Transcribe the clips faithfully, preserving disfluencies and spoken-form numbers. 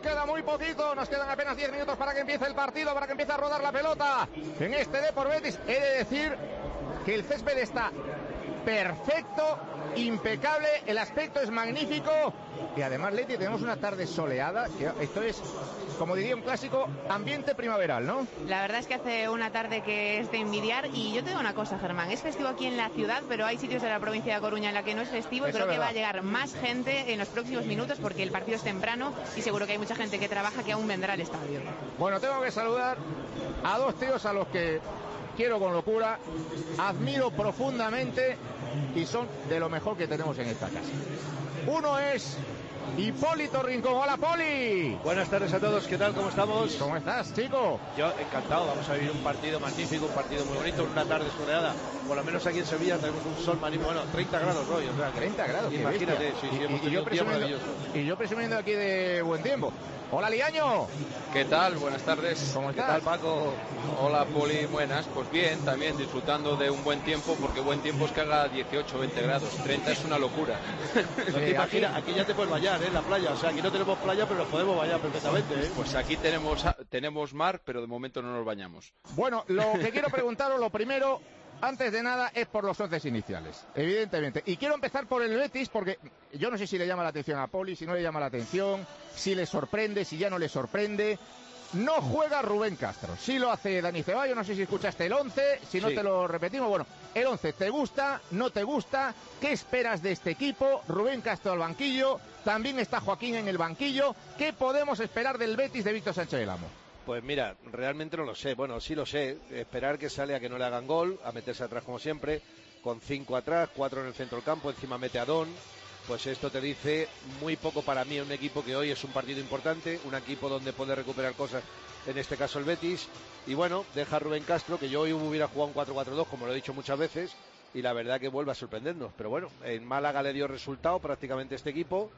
queda muy poquito, nos quedan apenas diez minutos para que empiece el partido, para que empiece a rodar la pelota en este Depor Betis. He de decir que el césped está perfecto, impecable, el aspecto es magnífico y además, Leti, tenemos una tarde soleada, que esto es, como diría un clásico, ambiente primaveral, ¿no? La verdad es que hace una tarde que es de envidiar y yo te digo una cosa, Germán, es festivo aquí en la ciudad, pero hay sitios de la provincia de Coruña en la que no es festivo y Eso creo es que va a verdad. llegar más gente en los próximos minutos porque el partido es temprano y seguro que hay mucha gente que trabaja que aún vendrá al estadio. Bueno, tengo que saludar a dos tíos a los que quiero con locura, admiro profundamente y son de lo mejor que tenemos en esta casa. Uno es Hipólito Rincón. Hola, Poli. Buenas tardes a todos, ¿qué tal? ¿Cómo estamos? ¿Cómo estás, chico? Yo encantado, vamos a vivir un partido magnífico, un partido muy bonito, una tarde soleada. Por lo menos aquí en Sevilla tenemos un sol magnífico, bueno, treinta grados hoy, o sea, que treinta grados, imagínate, sí, sí, y, hemos y, tenido yo un día presumiendo, maravilloso. y yo presumiendo aquí de buen tiempo. Hola, Liaño. ¿Qué tal? Buenas tardes. ¿Cómo ¿Qué estás? tal, Paco? Hola, Poli, buenas. Pues bien, también disfrutando de un buen tiempo, porque buen tiempo es que haga dieciocho, veinte grados. treinta es una locura. No te imaginas, aquí ya te puedes bañar, ¿eh? En la playa, o sea, aquí no tenemos playa, pero nos podemos bañar perfectamente, ¿eh? Pues aquí tenemos, tenemos mar, pero de momento no nos bañamos. Bueno, lo que quiero preguntaros, lo primero, antes de nada, es por los once iniciales, evidentemente. Y quiero empezar por el Betis, porque yo no sé si le llama la atención a Poli, si no le llama la atención, si le sorprende, si ya no le sorprende. No juega Rubén Castro, sí lo hace Dani Ceballos, no sé si escuchaste el once, si no Sí. te lo repetimos. Bueno, el once, ¿te gusta? ¿No te gusta? ¿Qué esperas de este equipo? Rubén Castro al banquillo, también está Joaquín en el banquillo. ¿Qué podemos esperar del Betis de Víctor Sánchez del Amo? Pues mira, realmente no lo sé, bueno, sí lo sé, esperar que sale a que no le hagan gol, a meterse atrás como siempre, con cinco atrás, cuatro en el centro del campo, encima mete a Don. Pues esto te dice muy poco para mí, un equipo que hoy es un partido importante, un equipo donde puede recuperar cosas, en este caso el Betis, y bueno, deja a Rubén Castro, que yo hoy hubiera jugado un cuatro cuatro dos, como lo he dicho muchas veces, y la verdad que vuelve a sorprendernos, pero bueno, en Málaga le dio resultado prácticamente este equipo,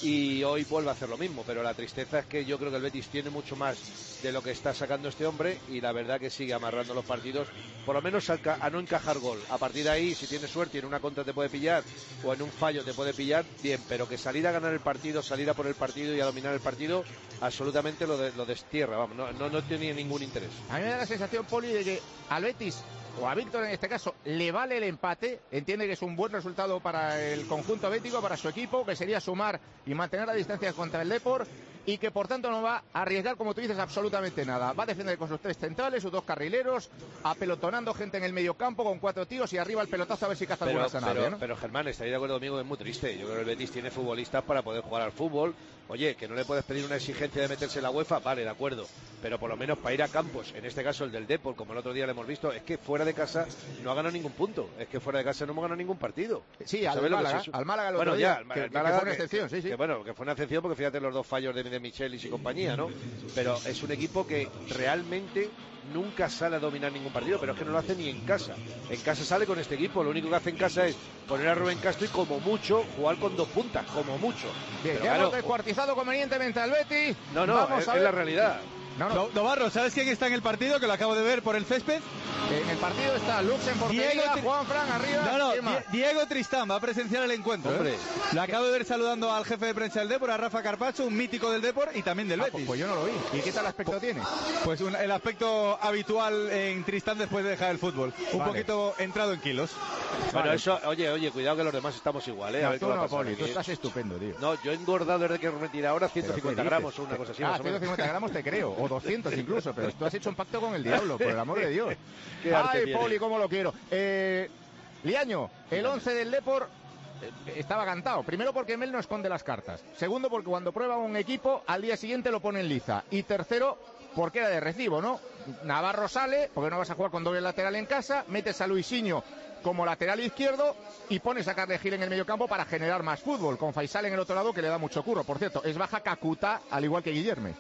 y hoy vuelve a hacer lo mismo, pero la tristeza es que yo creo que el Betis tiene mucho más de lo que está sacando este hombre, y la verdad que sigue amarrando los partidos, por lo menos a, a no encajar gol. A partir de ahí, si tienes suerte y en una contra te puede pillar, o en un fallo te puede pillar, bien, pero que salir a ganar el partido, salir a por el partido y a dominar el partido, absolutamente lo, de, lo destierra, vamos, no, no, no tiene ningún interés. A mí me da la sensación, Poli, de que al Betis, o a Víctor en este caso, le vale el empate, entiende que es un buen resultado para el conjunto bético, para su equipo, que sería sumar y mantener la distancia contra el Depor, y que por tanto no va a arriesgar, como tú dices, absolutamente nada. Va a defender con sus tres centrales, sus dos carrileros, apelotonando gente en el medio campo con cuatro tíos y arriba el pelotazo a ver si caza Pero, alguna sanabria, pero, ¿no? pero Germán, estaría de acuerdo conmigo que es muy triste. Yo creo que el Betis tiene futbolistas para poder jugar al fútbol. Oye, que no le puedes pedir una exigencia de meterse en la UEFA, vale, de acuerdo. Pero por lo menos para ir a campos, en este caso el del Depor, como el otro día lo hemos visto, es que fuera de casa no ha ganado ningún punto. Es que fuera de casa no hemos ganado ningún partido. Sí, al ¿Sabes lo que Málaga, es eso? al Málaga el Bueno, otro ya, día, al que, Málaga, que que fue una excepción, sí, sí. Que bueno, que fue una excepción porque fíjate los dos fallos de, de Michelis y compañía, ¿no? Pero es un equipo que realmente nunca sale a dominar ningún partido, pero es que no lo hace ni en casa. En casa sale con este equipo, lo único que hace en casa es poner a Rubén Castro y como mucho jugar con dos puntas, como mucho. Bien, Pero ya claro, hemos descuartizado convenientemente al Betis. no, no, Vamos es, a es ver. la realidad. No, no. No, Novarro, ¿sabes quién está en el partido? Que lo acabo de ver por el césped. En el partido está Lux en portería, Diego Tri- Juan Fran arriba. No, no, ¿quién más? Die- Diego Tristán va a presenciar el encuentro. Hombre. ¿eh? Lo acabo de ver saludando al jefe de prensa del Depor, a Rafa Carpacho, un mítico del Depor y también del Ah, Betis. pues, pues yo no lo vi. ¿Y qué tal aspecto tiene? Pues un- el aspecto habitual en Tristán después de dejar el fútbol. Un Vale. poquito entrado en kilos. Bueno, Vale. eso, oye, oye, cuidado que los demás estamos igual, ¿eh? A No, ver tú qué va a no, pasar Poli, tú aquí. estás estupendo, tío. No, yo he engordado desde que me retiré ahora ciento cincuenta ¿Pero qué gramos o dices? una cosa así. Ah, más o menos. ciento cincuenta gramos te creo, o doscientos incluso, pero tú has hecho un pacto con el diablo, por el amor de Dios. Qué arte Ay, tiene. Poli, cómo lo quiero. Eh, Liaño, el once del Depor eh, estaba cantado. Primero porque Mel no esconde las cartas. Segundo porque cuando prueba un equipo, al día siguiente lo pone en liza. Y tercero, porque era de recibo, ¿no? Navarro sale, porque no vas a jugar con doble lateral en casa, metes a Luisinho como lateral izquierdo y pones a Carlegil en el mediocampo para generar más fútbol, con Faisal en el otro lado que le da mucho curro. Por cierto, es baja Kakuta, al igual que Guillerme.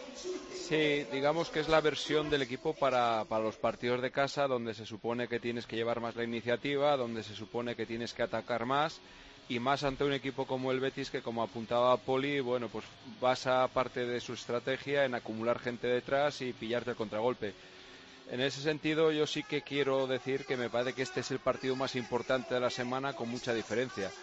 Sí, digamos que es la versión del equipo para, para los partidos de casa, donde se supone que tienes que llevar más la iniciativa, donde se supone que tienes que atacar más, y más ante un equipo como el Betis, que como apuntaba Poli, bueno, pues basa parte de su estrategia en acumular gente detrás y pillarte el contragolpe. En ese sentido, yo sí que quiero decir que me parece que este es el partido más importante de la semana, con mucha diferencia.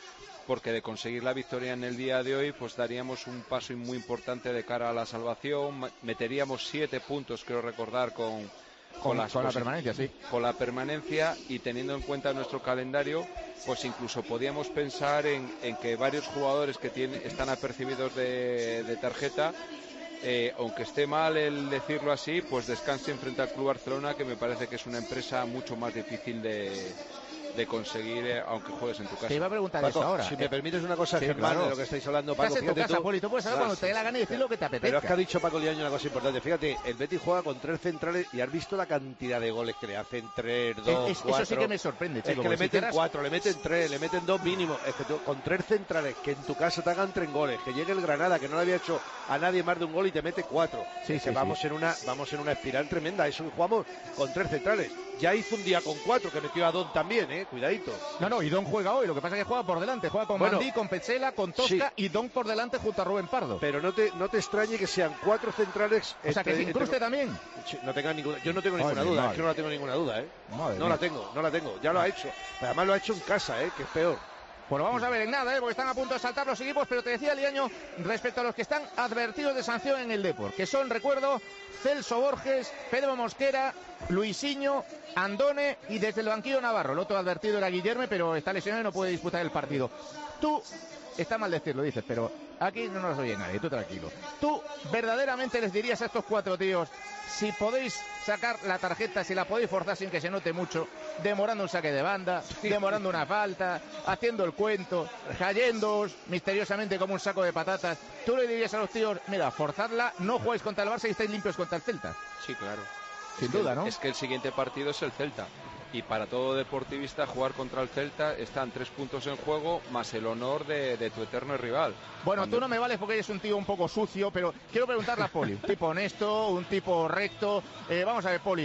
porque de conseguir la victoria en el día de hoy, pues daríamos un paso muy importante de cara a la salvación, meteríamos siete puntos, creo recordar, con, con, con, las con la permanencia, sí. Con la permanencia, y teniendo en cuenta nuestro calendario, pues incluso podíamos pensar en, en que varios jugadores que tienen, están apercibidos de, de tarjeta, Eh, aunque esté mal el decirlo así, pues descansen frente al Club Barcelona, que me parece que es una empresa mucho más difícil de, de conseguir, eh, aunque juegues en tu casa. Te iba a preguntar Paco, eso ahora. Si me permites una cosa, sí, Germán, claro. de lo que estáis hablando, Paco. Estás en tu casa, tú, Poli, tú puedes hablar cuando te dé la gana y decir lo que te apetezca. Pero es que ha dicho Paco Liaño una cosa importante. Fíjate, el Betis juega con tres centrales y has visto la cantidad de goles que le hacen, tres, dos, es, cuatro. Eso sí que me sorprende, chico. Es que le meten si cuatro, le meten tres, le meten dos mínimo. Es que tú, con tres centrales, que en tu casa te hagan tres goles, que llegue el Granada, que no le había hecho a nadie más de un gol y te mete cuatro. Sí, es sí, que vamos sí. en una, vamos en una espiral tremenda. Eso que jugamos con tres centrales. Ya hizo un día con cuatro, que metió a Don también, eh, cuidadito. No, no, y Don juega hoy, lo que pasa es que juega por delante, juega con Bueno, Mandí, con Petzela, con Tosca sí. y Don por delante junto a Rubén Pardo. Pero no te, no te extrañe que sean cuatro centrales. O sea, que se incruste también. Sí, no tenga ninguna, yo no tengo Madre ninguna duda, madre. es que no la tengo ninguna duda, ¿eh? Madre no mía. la tengo, no la tengo, ya lo ha hecho. Pero además lo ha hecho en casa, ¿eh? Que es peor. Bueno, vamos a ver en nada, ¿eh? Porque están a punto de saltar los equipos, pero te decía Liaño respecto a los que están advertidos de sanción en el Depor, que son, recuerdo, Celso Borges, Pedro Mosquera, Luisinho, Andone y desde el banquillo Navarro. El otro advertido era Guillerme, pero está lesionado y no puede disputar el partido. Tú, está mal decirlo, dices, pero aquí no nos oye nadie, tú tranquilo. Tú verdaderamente les dirías a estos cuatro tíos, si podéis sacar la tarjeta, si la podéis forzar sin que se note mucho, demorando un saque de banda, demorando una falta, haciendo el cuento, cayéndoos misteriosamente como un saco de patatas, tú le dirías a los tíos, mira, forzadla, no jugáis contra el Barça y estáis limpios contra el Celta. Sí, claro. Sin es duda, que, ¿no? Es que el siguiente partido es el Celta. Y para todo deportivista, jugar contra el Celta están tres puntos en juego, más el honor de, de tu eterno rival. Bueno, Cuando... tú no me vales porque eres un tío un poco sucio, pero quiero preguntarle a Poli. Un tipo honesto, un tipo recto. Eh, vamos a ver, Poli.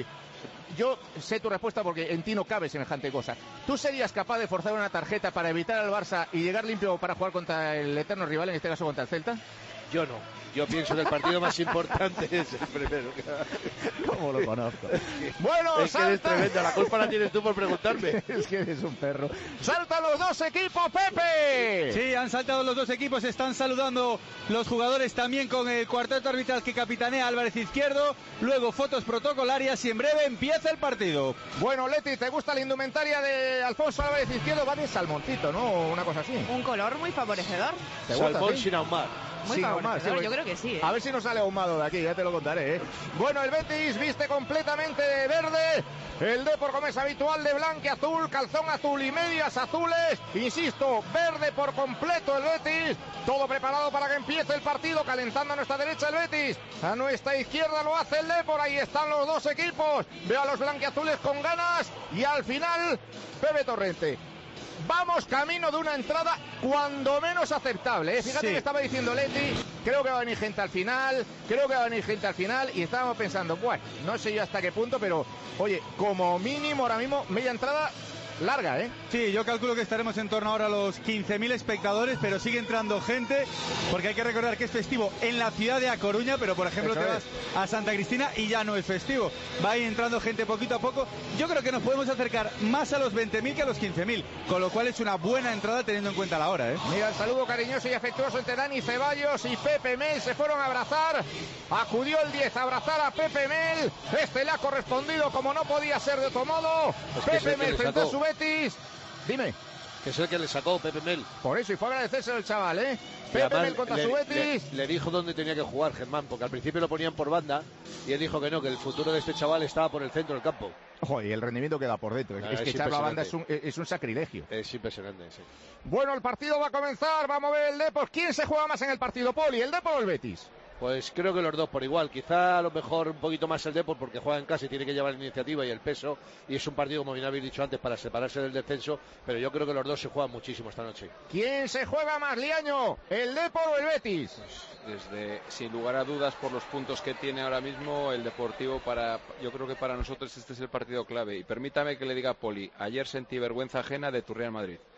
Yo sé tu respuesta porque en ti no cabe semejante cosa. ¿Tú serías capaz de forzar una tarjeta para evitar al Barça y llegar limpio para jugar contra el eterno rival, en este caso contra el Celta? Yo no. Yo pienso que el partido más importante es el primero. ¿Cómo lo conozco? Bueno, es que eres salta. tremenda, la culpa la tienes tú por preguntarme. Es que eres un perro. ¡Saltan los dos equipos, Pepe! Sí, han saltado los dos equipos, están saludando los jugadores también con el cuarteto arbitral que capitanea Álvarez Izquierdo, luego fotos protocolarias y en breve empieza el partido. Bueno, Leti, ¿te gusta la indumentaria de Alfonso Álvarez Izquierdo? Va de salmoncito, ¿no? Una cosa así. Un color muy favorecedor. ¿Te gusta, Salmón sí? sin ahumar. Muy Sin favorecedor, ahumar, sí, yo porque- creo que sí. ¿eh? A ver si nos sale ahumado de aquí, ya te lo contaré, ¿eh? Bueno, el Betis viste completamente de verde, el Depor, como es habitual, de blanque-azul, calzón azul y medias azules. Insisto, verde por completo el Betis. Todo preparado para que empiece el partido, calentando a nuestra derecha el Betis. A nuestra izquierda lo hace el Depor, ahí están los dos equipos. Veo a los blanqueazules con ganas y al final, Pepe Torrente. Vamos camino de una entrada cuando menos aceptable, ¿eh? Fíjate Sí. que estaba diciendo Leti, creo que va a venir gente al final, creo que va a venir gente al final y estábamos pensando, bueno, no sé yo hasta qué punto, pero oye, como mínimo ahora mismo media entrada larga, ¿eh? Sí, yo calculo que estaremos en torno ahora a los quince mil espectadores, pero sigue entrando gente, porque hay que recordar que es festivo en la ciudad de A Coruña, pero por ejemplo Eso te es. vas a Santa Cristina y ya no es festivo. Va a ir entrando gente poquito a poco. Yo creo que nos podemos acercar más a los veinte mil que a los quince mil, con lo cual es una buena entrada teniendo en cuenta la hora, ¿eh? Mira el saludo cariñoso y afectuoso entre Dani Ceballos y Pepe Mel, se fueron a abrazar, acudió el diez a abrazar a Pepe Mel, este le ha correspondido como no podía ser de otro modo, Pues que es el Pepe que Mel le frente a sacó. su Betis, dime. Que es el que le sacó Pepe Mel. Por eso, y fue a agradecerse al chaval, ¿eh? Y Pepe además Mel contra le, su Betis. le- le dijo dónde tenía que jugar Germán, porque al principio lo ponían por banda y él dijo que no, que el futuro de este chaval estaba por el centro del campo. Ojo, y el rendimiento que da por dentro. Ah, es que es echar la banda es un, impresionante. es un sacrilegio. Es impresionante, sí. Bueno, el partido va a comenzar. Vamos a ver el Depor. ¿Quién se juega más en el partido, Poli? ¿El Depor o el Betis? Pues creo que los dos por igual. Quizá a lo mejor un poquito más el Depor porque juega en casa y tiene que llevar la iniciativa y el peso. Y es un partido, como bien habéis dicho antes, para separarse del descenso. Pero yo creo que los dos se juegan muchísimo esta noche. ¿Quién se juega más, Liaño? ¿El Depor o el Betis? Desde, sin lugar a dudas, por los puntos que tiene ahora mismo el Deportivo, para, yo creo que para nosotros este es el partido clave. Y permítame que le diga a Poli, ayer sentí vergüenza ajena de tu Real Madrid.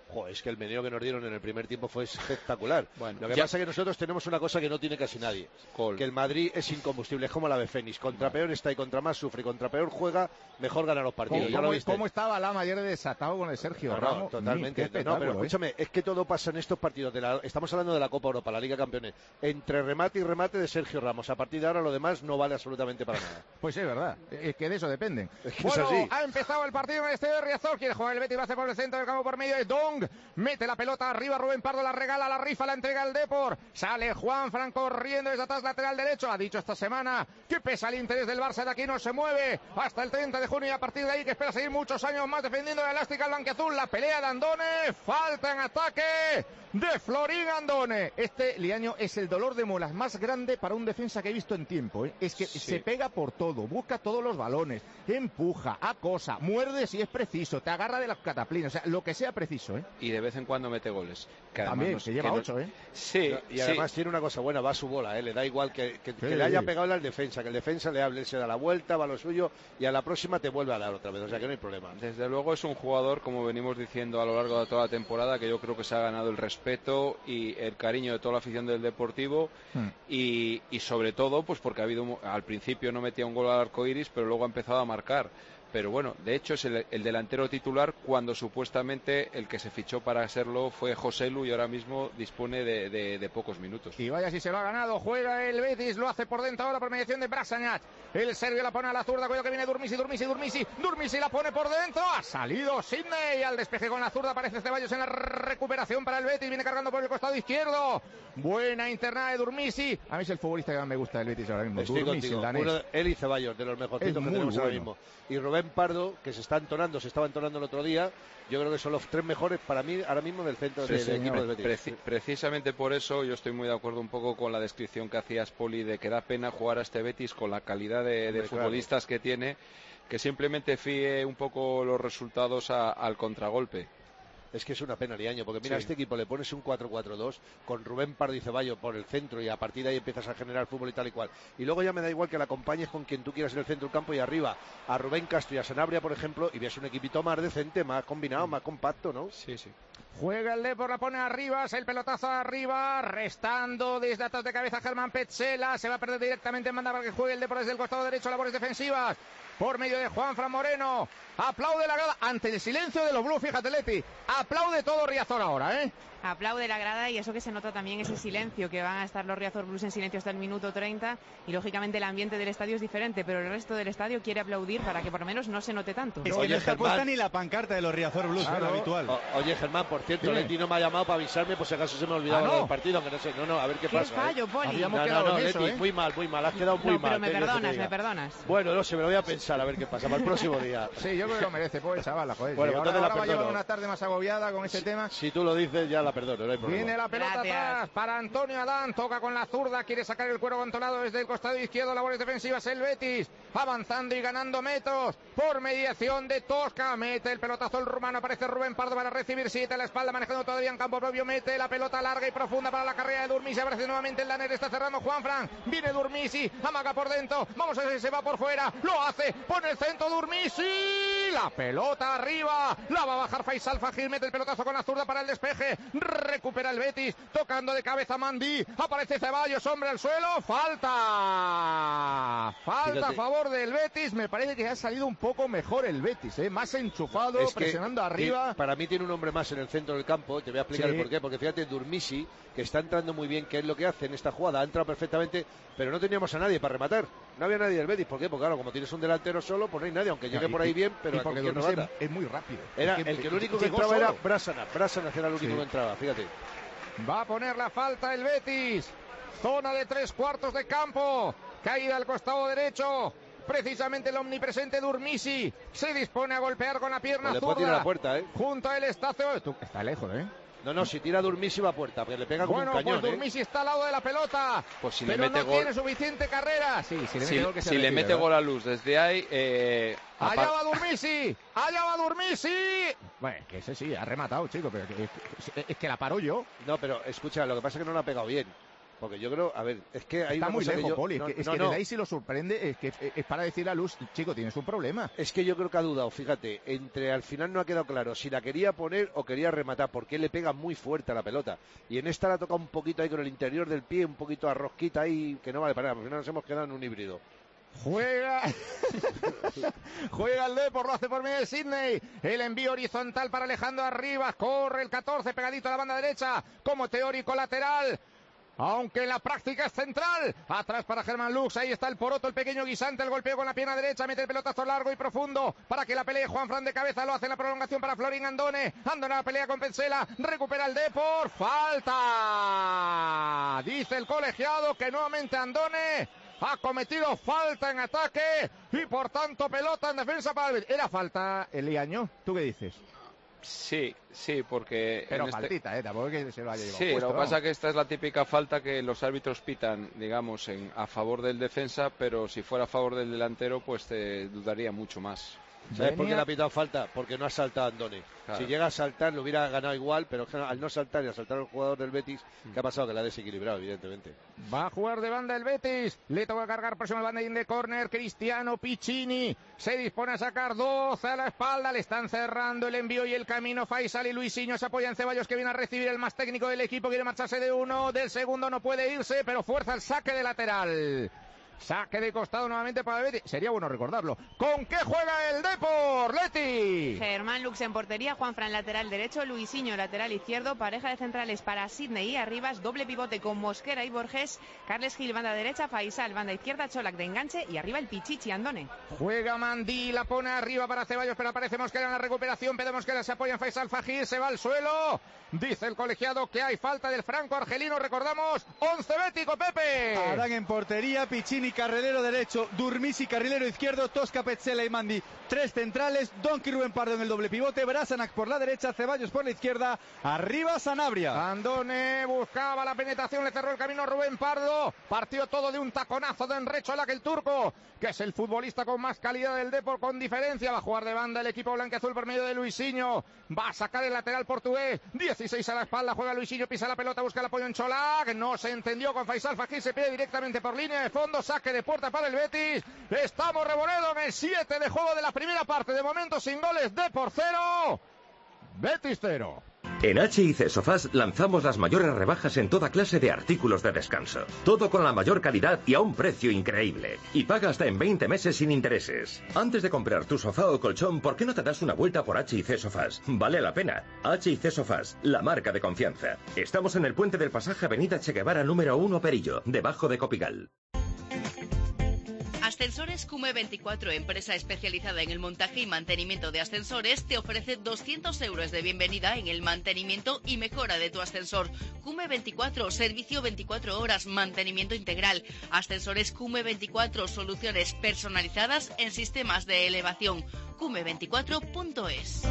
Joder, es que el meneo que nos dieron en el primer tiempo fue espectacular. Bueno, lo que ya... pasa es que nosotros tenemos una cosa que no tiene casi nadie. Col. Que el Madrid es incombustible, es como la de Fénix. Contra vale. peor está y contra más sufre, y contra peor juega, mejor gana los partidos. ¿Cómo, ¿Ya lo viste? ¿Cómo estaba Lama ayer desatado con el Sergio no, Ramos? No, totalmente. Qué no, pero ¿eh? escúchame, es que todo pasa en estos partidos. De la, estamos hablando de la Copa Europa, la Liga Campeones. Entre remate y remate de Sergio Ramos. A partir de ahora lo demás no vale absolutamente para nada. Pues es verdad, es que de eso dependen. Es que bueno, es así. Ha empezado el partido en el estadio de Riazor. Quiere jugar el Betis, lo hace por el centro del campo por medio de Dong. Mete la pelota arriba, Rubén Pardo la regala, la rifa, la entrega al Depor. Sale Juan Fran corriendo desde atrás, lateral derecho. Ha dicho esta semana que pesa el interés del Barça, de aquí no se mueve hasta el treinta de junio y a partir de ahí que espera seguir muchos años más defendiendo la elástica al blanquiazul. La pelea de Andone, falta en ataque de Florín Andone. Este Liaño es el dolor de muelas más grande para un defensa que he visto en tiempo, ¿eh? Es que sí. se pega por todo, busca todos los balones, empuja, acosa, muerde si es preciso, te agarra de las cataplinas, o sea, lo que sea preciso, ¿eh? Y de vez en cuando mete goles. Que También, no, que lleva ocho, no... ¿eh? Sí. Y además sí. tiene una cosa buena, va a su bola, ¿eh? Le da igual que, que, sí. que le haya pegado al defensa, que el defensa le hable, se da la vuelta, va a lo suyo y a la próxima te vuelve a dar otra vez, o sea que no hay problema. Desde luego es un jugador, como venimos diciendo a lo largo de toda la temporada, que yo creo que se ha ganado el respeto y el cariño de toda la afición del Deportivo hmm. y, y sobre todo pues porque ha habido, al principio no metía un gol al arco iris, pero luego ha empezado a marcar. Pero bueno, de hecho es el, el delantero titular cuando supuestamente el que se fichó para serlo fue Joselu y ahora mismo dispone de, de, de pocos minutos. Y vaya si se lo ha ganado, juega el Betis, lo hace por dentro ahora por mediación de Brasanac. El serbio la pone a la zurda, cuidado que viene Durmisi, Durmisi, Durmisi, Durmisi la pone por dentro, ha salido Sidney al despeje con la zurda, aparece Ceballos en la recuperación para el Betis, viene cargando por el costado izquierdo. Buena internada de Durmisi, a mí es el futbolista que más me gusta del Betis ahora mismo. Estoy Durmisi, contigo, Uno, él y Ceballos, de los mejorcitos que tenemos bueno. ahora mismo. Y Rubén Pardo, que se está entonando, se estaba entonando el otro día, yo creo que son los tres mejores para mí ahora mismo del centro sí, del de equipo del Betis. Preci precisamente por eso yo estoy muy de acuerdo un poco con la descripción que hacías, Poli, de que da pena jugar a este Betis con la calidad de, Hombre, de futbolistas claro. que tiene, que simplemente fíe un poco los resultados a, al contragolpe. Es que es una pena, Liaño, porque mira, sí. a este equipo le pones un cuatro cuatro dos con Rubén Pardo y Ceballos por el centro y a partir de ahí empiezas a generar fútbol y tal y cual. Y luego ya me da igual que la acompañes con quien tú quieras en el centro del campo y arriba a Rubén Castro y a Sanabria, por ejemplo, y ves un equipito más decente, más combinado, más compacto, ¿no? Sí, sí. Juega el Depor, la pone arriba, el pelotazo arriba, restando desde atrás de cabeza Germán Petzela, se va a perder directamente en banda para que juegue el Depor desde el costado derecho, labores defensivas, por medio de Juan Fran Moreno, aplaude la grada, ante el silencio de los Blues, fíjate Leti, aplaude todo Riazor ahora, ¿eh? Aplaude la grada y eso que se nota también ese silencio, que van a estar los Riazor Blues en silencio hasta el minuto treinta y lógicamente el ambiente del estadio es diferente, pero el resto del estadio quiere aplaudir para que por lo menos no se note tanto. Es que Oye, no está Germán, puesta ni la pancarta de los Riazor Blues, claro, es lo habitual. O, oye Germán, por cierto, sí. Leti no me ha llamado para avisarme por si acaso se me ha olvidado ¿Ah, no? el partido, aunque no sé, no, no, a ver qué, ¿Qué pasa. fallo, ¿eh? Poli? No, no, no, Leti, ¿eh? muy mal, muy mal, has quedado muy no, mal. pero me perdonas, me perdonas. Bueno, no sé, me lo voy a pensar a ver qué pasa para el próximo día. Sí, yo creo que lo merece, pues, chaval, joder. Bueno, sí, ahora, ahora, la ahora va a llevar perdono. una tarde más agobiada con ese si, tema. Si tú lo dices, ya la perdono, no hay problema. Viene la pelota Gracias. atrás para Antonio Adán, toca con la zurda, quiere sacar el cuero controlado desde el costado izquierdo, labores defensivas el Betis, avanzando y ganando metros, por mediación de Tosca, mete el pelotazo el rumano, aparece Rubén Pardo para recibir siete a la espalda, manejando todavía en campo propio, mete la pelota larga y profunda para la carrera de Durmisi, aparece nuevamente el Laner, está cerrando Juanfran, viene Durmisi, amaga por dentro, vamos a ver si se va por fuera, lo hace, pone el centro Durmisi, la pelota arriba, la va a bajar Faisal Fajir, mete el pelotazo con la zurda para el despeje, recupera el Betis, tocando de cabeza Mandí, aparece Ceballos, hombre al suelo, falta, falta Fíjate. a favor del Betis, me parece que ha salido un poco mejor el Betis, ¿eh? Más enchufado, es presionando arriba. Para mí tiene un hombre más en el centro del campo, te voy a explicar sí. el porqué, porque fíjate, Durmisi, que está entrando muy bien, que es lo que hace en esta jugada, ha entrado perfectamente, pero no teníamos a nadie para rematar, no había nadie del Betis, ¿por qué? Porque claro, como tienes un delantero solo, pues no hay nadie, aunque llegue por ahí bien, pero y porque Durmisi es muy rápido. Era, es que, el que el único que entraba solo. Era Brasana, Brasana era el único sí. que entraba, fíjate. Va a poner la falta el Betis. Zona de tres cuartos de campo. Caída al costado derecho. Precisamente el omnipresente Durmisi se dispone a golpear con la pierna pues zurda. Le puede tirar a la puerta, ¿eh? Junto a él está Tú, Está lejos, ¿eh? No, no, si tira Durmisi va a puerta, porque le pega como bueno, un cañón. Bueno, pues Durmisi ¿eh? está al lado de la pelota. Pues si pero le mete no gol... tiene suficiente carrera. Sí, si le mete si, gol, que si se le retire, mete ¿verdad? gol a Luz desde ahí... Eh... Allá va Durmisi, allá va Durmisi. Bueno, que ese sí, ha rematado, chico, pero que, es, es que la paro yo. No, pero escucha, lo que pasa es que no la ha pegado bien. Porque yo creo, a ver, es que hay Está una muy cosa lejos, que yo, Poli, no, es que, es no, que no. desde ahí si lo sorprende, es que es para decirle a Luz, chico, tienes un problema. Es que yo creo que ha dudado, fíjate, entre al final no ha quedado claro si la quería poner o quería rematar, porque él le pega muy fuerte a la pelota. Y en esta la toca un poquito ahí con el interior del pie, un poquito a rosquita ahí, que no vale para nada, porque al final nos hemos quedado en un híbrido. Juega Juega el Depor, lo hace por medio de Sidney. El envío horizontal para Alejandro Arribas. Corre el catorce pegadito a la banda derecha como teórico lateral, aunque en la práctica es central. Atrás para Germán Lux, ahí está el poroto, el pequeño guisante, el golpeo con la pierna derecha, mete el pelotazo largo y profundo para que la pelee Juanfran de cabeza, lo hace en la prolongación para Florín Andone. Andone la pelea con Petzela, recupera el Depor, falta. Dice el colegiado que nuevamente Andone ha cometido falta en ataque y por tanto pelota en defensa para el... ¿Era falta, Eliaño? ¿Tú qué dices? Sí, sí, porque... Pero en faltita, este... ¿eh? Tampoco es que se lo haya llevado Sí, puesto, lo que ¿no? pasa es que esta es la típica falta que los árbitros pitan, digamos, en, a favor del defensa, pero si fuera a favor del delantero, pues te dudaría mucho más. ¿Sabes por qué le ha pitado falta? Porque no ha saltado Andone. Claro. Si llega a saltar, lo hubiera ganado igual, pero al no saltar y a saltar al jugador del Betis, ¿qué ha pasado? Que la ha desequilibrado, evidentemente. Va a jugar de banda el Betis. Le toca cargar próximo al banderín de córner. Cristiano Piccini se dispone a sacar doce a la espalda. Le están cerrando el envío y el camino. Faisal y Luisinho se apoyan. Ceballos, que viene a recibir el más técnico del equipo. Quiere marcharse de uno. Del segundo no puede irse, pero fuerza el saque de lateral. Saque de costado nuevamente para el Betis. Sería bueno recordarlo. ¿Con qué juega el Depor, Leti? Germán Lux en portería, Juanfran lateral derecho, Luisinho lateral izquierdo, pareja de centrales para Sidney y Arribas, doble pivote con Mosquera y Borges, Carles Gil banda derecha, Faisal banda izquierda, Cholac de enganche y arriba el Pichichi Andone. Juega Mandí, la pone arriba para Ceballos, pero aparece Mosquera en la recuperación. Pedro Mosquera se apoya en Faisal Fajir, se va al suelo. Dice el colegiado que hay falta del franco argelino, recordamos, once bético, Pepe. Adán en portería, Piccini carrilero derecho, Durmisi carrilero izquierdo, Tosca, Petzela y Mandi tres centrales, Donki Rubén Pardo en el doble pivote, Brasanac por la derecha, Ceballos por la izquierda, arriba Sanabria. Andone buscaba la penetración, le cerró el camino a Rubén Pardo, partió todo de un taconazo de Enrecho a que el turco, que es el futbolista con más calidad del Depor con diferencia. Va a jugar de banda el equipo blanquiazul por medio de Luisinho, va a sacar el lateral portugués, dieciséis a la espalda, juega Luisinho, pisa la pelota, busca el apoyo en Cholac, no se entendió con Faisal Fajir, se pide directamente por línea de fondo, saque de puerta para el Betis. Estamos Reboredo en el siete de juego de la primera parte, de momento sin goles. Depor cero, Betis cero. En H I C Sofás lanzamos las mayores rebajas en toda clase de artículos de descanso. Todo con la mayor calidad y a un precio increíble. Y paga hasta en veinte meses sin intereses. Antes de comprar tu sofá o colchón, ¿por qué no te das una vuelta por H I C Sofás? Vale la pena. H I C Sofás, la marca de confianza. Estamos en el puente del pasaje Avenida Che Guevara número uno Perillo, debajo de Copigal. Ascensores Cume veinticuatro, empresa especializada en el montaje y mantenimiento de ascensores, te ofrece doscientos euros de bienvenida en el mantenimiento y mejora de tu ascensor. Cume veinticuatro, servicio veinticuatro horas, mantenimiento integral. Ascensores Cume veinticuatro, soluciones personalizadas en sistemas de elevación. cume veinticuatro punto es.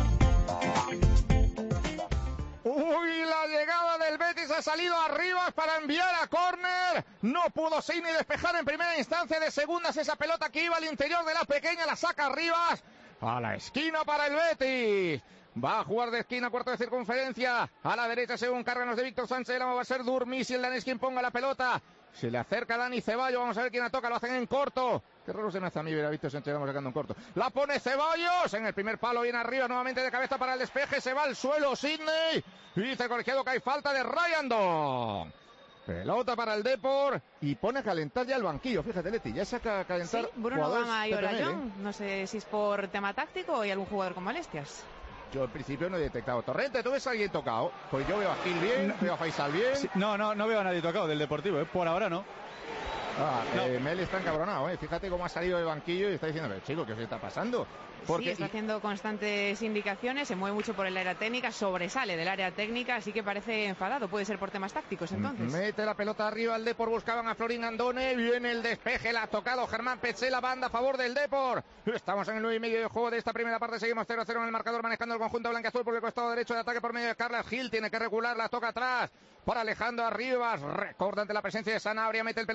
Uy, la llegada del Betis ha salido arriba para enviar a córner. No pudo Sidney despejar en primera instancia, de segundas esa pelota que iba al interior de la pequeña, la saca Arribas a la esquina para el Betis. Va a jugar de esquina, cuarto de circunferencia. A la derecha, según cargan los de Víctor Sánchez, va a ser Durmisi, el danés quien ponga la pelota. Se le acerca Dani Ceballos, vamos a ver quién la toca, lo hacen en corto. Qué raro se me hace a mí ver a Víctor Sánchez sacando en corto. La pone Ceballos, en el primer palo viene arriba, nuevamente de cabeza para el despeje, se va al suelo Sidney. Y dice el colegiado que hay falta de Ryan Don. Pelota para el Depor y pone a calentar ya el banquillo, fíjate Leti, ya saca a calentar. Sí, Bruno Gama y Orayón, no sé si es por tema táctico o hay algún jugador con molestias. Yo en principio no he detectado. Torrente, ¿tú ves a alguien tocado? Pues yo veo a Gil bien, no, veo a Faisal bien. Sí, no, no, no veo a nadie tocado del Deportivo, ¿eh? Por ahora no. Ah, no. eh, Mel está encabronado, ¿eh? Fíjate cómo ha salido del banquillo y está diciendo, pero chico, ¿qué os está pasando? Porque... Sí, está haciendo constantes indicaciones, se mueve mucho por el área técnica, sobresale del área técnica, así que parece enfadado, puede ser por temas tácticos entonces. Mete la pelota arriba al Depor, buscaban a Florín Andone, viene el despeje, la ha tocado Germán Petzela, banda a favor del Depor. Estamos en el nueve y medio de juego de esta primera parte, seguimos cero a cero en el marcador, manejando el conjunto blanquiazul por el costado derecho de ataque por medio de Carles Gil, tiene que regular, la toca atrás para Alejandro Arribas, recorda ante la presencia de Sanabria, mete el pelotazo cambiado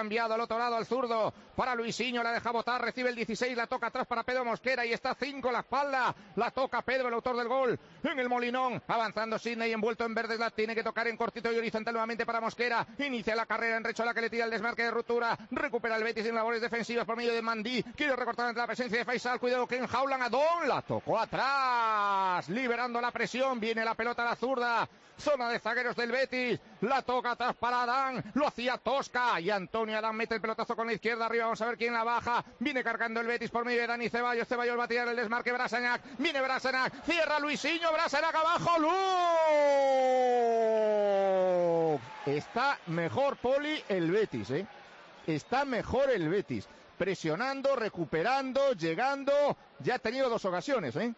cambiado al otro lado al zurdo para Luisinho, la deja botar, recibe el dieciséis, la toca atrás para Pedro Mosquera y está cinco la espalda, la toca Pedro, el autor del gol en el Molinón, avanzando Sidney envuelto en verdes, la tiene que tocar en cortito y horizontal nuevamente para Mosquera, inicia la carrera en Rechola que le tira el desmarque de ruptura, recupera el Betis en labores defensivas por medio de Mandí, quiere recortar ante la presencia de Faisal, cuidado que enjaulan a Don, la tocó atrás, liberando la presión, viene la pelota a la zurda, zona de zagueros del Betis, la toca atrás para Adán, lo hacía Tosca y Antonio Adán mete el pelotazo con la izquierda arriba, vamos a ver quién la baja, viene cargando el Betis por medio de Dani Ceballos, Ceballos va a tirar el desmarque, Brasanac, viene Brasanac, cierra Luisinho, Brasanac abajo, ¡Lu! Está mejor, Poli, el Betis, ¿eh? Está mejor el Betis, presionando, recuperando, llegando, ya ha tenido dos ocasiones, ¿eh?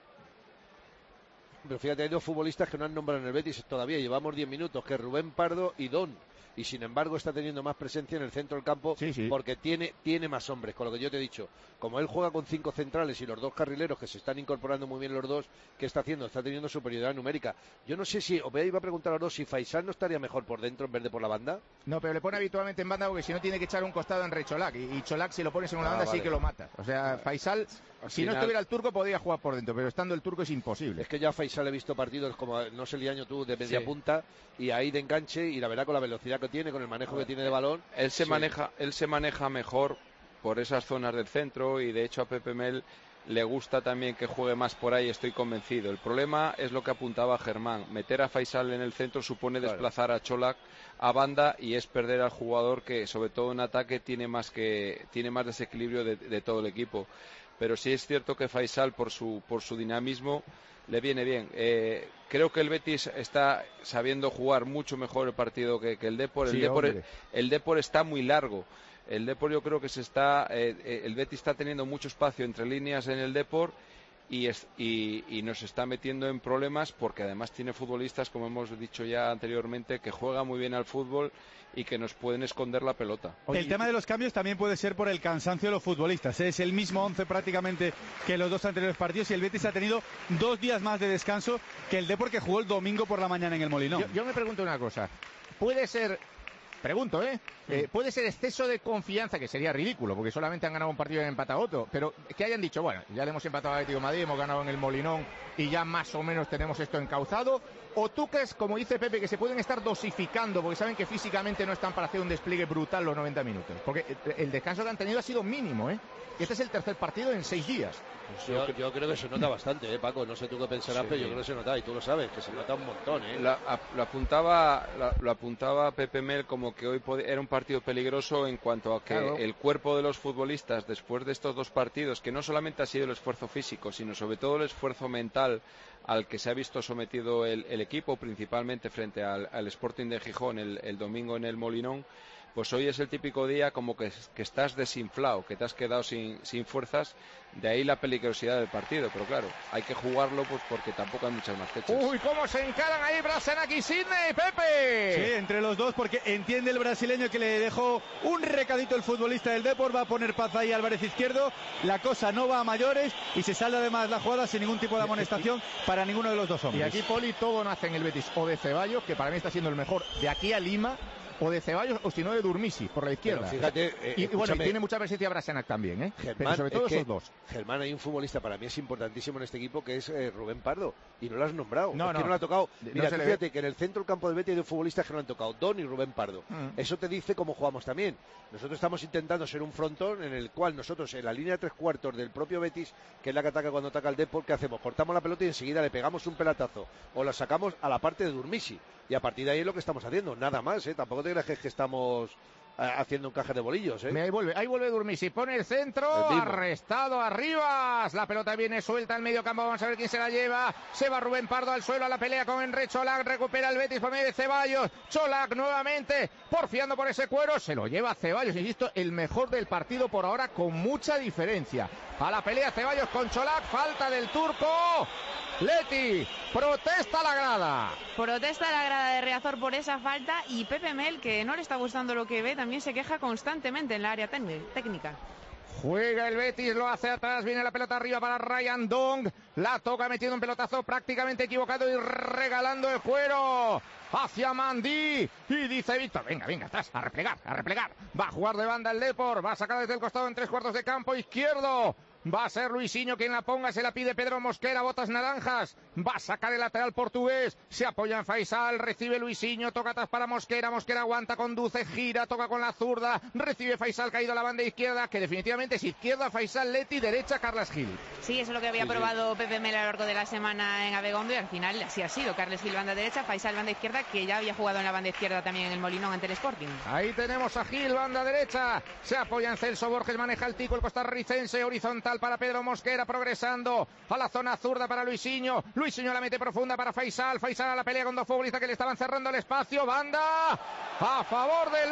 Pero fíjate, hay dos futbolistas que no han nombrado en el Betis todavía, llevamos diez minutos, que Rubén Pardo y Don, y sin embargo está teniendo más presencia en el centro del campo, sí, sí. porque tiene, tiene más hombres, con lo que yo te he dicho, como él juega con cinco centrales y los dos carrileros que se están incorporando muy bien los dos, ¿qué está haciendo? Está teniendo superioridad numérica. Yo no sé si, os iba a preguntar a los dos, si Faisal no estaría mejor por dentro en vez de por la banda. No, pero le pone habitualmente en banda porque si no tiene que echar un costado en Recholac, y, y Cholac si lo pones en una ah, banda vale. sí que lo mata. O sea, Faisal, Al si final... no estuviera el turco podría jugar por dentro, pero estando el turco es imposible. Es que ya Faisal he visto partidos como, no sé, el año tú, de media sí. punta, y ahí de enganche, y la verdad con la velocidad que tiene, con el manejo que tiene de balón. Él se sí. maneja, él se maneja mejor por esas zonas del centro, y de hecho a Pepe Mel le gusta también que juegue más por ahí, estoy convencido. El problema es lo que apuntaba Germán, meter a Faisal en el centro supone claro. desplazar a Cholac a banda y es perder al jugador que sobre todo en ataque tiene más que tiene más desequilibrio de, de todo el equipo. Pero sí es cierto que Faisal por su por su dinamismo le viene bien. Eh, creo que el Betis está sabiendo jugar mucho mejor el partido que, que el Depor. El, sí, Depor el, el Depor está muy largo. El Depor yo creo que se está, eh, el Betis está teniendo mucho espacio entre líneas en el Depor y, es, y, y nos está metiendo en problemas porque además tiene futbolistas, como hemos dicho ya anteriormente, que juegan muy bien al fútbol y que nos pueden esconder la pelota. El tema de los cambios también puede ser por el cansancio de los futbolistas. Es el mismo once prácticamente que los dos anteriores partidos y el Betis ha tenido dos días más de descanso que el Depor que jugó el domingo por la mañana en el Molinón. Yo, yo me pregunto una cosa. ¿Puede ser... Pregunto, ¿eh? ¿eh? Puede ser exceso de confianza, que sería ridículo, porque solamente han ganado un partido y han empatado otro, pero que hayan dicho, bueno, ya le hemos empatado a Atlético de Madrid, hemos ganado en el Molinón y ya más o menos tenemos esto encauzado, o tú crees, como dice Pepe, que se pueden estar dosificando, porque saben que físicamente no están para hacer un despliegue brutal los noventa minutos, porque el descanso que han tenido ha sido mínimo, ¿eh? Este es el tercer partido en seis días. Pues yo, yo creo que se nota bastante, ¿eh, Paco? No sé tú qué pensarás, sí, pero yo creo que se nota, y tú lo sabes, que se nota un montón, ¿eh? La, a, lo, apuntaba, la, lo apuntaba Pepe Mel como que hoy pod- era un partido peligroso en cuanto a que claro. el cuerpo de los futbolistas, después de estos dos partidos, que no solamente ha sido el esfuerzo físico, sino sobre todo el esfuerzo mental al que se ha visto sometido el, el equipo, principalmente frente al, al Sporting de Gijón el, el domingo en el Molinón, pues hoy es el típico día como que, que estás desinflado, que te has quedado sin, sin fuerzas, de ahí la peligrosidad del partido, pero claro, hay que jugarlo pues porque tampoco hay muchas más fechas. Uy, cómo se encaran ahí Brasanac y Sidney, Pepe. Sí, entre los dos, porque entiende el brasileño que le dejó un recadito el futbolista del Depor, va a poner paz ahí Álvarez Izquierdo, la cosa no va a mayores y se sale además la jugada sin ningún tipo de amonestación para ninguno de los dos hombres. Y aquí, Poli, todo nace en el Betis o de Ceballos, que para mí está siendo el mejor de aquí a Lima, o de Ceballos, o si no de Durmisi, por la izquierda. Pero fíjate, eh, y, y bueno, y tiene mucha presencia Brasanac también, ¿eh? Germán, pero sobre todo es que, esos dos. Germán, hay un futbolista para mí es importantísimo en este equipo que es eh, Rubén Pardo, y no lo has nombrado. No, es no. que no lo ha tocado. Mira, no tú fíjate que en el centro del campo del Betis hay dos futbolistas que no han tocado, Don y Rubén Pardo. Mm. Eso te dice cómo jugamos también. Nosotros estamos intentando ser un frontón en el cual nosotros, en la línea de tres cuartos del propio Betis, que es la que ataca cuando ataca el Depor, ¿qué hacemos? Cortamos la pelota y enseguida le pegamos un pelatazo, o la sacamos a la parte de Durmisi. Y a partir de ahí es lo que estamos haciendo, nada más, ¿eh? Tampoco te creas que, es que estamos haciendo un caje de bolillos, ¿eh? Ahí vuelve, ahí vuelve Durmisi, pone el centro, el arrestado Arribas, la pelota viene suelta al medio campo, vamos a ver quién se la lleva, se va Rubén Pardo al suelo a la pelea con Enre Cholac, recupera el Betis por medio de Ceballos, Cholac nuevamente, porfiando por ese cuero, se lo lleva Ceballos, insisto, el mejor del partido por ahora con mucha diferencia, a la pelea Ceballos con Cholac, falta del turco, Leti, protesta la grada. Protesta la grada de Riazor por esa falta y Pepe Mel, que no le está gustando lo que ve, también se queja constantemente en la área técnica. Juega el Betis, lo hace atrás, viene la pelota arriba para Ryan Dong, la toca metiendo un pelotazo prácticamente equivocado y regalando el cuero hacia Mandí, y dice Víctor, venga, venga, atrás, a replegar, a replegar, va a jugar de banda el Depor, va a sacar desde el costado en tres cuartos de campo izquierdo, va a ser Luisinho quien la ponga, se la pide Pedro Mosquera, botas naranjas, va a sacar el lateral portugués, se apoya en Faisal, recibe Luisinho, toca atrás para Mosquera, Mosquera aguanta, conduce, gira, toca con la zurda, recibe Faisal, caído a la banda izquierda, que definitivamente es izquierda Faisal Leti, derecha Carles Gil. Sí, eso es lo que había Sí, probado sí. Pepe Mel a lo largo de la semana en Abegondo, y al final así ha sido. Carles Gil banda derecha, Faisal banda izquierda, que ya había jugado en la banda izquierda también en el Molinón ante el Sporting. Ahí tenemos a Gil, banda derecha, se apoya en Celso Borges, maneja el tico, el costarricense, horizontal para Pedro Mosquera, progresando a la zona zurda para Luisinho, Luisinho la mete profunda para Faisal, Faisal a la pelea con dos futbolistas que le estaban cerrando el espacio, banda a favor del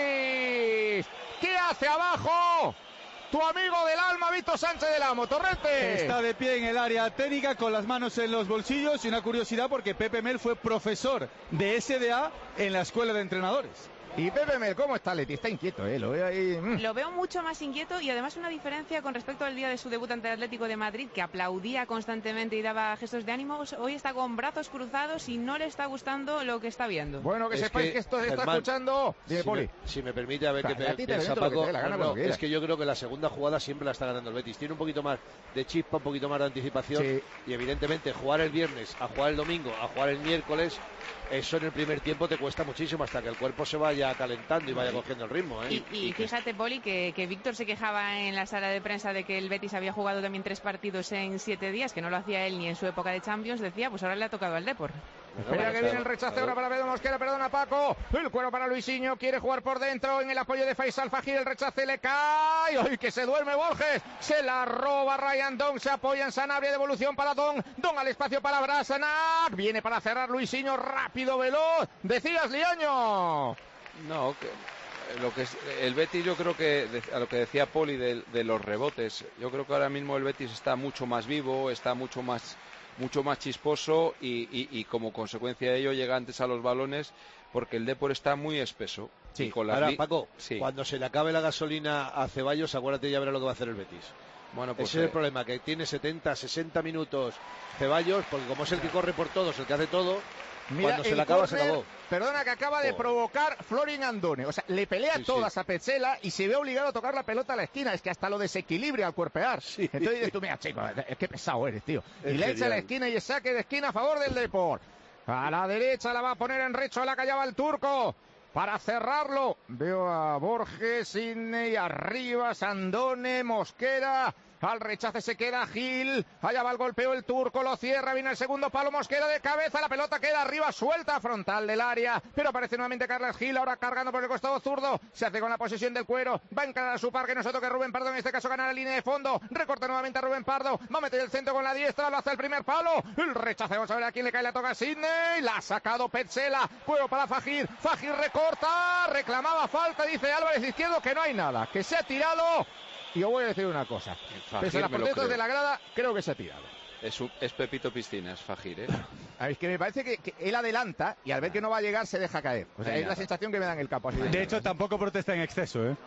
Betis. ¿Qué hace abajo tu amigo del alma, Víctor Sánchez del Amo? Torrente está de pie en el área técnica con las manos en los bolsillos, y una curiosidad porque Pepe Mel fue profesor de S D A en la escuela de entrenadores. Y Pepe Mel, ¿cómo está Leti? Está inquieto, ¿eh? Lo veo ahí. Mm. Lo veo mucho más inquieto, y además una diferencia con respecto al día de su debut ante el Atlético de Madrid, que aplaudía constantemente y daba gestos de ánimos. Hoy está con brazos cruzados y no le está gustando lo que está viendo. Bueno, que es sepáis que, que esto se está escuchando. Dime, si, Poli. me, si me permite, a ver Claro, qué a ti te piensa evento lo que Paco. te dé la gana No, no, cuando es que yo creo que la segunda jugada siempre la está ganando el Betis. Tiene un poquito más de chispa, un poquito más de anticipación. Sí. Y evidentemente jugar el viernes, a jugar el domingo, a jugar el miércoles, eso en el primer tiempo te cuesta muchísimo hasta que el cuerpo se vaya calentando y vaya cogiendo el ritmo, ¿eh? Y, y fíjate, Poli, que, que Víctor se quejaba en la sala de prensa de que el Betis había jugado también tres partidos en siete días, que no lo hacía él ni en su época de Champions. Decía, pues ahora le ha tocado al Depor. Espera que viene el rechace ahora para Pedro Mosquera, perdona Paco, el cuero para Luisinho, quiere jugar por dentro en el apoyo de Faisal Fajir, el rechace le cae, ¡ay, que se duerme Borges! Se la roba Ryan Dong, se apoya en Sanabria, devolución para Dong, Dong al espacio para Brasanac, viene para cerrar Luisinho, rápido, veloz, decías Liaño. No, que lo que es, el Betis, yo creo que a lo que decía Poli de, de los rebotes, yo creo que ahora mismo el Betis está mucho más vivo, está mucho más mucho más chisposo y, y, y como consecuencia de ello llega antes a los balones, porque el Depor está muy espeso. Sí, y con las ahora li- Paco, sí. cuando se le acabe la gasolina a Ceballos, acuérdate, ya verá lo que va a hacer el Betis. Bueno, pues Ese es eh, el problema, que tiene setenta, sesenta minutos Ceballos, porque como es el que corre por todos, el que hace todo, Mira, cuando se el le acaba, se córner, acabó. Perdona, que acaba de Joder. provocar Florin Andone. O sea, le pelea Sí, todas sí. a Petzela y se ve obligado a tocar la pelota a la esquina. Es que hasta lo desequilibra al cuerpear. Sí. Entonces dices tú, mira, chico, es que pesado eres, tío. Y Es le echa a la genial. esquina y el saque de esquina a favor del Depor. A la derecha la va a poner en recho, la callaba el turco. Para cerrarlo, veo a Borges, Sidney, arriba, Sandone, Mosquera. Al rechace se queda Gil, allá va el golpeo el turco, lo cierra, viene el segundo palo, Mosquera de cabeza, la pelota queda arriba, suelta, frontal del área, pero aparece nuevamente Carles Gil, ahora cargando por el costado zurdo, se hace con la posesión del cuero, va a encarar a su par, que no se toque Rubén Pardo, en este caso gana la línea de fondo, recorta nuevamente a Rubén Pardo, va a meter el centro con la diestra, lo hace el primer palo, el rechace, vamos a ver a quién le cae, la toca Sidney, la ha sacado Petzela, cuero para Fajir, Fajir recorta, reclamaba falta, dice Álvarez Izquierdo que no hay nada, que se ha tirado. Y os voy a decir una cosa, Fajir, pese a las me lo protestas creo. de la grada, creo que se ha tirado. es, un- es Pepito Piscinas, Fajir, ¿eh? A ver, es que me parece que, que él adelanta y al ver que no va a llegar se deja caer. O sea, Hay es la nada. sensación que me da en el campo. Así De hecho, tampoco protesta en exceso, ¿eh?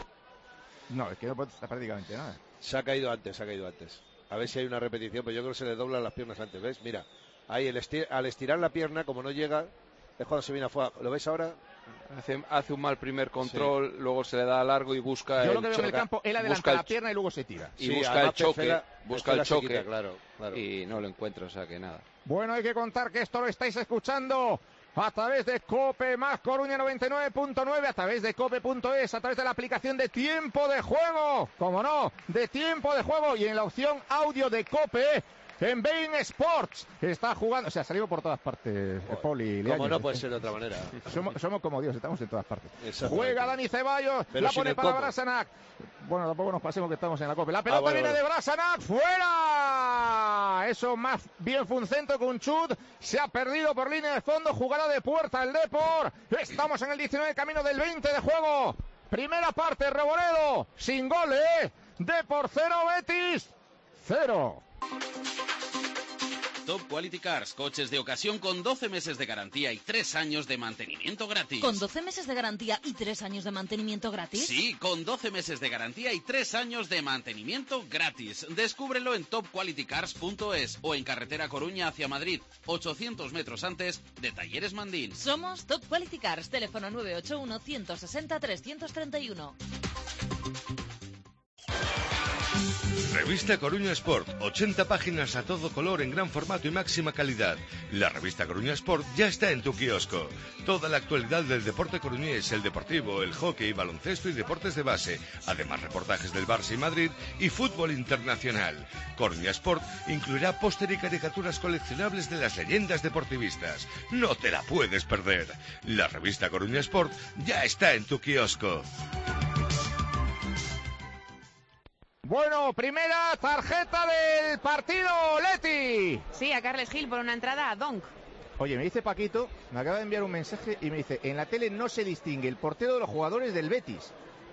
no, es que no protesta prácticamente nada. Se ha caído antes, se ha caído antes. A ver si hay una repetición, pero yo creo que se le doblan las piernas antes, ¿ves? Mira, ahí el esti- al estirar la pierna, como no llega, es cuando se viene afuera. ¿Lo ves ahora? Hace, hace un mal primer control, luego se le da largo y busca Yo el lo que veo en el choque. campo, él adelanta busca el la pierna y luego se tira. y Sí, busca además el choque, Petzela- busca el Petzela se choque quita, claro, claro. y no lo encuentra, o sea que nada. Bueno, hay que contar que esto lo estáis escuchando a través de COPE más Coruña noventa y nueve punto nueve, a través de cope punto es, a través de la aplicación de Tiempo de Juego, como no, de Tiempo de Juego, y en la opción audio de COPE. En Bein Sports está jugando, o sea, salimos por todas partes, Joder, Poli. Como Leaño. no puede ser de otra manera. Somos, somos como Dios, estamos en todas partes. Exactamente. Juega Dani Ceballos, Pero la sin pone el para cómo. Brasanac. Bueno, tampoco nos pasemos que estamos en la copa. La pelota bueno, viene bueno. de Brasanac, ¡fuera! Eso más bien fue un centro que un chut. Se ha perdido por línea de fondo, jugará de puerta el Depor. Estamos en el diecinueve, camino del veinte de juego. Primera parte, Reboredo, sin goles, ¿eh? Depor cero, Betis cero. Top Quality Cars, coches de ocasión con doce meses de garantía y tres años de mantenimiento gratis. ¿Con doce meses de garantía y tres años de mantenimiento gratis? Sí, con doce meses de garantía y tres años de mantenimiento gratis. Descúbrelo en top quality cars punto es o en carretera Coruña hacia Madrid, ochocientos metros antes de Talleres Mandín. Somos Top Quality Cars, teléfono nueve ocho uno, uno seis cero, tres tres uno. Revista Coruña Sport, ochenta páginas a todo color en gran formato y máxima calidad. La revista Coruña Sport ya está en tu kiosco. Toda la actualidad del deporte coruñés, el deportivo, el hockey, baloncesto y deportes de base. Además, reportajes del Barça y Madrid y fútbol internacional. Coruña Sport incluirá póster y caricaturas coleccionables de las leyendas deportivistas. No te la puedes perder. La revista Coruña Sport ya está en tu kiosco. Bueno, primera tarjeta del partido, Leti. Sí, a Carles Gil por una entrada a Donk. Oye, me dice Paquito, me acaba de enviar un mensaje y me dice, en la tele no se distingue el portero de los jugadores del Betis.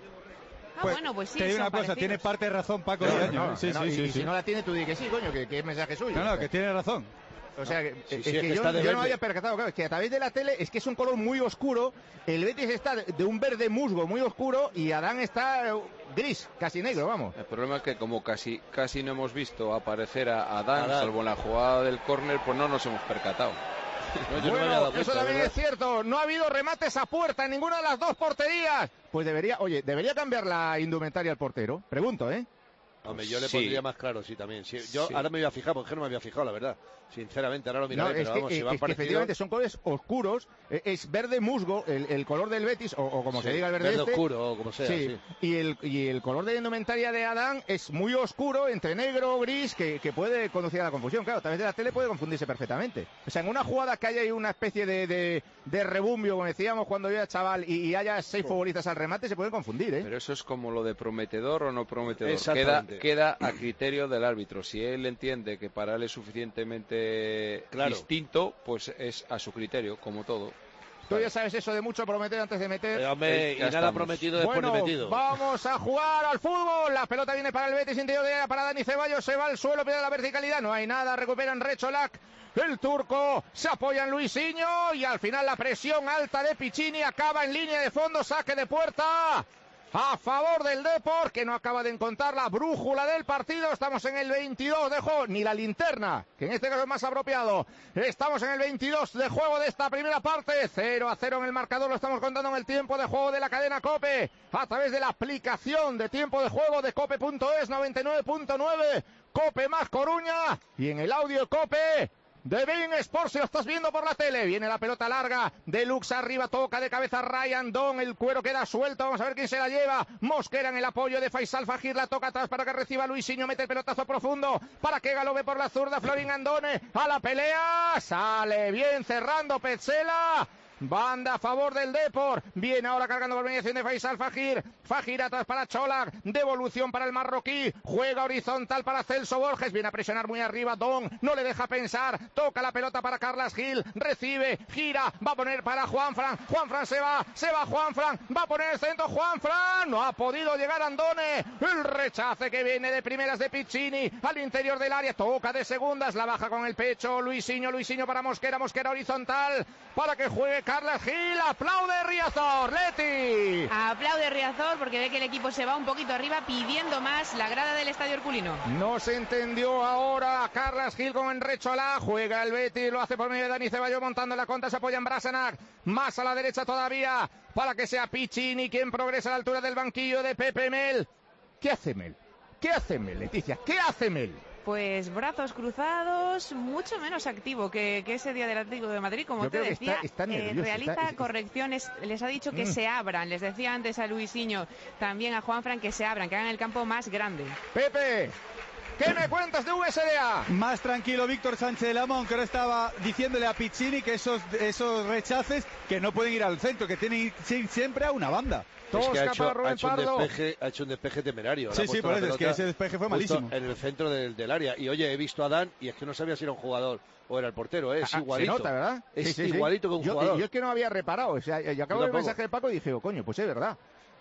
Ah, pues, bueno, pues sí. Te digo son una cosa, parecidos. tiene parte de razón Paco No, de no, año. no, sí, no, sí, y, sí, y sí. si no la tiene, tú di que sí, coño, que, que es mensaje suyo. No, no, que tiene razón. O sea, que, Sí, es sí, que, es que yo, está de yo no verde. me había percatado, claro, es que a través de la tele es que es un color muy oscuro, el Betis está de, de un verde musgo muy oscuro y Adán está eh, gris, casi negro, vamos. El problema es que como casi casi no hemos visto aparecer a Adán, Adán. salvo en la jugada del córner, pues no nos hemos percatado. No, yo no me había Bueno, dado eso cuenta, también ¿verdad? es cierto, no ha habido remates a puerta en ninguna de las dos porterías. Pues debería, oye, debería cambiar la indumentaria al portero, pregunto, ¿eh? Hombre, yo le Sí. pondría más claro, sí, también. Sí, yo Sí. ahora me voy a fijar, porque no me había fijado, la verdad. Sinceramente, ahora lo No, miraré, es pero que, vamos, eh, si van es que parecidos... efectivamente son colores oscuros, eh, es verde musgo, el, el color del Betis, o, o como Sí, se diga el verde, verde este. oscuro, o como sea, Sí, sí. Y, el, y el color de la indumentaria de Adán es muy oscuro, entre negro, gris, que, que puede conducir a la confusión. Claro, a través de la tele puede confundirse perfectamente. O sea, en una jugada que haya ahí una especie de, de, de rebumbio, como decíamos cuando yo era chaval, y, y haya seis futbolistas al remate, se pueden confundir, ¿eh? Pero eso es como lo de prometedor o no prometedor. Queda, Exactamente. queda a criterio del árbitro. Si él entiende que para él es suficientemente Claro. distinto, pues es a su criterio, como todo. Tú ya sabes eso de mucho prometer antes de meter. Eh, hombre, Eh, y ya nada estamos. prometido después Bueno, de metido. vamos a jugar al fútbol. La pelota viene para el Betis, interior de área para Dani Ceballos. Se va al suelo, pierde la verticalidad. No hay nada, recuperan Recholak. El turco se apoya en Luisinho y al final la presión alta de Piccini acaba en línea de fondo, saque de puerta a favor del Depor, que no acaba de encontrar la brújula del partido. Estamos en el veintidós de juego, ni la linterna, que en este caso es más apropiado. Estamos en el veintidós de juego de esta primera parte, cero a cero en el marcador, lo estamos contando en el tiempo de juego de la cadena COPE, a través de la aplicación de tiempo de juego de cope punto es, noventa y nueve punto nueve, COPE más Coruña, y en el audio COPE de Bein Sports, si lo estás viendo por la tele. Viene la pelota larga, Deluxe arriba, toca de cabeza Ryan Don, el cuero queda suelto, vamos a ver quién se la lleva. Mosquera en el apoyo de Faisal Fajir, la toca atrás para que reciba Luisinho, mete el pelotazo profundo para que Galope por la zurda, Florin Andone a la pelea, sale bien cerrando Petzela. Banda a favor del Depor. Viene ahora cargando por mediación de Faisal Fajir. Fajir atrás para Cholak. Devolución para el marroquí. Juega horizontal para Celso Borges. Viene a presionar muy arriba Don. No le deja pensar. Toca la pelota para Carlas Gil. Recibe. Gira. Va a poner para Juanfran. Juanfran se va. Se va Juanfran. Va a poner el centro Juanfran. No ha podido llegar Andone. El rechace que viene de primeras de Piccini. Al interior del área. Toca de segundas. La baja con el pecho. Luisinho. Luisinho para Mosquera. Mosquera horizontal. Para que juegue Carlas Gil, aplaude Riazor, Leti. Aplaude Riazor porque ve que el equipo se va un poquito arriba pidiendo más la grada del Estadio Herculino. No se entendió ahora Carlas Gil con Enrecholá, juega el Betis, lo hace por medio de Dani Ceballos montando la contra, se apoya en Brasanac, más a la derecha todavía, para que sea Piccini quien progresa a la altura del banquillo de Pepe Mel. ¿Qué hace Mel? ¿Qué hace Mel, Leticia? ¿Qué hace Mel? Pues brazos cruzados, mucho menos activo que, que ese día del Atlético de Madrid, como Yo te creo que decía, está- está eh, nervioso, realiza está- es- correcciones, les ha dicho que Mm. se abran, les decía antes a Luisinho, también a Juanfran que se abran, que hagan el campo más grande. Pepe, ¿qué me cuentas de U S D A? Más tranquilo Víctor Sánchez de Lamón, que ahora estaba diciéndole a Piccini que esos, esos rechaces que no pueden ir al centro, que tienen que ir siempre a una banda. Es que ha Tosca hecho, para ha, Rubén hecho un Pardo. despeje, ha hecho un despeje temerario. Le Sí, ha sí, puesto por la eso, es que pelota ese despeje fue justo malísimo. en el centro del, del área. Y oye, he visto a Dan y es que no sabía si era un jugador o era el portero. ¿eh? Es Ah, igualito. Se nota, ¿verdad? Es Sí, sí, sí. igualito que un yo, jugador. Yo es que no había reparado. O sea, yo acabo Yo de ver el tampoco. mensaje de Paco y dije, oh, coño, pues es verdad.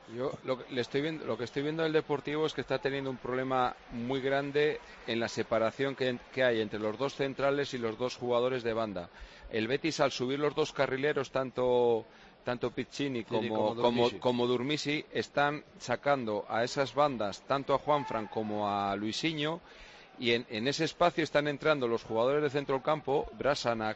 Yo lo que, le estoy viendo, lo que estoy viendo del Deportivo es que está teniendo un problema muy grande en la separación que, que hay entre los dos centrales y los dos jugadores de banda. El Betis, al subir los dos carrileros, tanto, tanto Piccini como, sí, como, como, Durmisi. como Durmisi, están sacando a esas bandas, tanto a Juanfran como a Luisinho, y en, en ese espacio están entrando los jugadores de centro del campo, Brasanac,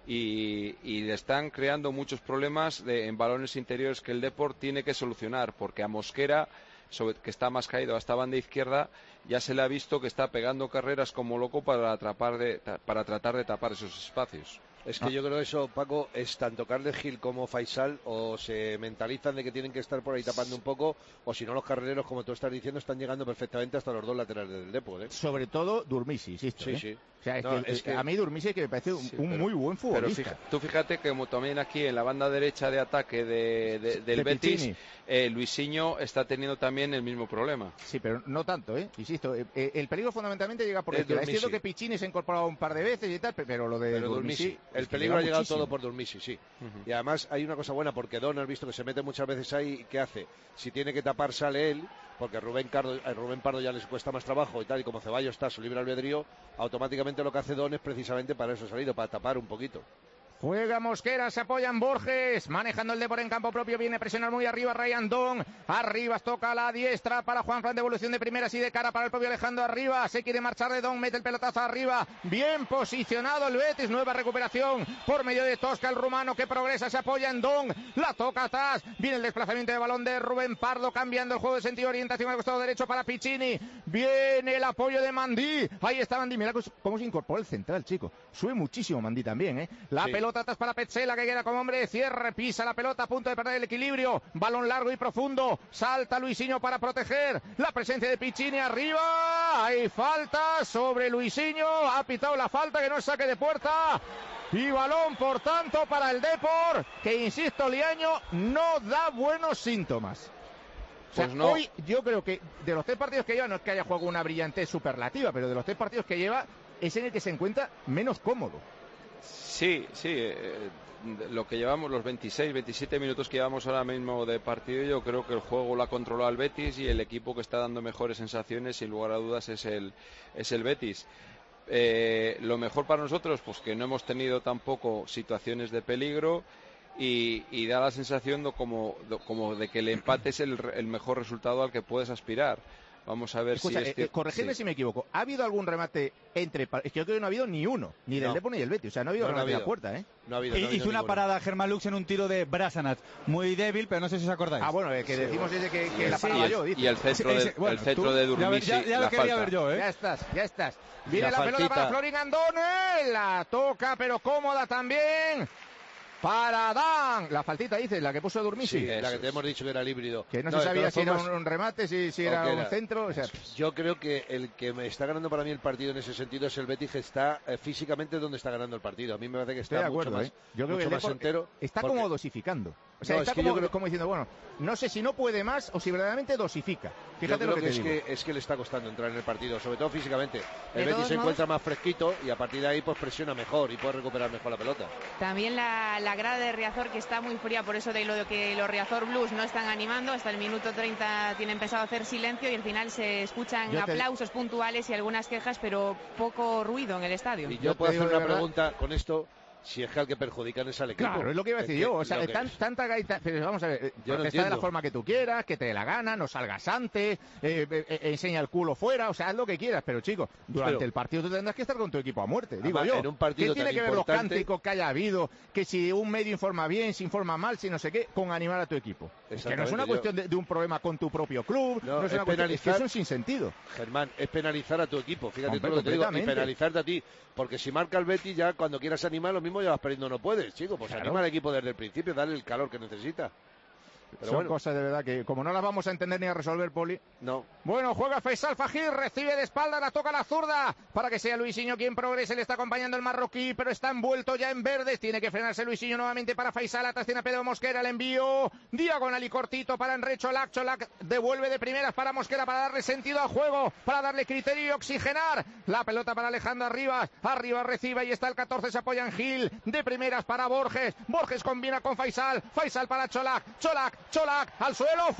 Y, y le están creando muchos problemas de, en balones interiores que el Depor tiene que solucionar, porque a Mosquera, sobre, que está más caído a esta banda izquierda, ya se le ha visto que está pegando carreras como loco para, atrapar de, para tratar de tapar esos espacios. Es que yo creo que eso, Paco, es tanto Carles Gil como Faisal, o se mentalizan de que tienen que estar por ahí tapando un poco, o si no los carrileros, como tú estás diciendo, están llegando perfectamente hasta los dos laterales del Depor, ¿eh? Sobre todo Durmisi, insisto, sí, ¿eh? sí. O sea, es, No, que, es que... a mí Durmisi que me parece un, Sí, un pero, muy buen futbolista. Pero fija, tú fíjate que como también aquí en la banda derecha de ataque de, de, del de Betis, eh, Luisinho está teniendo también el mismo problema. Sí, pero no tanto, ¿eh? Insisto, eh, eh, el peligro fundamentalmente llega por la izquierda. Es cierto que Piccini se ha incorporado un par de veces y tal, pero lo de pero Durmisi... Durmisi, el es que peligro ha llegado muchísimo. todo por Durmisi, sí. Uh-huh. Y además hay una cosa buena, porque Don has visto que se mete muchas veces ahí, ¿qué hace? Si tiene que tapar, sale él, porque Rubén, Cardo, a Rubén Pardo ya les cuesta más trabajo y tal, y como Ceballos está a su libre albedrío, automáticamente lo que hace Don es precisamente para eso salido, para tapar un poquito. Juega Mosquera, se apoyan Borges, manejando el Depor en campo propio, viene a presionar muy arriba Ryan Don, arriba toca la diestra para Juanfran, devolución de primeras y de cara para el propio Alejandro arriba, se quiere marchar de Don, mete el pelotazo arriba, bien posicionado el Betis, nueva recuperación por medio de Tosca, el rumano que progresa, se apoya en Don, la toca atrás, viene el desplazamiento de balón de Rubén Pardo, cambiando el juego de sentido, orientación al costado derecho para Piccini, viene el apoyo de Mandí, ahí está Mandí, mira cómo se incorpora el central, chico, sube muchísimo Mandí también, ¿eh? La sí. pelota atrás para Petzela, que queda como hombre de cierre, pisa la pelota a punto de perder el equilibrio, balón largo y profundo, salta Luisinho para proteger la presencia de Piccini arriba, hay falta sobre Luisinho, ha pitado la falta, que no es saque de puerta, y balón por tanto para el Depor, que insisto, Liaño no da buenos síntomas. O sea, pues no. Hoy yo creo que de los tres partidos que lleva, no es que haya jugado una brillantez superlativa, pero de los tres partidos que lleva es en el que se encuentra menos cómodo. Sí, sí, eh, lo que llevamos, los veintiséis, veintisiete minutos que llevamos ahora mismo de partido, yo creo que el juego lo ha controlado el Betis y el equipo que está dando mejores sensaciones, sin lugar a dudas, es el, es el Betis. Eh, lo mejor para nosotros, pues que no hemos tenido tampoco situaciones de peligro y, y da la sensación de como, de, como de que el empate es el, el mejor resultado al que puedes aspirar. Vamos a ver. Escucha, si es eh, corregidme sí. si me equivoco. ¿Ha habido algún remate entre... Es que yo creo que no ha habido ni uno, ni del No. Depor ni del Betis. O sea, no ha habido No, no remate ha a la habido. puerta, ¿eh? No ha habido, no ha habido Hizo una ninguno. parada Germán Lux en un tiro de Brasanac, muy débil, pero no sé si os acordáis. Ah, bueno, el que decimos es de que, que la Sí, paraba y el, yo, dice. y el centro, Sí, de, ese- bueno, el centro tú- de ya, Durmisi, ya, ya lo la quería falta. ver yo, ¿eh? Ya estás, ya estás. Viene La la, pelota faltita. para Florin Andone, la toca, pero cómoda también. Para Dan, la faltita dice, la que puso Durmisi. Sí, la Eso que te es. hemos dicho que era el híbrido. Que no, No, se de sabía todas si era formas, un, un remate, si, si o era que un era. centro. O sea, Yo creo que el que me está ganando para mí el partido en ese sentido es el Betis, que está eh, físicamente donde está ganando el partido. A mí me parece que estoy está de acuerdo, mucho más, ¿eh? Yo creo mucho que el más Depor entero. está porque- como dosificando. O sea, No, está es que como, yo creo- como diciendo, bueno, no sé si no puede más o si verdaderamente dosifica. Yo Fíjate creo lo que, que, te es, digo. que es que le está costando entrar en el partido, sobre todo físicamente. El De Betis todos se modos- encuentra más fresquito y a partir de ahí pues presiona mejor y puede recuperar mejor la pelota. También la, la grada de Riazor, que está muy fría, por eso de lo de que los Riazor Blues no están animando. Hasta el minuto treinta tienen pensado hacer silencio y al final se escuchan Yo te- aplausos puntuales y algunas quejas, pero poco ruido en el estadio. Y Yo yo te puedo digo hacer de una verdad- pregunta con esto, si es que al que perjudican es al equipo. Claro, es lo que iba a decir Es yo. O sea, lo que- tan- tanta gaita. Pero vamos a ver, eh, Yo no protesta de la entiendo. forma que tú quieras, que te dé la gana, no salgas antes, eh, eh, eh, enseña el culo fuera, o sea, haz lo que quieras. Pero chico, durante Pero- el partido tú tendrás que estar con tu equipo a muerte, digo Además, yo. en un partido ¿Qué tiene tan que ver los importante- cánticos que haya habido? Que si un medio informa bien, si informa mal, si no sé qué, con animar a tu equipo. Es que no es una Exactamente, cuestión de, de un problema con tu propio club, No, no, es es una cuestión, es que penalizar- es un sinsentido. Germán, es penalizar a tu equipo, fíjate Hombre, todo lo que te digo, y completamente. penalizarte a ti, porque si marca el Betis ya cuando quieras animar lo mismo ya vas perdiendo, no puedes, chico, pues Claro. anima al equipo desde el principio, dale el calor que necesita. Pero Son bueno, cosas de verdad que como no las vamos a entender ni a resolver, Poli. no. Bueno, juega Faisal Fajir, recibe de espalda, la toca la zurda, para que sea Luisinho quien progrese, le está acompañando el marroquí, pero está envuelto ya en verdes, tiene que frenarse Luisinho nuevamente para Faisal, atrás tiene a Pedro Mosquera, el envío, diagonal y cortito para Enre Cholac, Cholac devuelve de primeras para Mosquera, para darle sentido al juego, para darle criterio y oxigenar, la pelota para Alejandro Arribas, Arribas recibe y está el catorce, se apoya en Gil, de primeras para Borges, Borges combina con Faisal, Faisal para Cholac, Cholac, Čolak al suelo,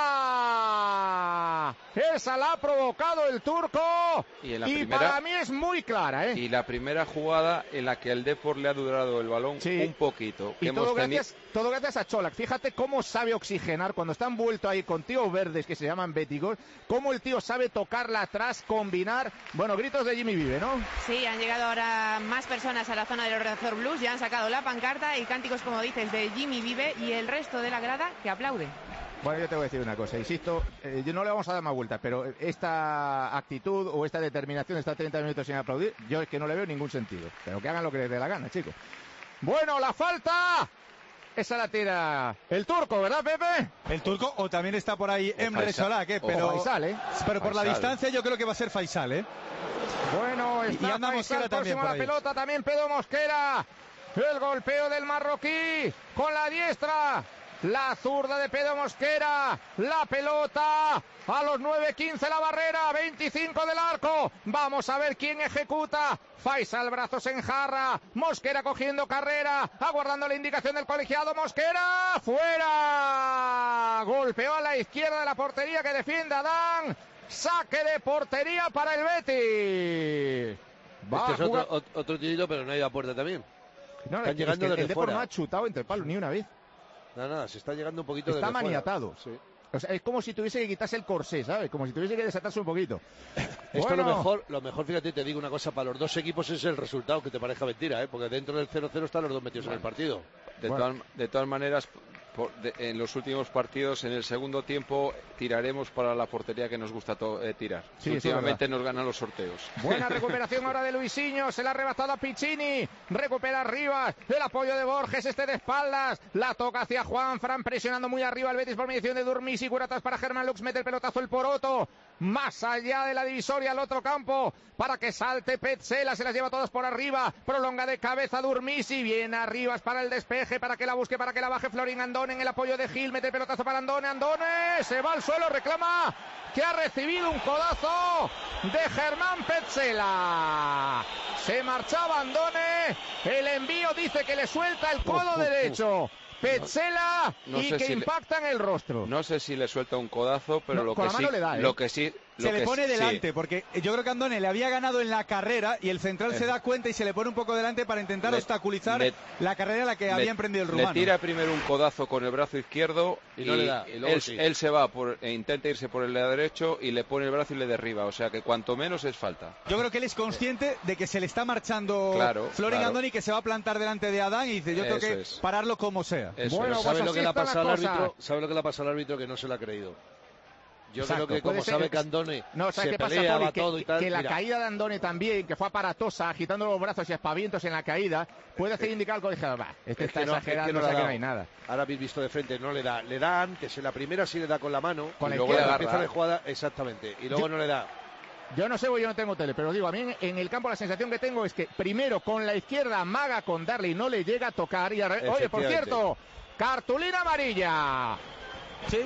falta. Esa la ha provocado el turco y, en la y primera, para mí es muy clara, ¿eh? Y la primera jugada en la que el Depor le ha durado el balón sí. un poquito. Y todo gracias, todo gracias a Čolak. Fíjate cómo sabe oxigenar cuando está envuelto ahí con tíos verdes que se llaman béticos, cómo el tío sabe tocarla atrás, combinar. Bueno, gritos de Jimmy Vive, ¿no? Sí, han llegado ahora más personas a la zona del Razor Blues, ya han sacado la pancarta y cánticos, como dices, de Jimmy Vive y el resto de la grada que aplaude. Bueno, yo te voy a decir una cosa, insisto, eh, yo no le vamos a dar más vueltas, pero esta actitud o esta determinación de estar treinta minutos sin aplaudir, yo es que no le veo ningún sentido. Pero que hagan lo que les dé la gana, chicos. Bueno, la falta. Esa la tira el turco, ¿verdad, Pepe? El turco, o también está por ahí Emre Çolak, ¿eh? Pero, o Faisal, ¿eh? Pero por Faisal. La distancia yo creo que va a ser Faisal, ¿eh? Bueno, está y anda Faisal, Mosquera también por la ahí. pelota, también Pedro Mosquera. El golpeo del marroquí con la diestra. La zurda de Pedro Mosquera, la pelota a los nueve quince la barrera, veinticinco del arco. Vamos a ver quién ejecuta. Faisal, brazos en jarra. Mosquera cogiendo carrera, aguardando la indicación del colegiado. Mosquera, fuera. Golpeó a la izquierda de la portería que defiende Adán. Saque de portería para el Betis. Va este es otro, otro tirito, pero no ha ido a puerta también. No, Están es llegando que desde el Depor fuera. no ha chutado entre palos ni una vez. Nada, nada, se está llegando un poquito Está desde maniatado. Fuera. Sí. O sea, es como si tuviese que quitarse el corsé, ¿sabes? Como si tuviese que desatarse un poquito. Esto bueno. lo mejor, lo mejor, fíjate, te digo una cosa, para los dos equipos es el resultado, que te parezca mentira, ¿eh? Porque dentro del cero cero están los dos metidos bueno. en el partido. De, bueno. todas, de todas maneras, por, de, en los últimos partidos, en el segundo tiempo, tiraremos para la portería que nos gusta to, eh, tirar. Sí, últimamente nos ganan los sorteos. Buena recuperación ahora de Luisinho, se la ha arrebatado a Piccini, recupera Rivas, el apoyo de Borges, este de espaldas, la toca hacia Juanfran, presionando muy arriba el Betis por mediación de Durmisi, Curatas para Germán Lux, mete el pelotazo el Poroto, más allá de la divisoria al otro campo, para que salte Petzela, se las lleva todas por arriba, prolonga de cabeza Durmisi, viene a Rivas para el despeje, para que la busque, para que la baje Florín Andone en el apoyo de Gil, mete el pelotazo para Andone, Andone, se va al suelo, reclama que ha recibido un codazo de Germán Petzela. Se marchaba Andone, el envío dice que le suelta el codo uf, uf, derecho. Uf. Petzela no, no y que si impacta le, en el rostro. No sé si le suelta un codazo, pero no, lo, con que la mano sí, le da, ¿eh? lo que sí... Lo se que le pone sí, delante, sí. porque yo creo que Andone le había ganado en la carrera y el central eh. se da cuenta y se le pone un poco delante para intentar le, obstaculizar le, la carrera a la que le, había emprendido el rumano. Le tira primero un codazo con el brazo izquierdo y, y no le da. Y él, sí. él se va, por, e intenta irse por el lado derecho y le pone el brazo y le derriba. O sea que cuanto menos es falta. Yo creo que él es consciente de que se le está marchando claro, Florin claro. Andone y que se va a plantar delante de Adán y dice yo tengo Eso que es. pararlo como sea. Eso bueno, pues ¿sabe lo que le ha pasado al árbitro? ¿Sabe lo que le ha pasado al árbitro que no se lo ha creído? Yo Exacto, creo que como sabe que Andone no, se qué pelea, pasa, Poli? va que, todo y tal. Que la mira. caída de Andone también, que fue aparatosa, agitando los brazos y aspavientos en la caída, puede hacer indicar al colegiado, va, este es está que no, exagerando, es que no, o sea le que ha no hay nada. Ahora habéis visto de frente, no le da, le da antes, en la primera sí le da con la mano, con y la luego izquierda, empieza la jugada, exactamente, y luego yo, no le da. Yo no sé, yo no tengo tele, pero os digo, a mí en, en el campo la sensación que tengo es que primero con la izquierda amaga con darle y no le llega a tocar, y a re... oye, por cierto, cartulina amarilla. Sí.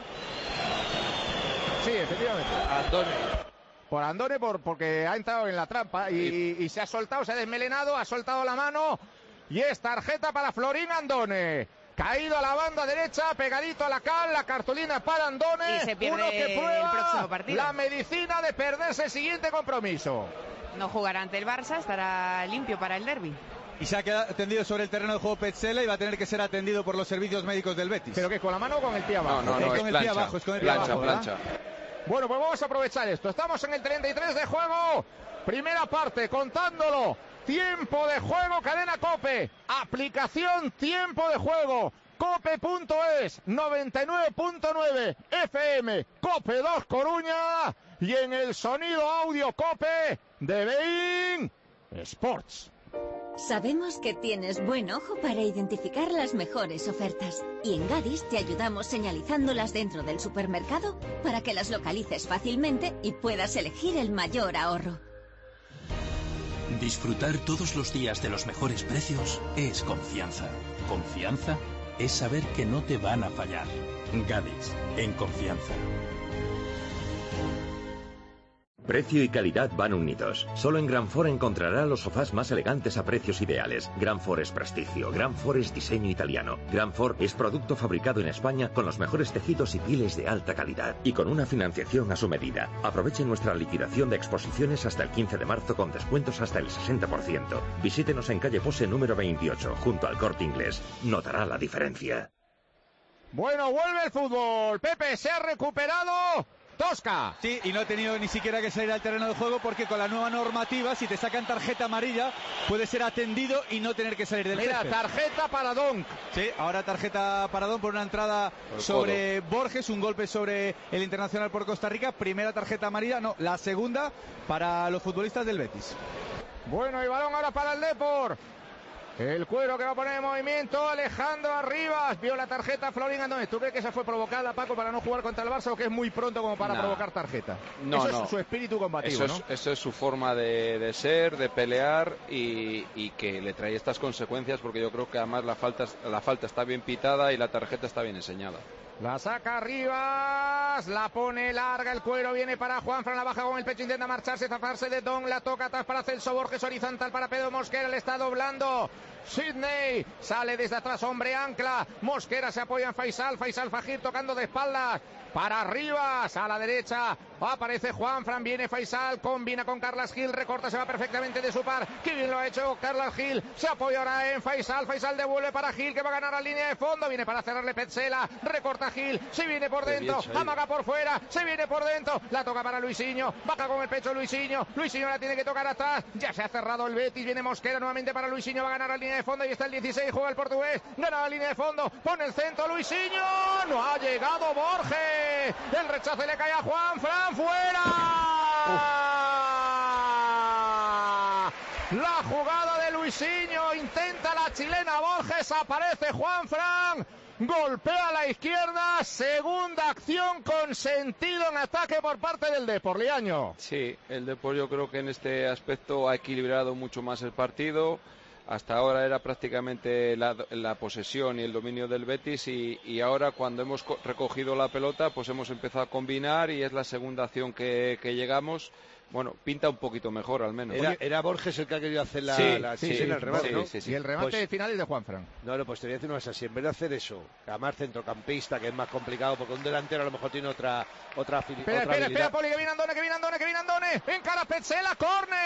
Sí, efectivamente. Andone. Por Andone, por, porque ha entrado en la trampa y, y, y se ha soltado, se ha desmelenado, ha soltado la mano y es tarjeta para Florín Andone. Caído a la banda derecha, pegadito a la cal, la cartulina para Andone. Y se pierde uno que prueba el próximo partido. La medicina de perderse el siguiente compromiso. No jugará ante el Barça, estará limpio para el derbi. Y se ha quedado atendido sobre el terreno de juego Petzela y va a tener que ser atendido por los servicios médicos del Betis. ¿Pero que con la mano o con el pie abajo? No, no, no, es es con el plancha, pie abajo, es con el plancha, pie abajo. plancha. Bueno, pues vamos a aprovechar esto. Estamos en el treinta y tres de juego. Primera parte, contándolo. Tiempo de juego, cadena COPE. Aplicación tiempo de juego. cope punto es, noventa y nueve punto nueve F M, COPE dos Coruña. Y en el sonido audio COPE de Bein Sports. Sabemos que tienes buen ojo para identificar las mejores ofertas y en Gadis te ayudamos señalizándolas dentro del supermercado para que las localices fácilmente y puedas elegir el mayor ahorro. Disfrutar todos los días de los mejores precios es confianza. Confianza es saber que no te van a fallar. Gadis, en confianza. Precio y calidad van unidos. Solo en Granfort encontrará los sofás más elegantes a precios ideales. Granfort es prestigio, Granfort es diseño italiano. Granfort es producto fabricado en España con los mejores tejidos y pieles de alta calidad y con una financiación a su medida. Aproveche nuestra liquidación de exposiciones hasta el quince de marzo con descuentos hasta el sesenta por ciento. Visítenos en calle Pose número veintiocho, junto al Corte Inglés. Notará la diferencia. Bueno, vuelve el fútbol. Pepe, se ha recuperado Tosca. Sí, y no ha tenido ni siquiera que salir al terreno de juego porque con la nueva normativa, si te sacan tarjeta amarilla, puede ser atendido y no tener que salir del Mira, césped. tarjeta para Donk. Sí, ahora tarjeta para Donk por una entrada sobre Borges, un golpe sobre el Internacional por Costa Rica. Primera tarjeta amarilla, no, la segunda para los futbolistas del Betis. Bueno, y balón ahora para el Depor. El Cuero que va a poner en movimiento, Alejandro Arribas, vio la tarjeta Florín Andóñez. ¿Tú crees que esa fue provocada, Paco, para no jugar contra el Barça o que es muy pronto como para no. provocar tarjeta? No, eso no. es su espíritu combativo, eso ¿no? Es, eso es su forma de, de ser, de pelear y, y que le trae estas consecuencias porque yo creo que además la falta, la falta está bien pitada y la tarjeta está bien enseñada. La saca Arribas, la pone larga, el Cuero viene para Juanfran, la baja con el pecho, intenta marcharse, zafarse de Don, la toca atrás para Celso Borges, horizontal para Pedro Mosquera, le está doblando Sidney, sale desde atrás, hombre ancla, Mosquera se apoya en Faisal, Faisal Fajir tocando de espaldas para Arribas, a la derecha aparece Juanfran, viene Faisal, combina con Carlas Gil, recorta, se va perfectamente de su par, que bien lo ha hecho Carlas Gil, se apoya ahora en Faisal, Faisal devuelve para Gil, que va a ganar la línea de fondo, viene para cerrarle Petzela, recorta Gil, se viene por dentro, amaga por fuera, se viene por dentro, la toca para Luisinho, baja con el pecho Luisinho, Luisinho la tiene que tocar atrás, ya se ha cerrado el Betis, viene Mosquera nuevamente para Luisinho, va a ganar la línea de fondo, y está el dieciséis, juega el portugués, gana la línea de fondo, pone el centro Luisinho, no ha llegado Borges, el rechazo le cae a Juanfran, fuera. La jugada de Luisinho, intenta la chilena Borges, aparece Juanfran, golpea a la izquierda, segunda acción con sentido en ataque por parte del Depor, Liaño. Sí, el Depor yo creo que en este aspecto ha equilibrado mucho más el partido. Hasta ahora era prácticamente la, la posesión y el dominio del Betis y, y ahora cuando hemos recogido la pelota pues hemos empezado a combinar y es la segunda acción que, que llegamos. Bueno, pinta un poquito mejor al menos. Era, era Borges el que ha querido hacer la, sí, la sí, sí, el remate, sí, ¿no? Sí, sí. Y el remate pues, final es de Juanfran. No, no, pues te voy a decir una cosa, si en vez de hacer eso, además centrocampista, que es más complicado, porque un delantero a lo mejor tiene otra otra, espera, otra espera, habilidad. espera, Poli, que viene Andone, que viene Andone, que viene Andone, encara Petzela,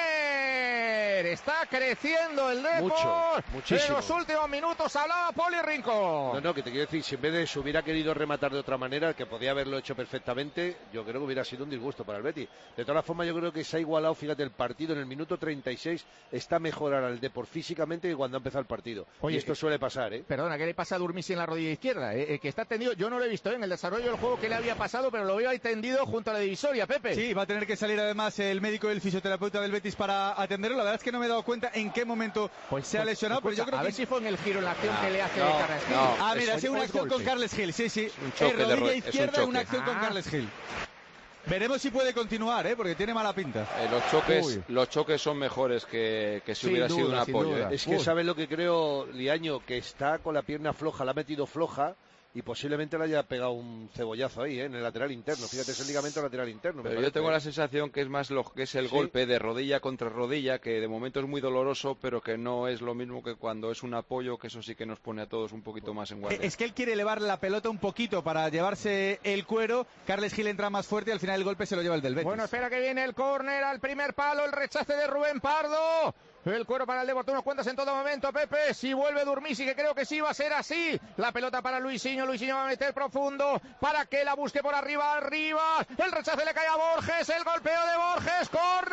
córner, está creciendo el Depor. Mucho, muchísimo. En los últimos minutos hablaba Poli Rincón. No, no, que te quiero decir, si en vez de eso hubiera querido rematar de otra manera, que podía haberlo hecho perfectamente, yo creo que hubiera sido un disgusto para el Betis. De todas formas, yo creo que se ha igualado, fíjate, el partido en el minuto treinta y seis está mejor ahora el Depor físicamente que cuando ha empezado el partido. Oye, y esto suele pasar, ¿eh? Perdona, ¿qué le pasa a Durmisi en la rodilla izquierda? Eh, eh, que está tendido, yo no lo he visto ¿eh? en el desarrollo del juego que le había pasado, pero lo veo ahí tendido junto a la divisoria, Pepe. Sí, va a tener que salir además el médico y el fisioterapeuta del Betis para atenderlo. La verdad es que no me he dado cuenta en qué momento pues, se ha pues, lesionado, pues, pero yo creo a que... ver si fue en el giro, en la acción no, que le hace no, Carles Gil. No, ah, mira, es sí, una acción golpe. con Carles Gil, sí, sí. Un choque en rodilla de izquierda, un una acción ah. con Carles Gil. Veremos si puede continuar, ¿eh? Porque tiene mala pinta. Eh, los choques los choques son mejores que, que si sin hubiera duda, sido un apoyo. Duda. ¿eh? Es que Uy. sabes lo que creo, Liaño, que está con la pierna floja, la ha metido floja y posiblemente le haya pegado un cebollazo ahí, ¿eh? En el lateral interno. Fíjate, es el ligamento lateral interno. Pero yo tengo la sensación que es más lo que es el ¿Sí? golpe de rodilla contra rodilla, que de momento es muy doloroso, pero que no es lo mismo que cuando es un apoyo, que eso sí que nos pone a todos un poquito más en guardia. Es que él quiere elevar la pelota un poquito para llevarse el cuero. Carles Gil entra más fuerte y al final el golpe se lo lleva el del Betis. Bueno, espera que viene el córner al primer palo, el rechace de Rubén Pardo. El cuero para el Depor, unos cuantos en todo momento, Pepe. Si vuelve Durmisi, que creo que sí va a ser así. La pelota para Luisinho, Luisinho va a meter profundo para que la busque por arriba, arriba. El rechace le cae a Borges, el golpeo de Borges,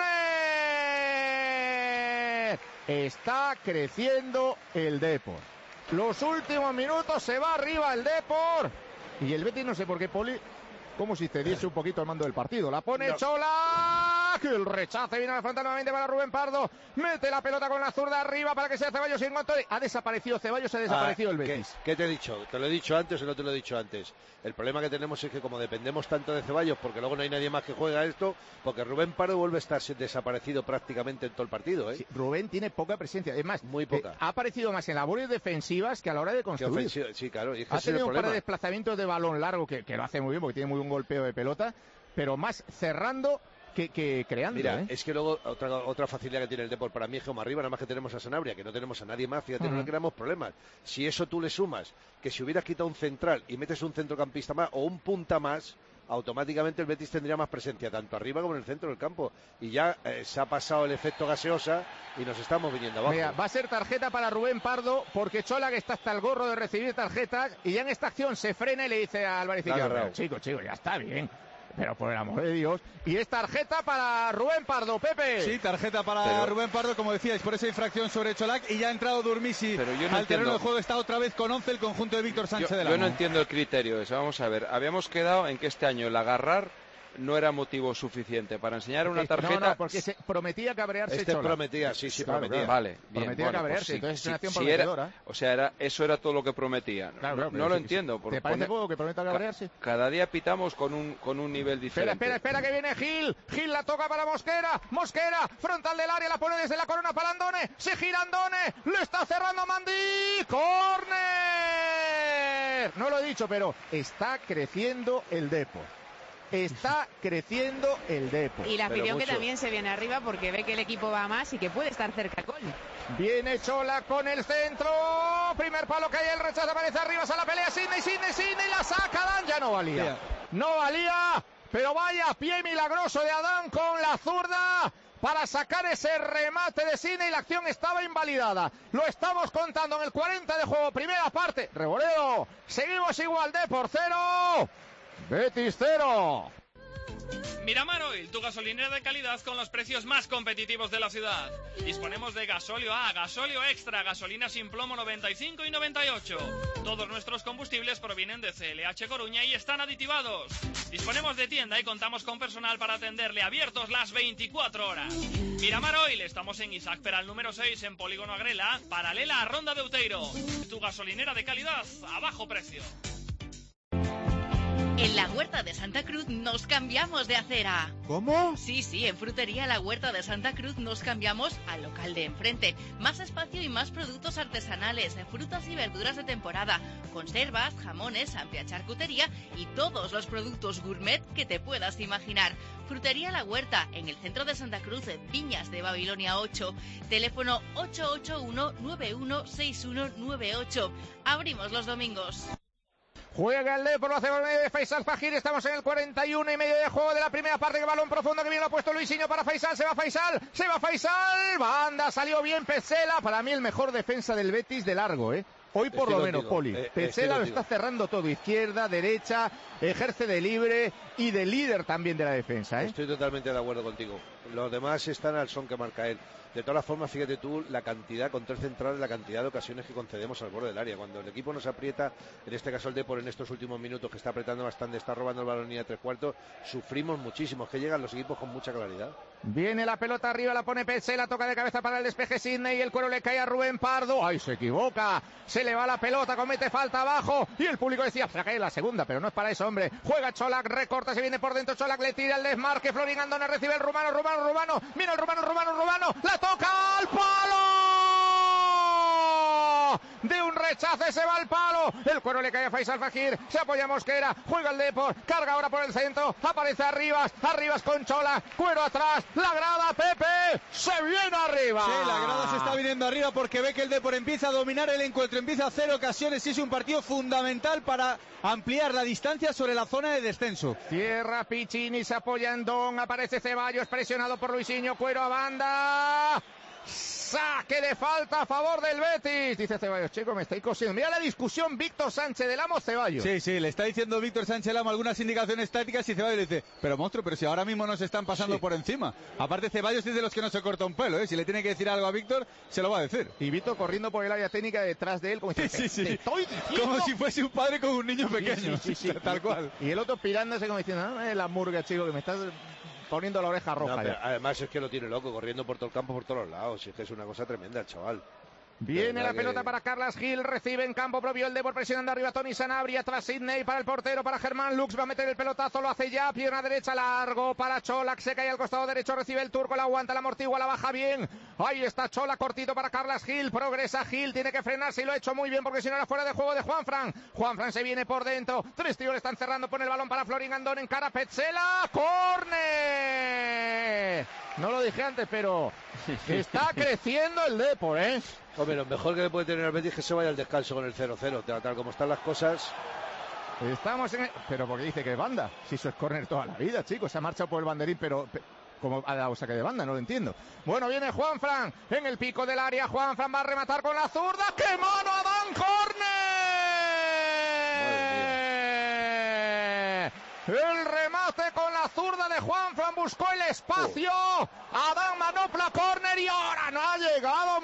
córner. Está creciendo el Depor. Los últimos minutos se va arriba el Depor. Y el Betis no sé por qué, Poli, como si cediese un poquito al mando del partido. La pone no. Chola, que el rechace viene a la frontal nuevamente para Rubén Pardo. Mete la pelota con la zurda arriba para que sea Ceballos y en cuanto ha desaparecido Ceballos, se ha desaparecido ah, el Betis. ¿qué, ¿Qué te he dicho? ¿Te lo he dicho antes o no te lo he dicho antes? El problema que tenemos es que como dependemos tanto de Ceballos, porque luego no hay nadie más que juega esto, porque Rubén Pardo vuelve a estar desaparecido prácticamente en todo el partido, ¿eh? Sí, Rubén tiene poca presencia, es más, muy poca. Eh, ha aparecido más en labores defensivas que a la hora de construir. Sí, claro. Y es que ha tenido un par de desplazamientos de balón largo que, que lo hace muy bien porque tiene muy buen golpeo de pelota, pero más cerrando que, que creando. Mira, ¿eh? es que luego otra, otra facilidad que tiene el Depor para mí es que más arriba, nada más que tenemos a Sanabria, que no tenemos a nadie más, fíjate, uh-huh. no le creamos problemas. Si eso tú le sumas, que si hubieras quitado un central y metes un centrocampista más o un punta más, automáticamente el Betis tendría más presencia, tanto arriba como en el centro del campo. Y ya eh, se ha pasado el efecto gaseosa y nos estamos viniendo abajo. Mira, va a ser tarjeta para Rubén Pardo, porque Cholak está hasta el gorro de recibir tarjetas, y ya en esta acción se frena y le dice a Álvarez Izquierdo: chico, chico, ya está bien. Pero por el amor de Dios. Y es tarjeta para Rubén Pardo, Pepe. Sí, tarjeta para pero... Rubén Pardo, como decíais, por esa infracción sobre Cholak. Y ya ha entrado Durmisi pero yo no al terreno entiendo... de juego. Está otra vez con once el conjunto de Víctor Sánchez yo, de la Yo no entiendo el criterio ese. Vamos a ver, habíamos quedado en que este año el agarrar no era motivo suficiente para enseñar una tarjeta. No, no, porque se prometía cabrearse este Cholak. prometía, sí, sí, claro, prometía. Claro. Vale, bien, prometía bueno, cabrearse, pues sí, entonces es sí, una acción sí prometedora. Era, o sea, era, eso era todo lo que prometía. Claro, no claro, no lo sí, entiendo. Por ¿Te parece poner... poco que prometa cabrearse? Cada día pitamos con un, con un nivel diferente. Espera, espera, espera, que viene Gil. Gil la toca para Mosquera. Mosquera, frontal del área, la pone desde la corona para Andone. Se gira Andone, lo está cerrando Mandí. ¡Córner! No lo he dicho, pero está creciendo el Depor. Está creciendo el Depor. Y la afición que también se viene arriba porque ve que el equipo va más y que puede estar cerca al gol. Viene Chola con el centro. Primer palo que hay, el rechazo, aparece arriba, a la pelea. Sidney, Sidney, Sidney, la saca Dan. Ya no valía. Yeah. No valía, pero vaya pie milagroso de Adán con la zurda para sacar ese remate de Sidney. La acción estaba invalidada. Lo estamos contando en el cuarenta de juego, primera parte. Revoleo. Seguimos igual, Depor cero. Betis cero. Miramar Oil, tu gasolinera de calidad con los precios más competitivos de la ciudad. Disponemos de gasóleo A, gasóleo extra, gasolina sin plomo noventa y cinco y noventa y ocho. Todos nuestros combustibles provienen de C L H Coruña y están aditivados. Disponemos de tienda y contamos con personal para atenderle, abiertos las veinticuatro horas. Miramar Oil, estamos en Isaac Peral número seis, en Polígono Agrela, paralela a Ronda de Outeiro. Tu gasolinera de calidad a bajo precio. En la Huerta de Santa Cruz nos cambiamos de acera. ¿Cómo? Sí, sí, en Frutería La Huerta de Santa Cruz nos cambiamos al local de enfrente. Más espacio y más productos artesanales, frutas y verduras de temporada, conservas, jamones, amplia charcutería y todos los productos gourmet que te puedas imaginar. Frutería La Huerta, en el centro de Santa Cruz, en Viñas de Babilonia ocho. Teléfono ocho ocho uno, nueve uno seis uno nueve ocho. Abrimos los domingos. Juega el Depor, lo hace por medio de Faisal Fajir. Estamos en el cuarenta y uno y medio de juego de la primera parte. Que balón profundo que bien lo ha puesto Luisinho para Faisal. Se va Faisal, se va Faisal. Banda, salió bien Petzela. Para mí el mejor defensa del Betis de largo, ¿eh? Hoy por lo menos, Poli. Eh, Petzela lo está cerrando todo. Izquierda, derecha, ejerce de libre y de líder también de la defensa, ¿eh? Estoy totalmente de acuerdo contigo. Los demás están al son que marca él. De todas formas, fíjate tú la cantidad, con tres centrales, la cantidad de ocasiones que concedemos al borde del área. Cuando el equipo nos aprieta, en este caso el Depor en estos últimos minutos, que está apretando bastante, está robando el balón en línea de tres cuartos, sufrimos muchísimo, que llegan los equipos con mucha claridad. Viene la pelota arriba, la pone Petzela, toca de cabeza para el despeje Sidney, y el cuero le cae a Rubén Pardo. ¡Ay, se equivoca! Se le va la pelota, comete falta abajo, y el público decía, se cae la segunda, pero no es para eso, hombre. Juega Cholak, recorta, se viene por dentro, Cholak le tira el desmarque, Florin Andone recibe el rumano, rumano, rumano, viene el rumano, rumano, rumano, la toca al palo. De un rechace se va al palo. El cuero le cae a Faisal Fajir. Se apoya Mosquera. Juega el Depor. Carga ahora por el centro. Aparece Arribas. Arribas con Chola. Cuero atrás. La grada, Pepe. Se viene arriba. Sí, la grada se está viniendo arriba porque ve que el Depor empieza a dominar el encuentro. Empieza a hacer ocasiones y es un partido fundamental para ampliar la distancia sobre la zona de descenso. Cierra Piccini. Se apoya en Don. Aparece Ceballos. Presionado por Luisinho. Cuero a banda. Saque de falta a favor del Betis. Dice Ceballos, chico, me estáis cosiendo. Mira la discusión Víctor Sánchez del Amo Ceballos. Sí, sí, le está diciendo Víctor Sánchez del Amo algunas indicaciones tácticas y Ceballos le dice, pero monstruo, pero si ahora mismo nos están pasando sí. por encima. Aparte Ceballos es de los que no se corta un pelo, ¿eh? Si le tiene que decir algo a Víctor, se lo va a decir. Y Víctor corriendo por el área técnica detrás de él, como, dice, sí, sí, te sí. estoy diciendo. Como si fuese un padre con un niño pequeño. Sí, sí, sí, sí. Tal cual. Y el otro pirándose como diciendo, no, es la murga, chico, que me estás poniendo la oreja roja. No, pero además es que lo tiene loco, corriendo por todo el campo, por todos los lados. Y es que es una cosa tremenda el chaval. Viene la pelota para Carlas Gil, recibe en campo propio el Depor, presionando arriba Tony Sanabria, tras Sidney para el portero, para Germán Lux, va a meter el pelotazo, lo hace ya, pierna derecha, largo para Cholak, se cae al costado derecho, recibe el turco, la aguanta, la amortigua, la baja bien, ahí está Cholak, cortito para Carlas Gil, progresa Gil, tiene que frenarse y lo ha hecho muy bien, porque si no era fuera de juego de Juanfran, Juanfran se viene por dentro, tres tíos le están cerrando, pone el balón para Florin Andón, en cara Petzela, ¡córner! No lo dije antes, pero está creciendo el Depor, ¿eh? Hombre, lo mejor que le puede tener al Betis es que se vaya al descanso con el cero cero, tal como están las cosas. Estamos en el... Pero porque dice que es banda, si eso es córner toda la vida, chicos, se ha marchado por el banderín, pero... como ha dado saque de banda, no lo entiendo. Bueno, viene Juanfran en el pico del área, Juanfran va a rematar con la zurda, ¡qué mano Adán, córner! El remate con la zurda de Juanfran, buscó el espacio, oh. Adán manopla córner y ahora no ha llegado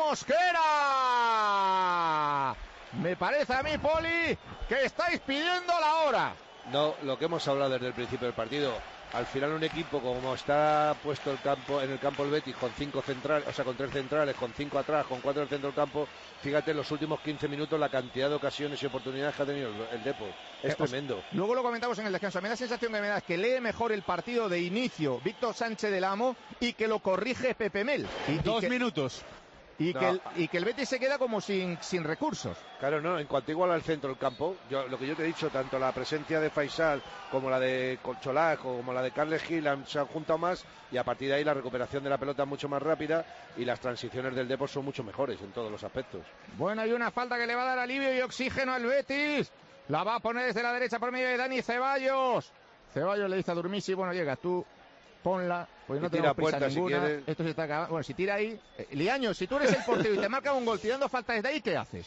Mosquera. Me parece a mí, Poli, que estáis pidiendo la hora. No, lo que hemos hablado desde el principio del partido. Al final un equipo como está puesto el campo en el campo el Betis con cinco centrales, o sea, con tres centrales, con cinco atrás, con cuatro en el centro del campo, fíjate en los últimos quince minutos la cantidad de ocasiones y oportunidades que ha tenido el, el Depor. Es eh, tremendo. Os, luego lo comentamos en el descanso. Me da la sensación que me da que lee mejor el partido de inicio Víctor Sánchez del Amo y que lo corrige Pepe Mel. Y, Dos y que... minutos. Y, no. que el, y que el Betis se queda como sin, sin recursos. Claro, no, en cuanto igual al centro del campo, yo, lo que yo te he dicho, tanto la presencia de Faisal como la de Cholak o como la de Carles Gil han, se han juntado más, y a partir de ahí la recuperación de la pelota es mucho más rápida y las transiciones del Depor son mucho mejores en todos los aspectos. Bueno, hay una falta que le va a dar alivio y oxígeno al Betis. La va a poner desde la derecha por medio de Dani Ceballos. Ceballos le dice a Durmisi, bueno, llega tú, ponla, pues no tenemos prisa ninguna. Si esto se está acabando. Bueno, si tira ahí, eh, Liaño, si tú eres el portero y te marca un gol tirando falta desde ahí, ¿qué haces?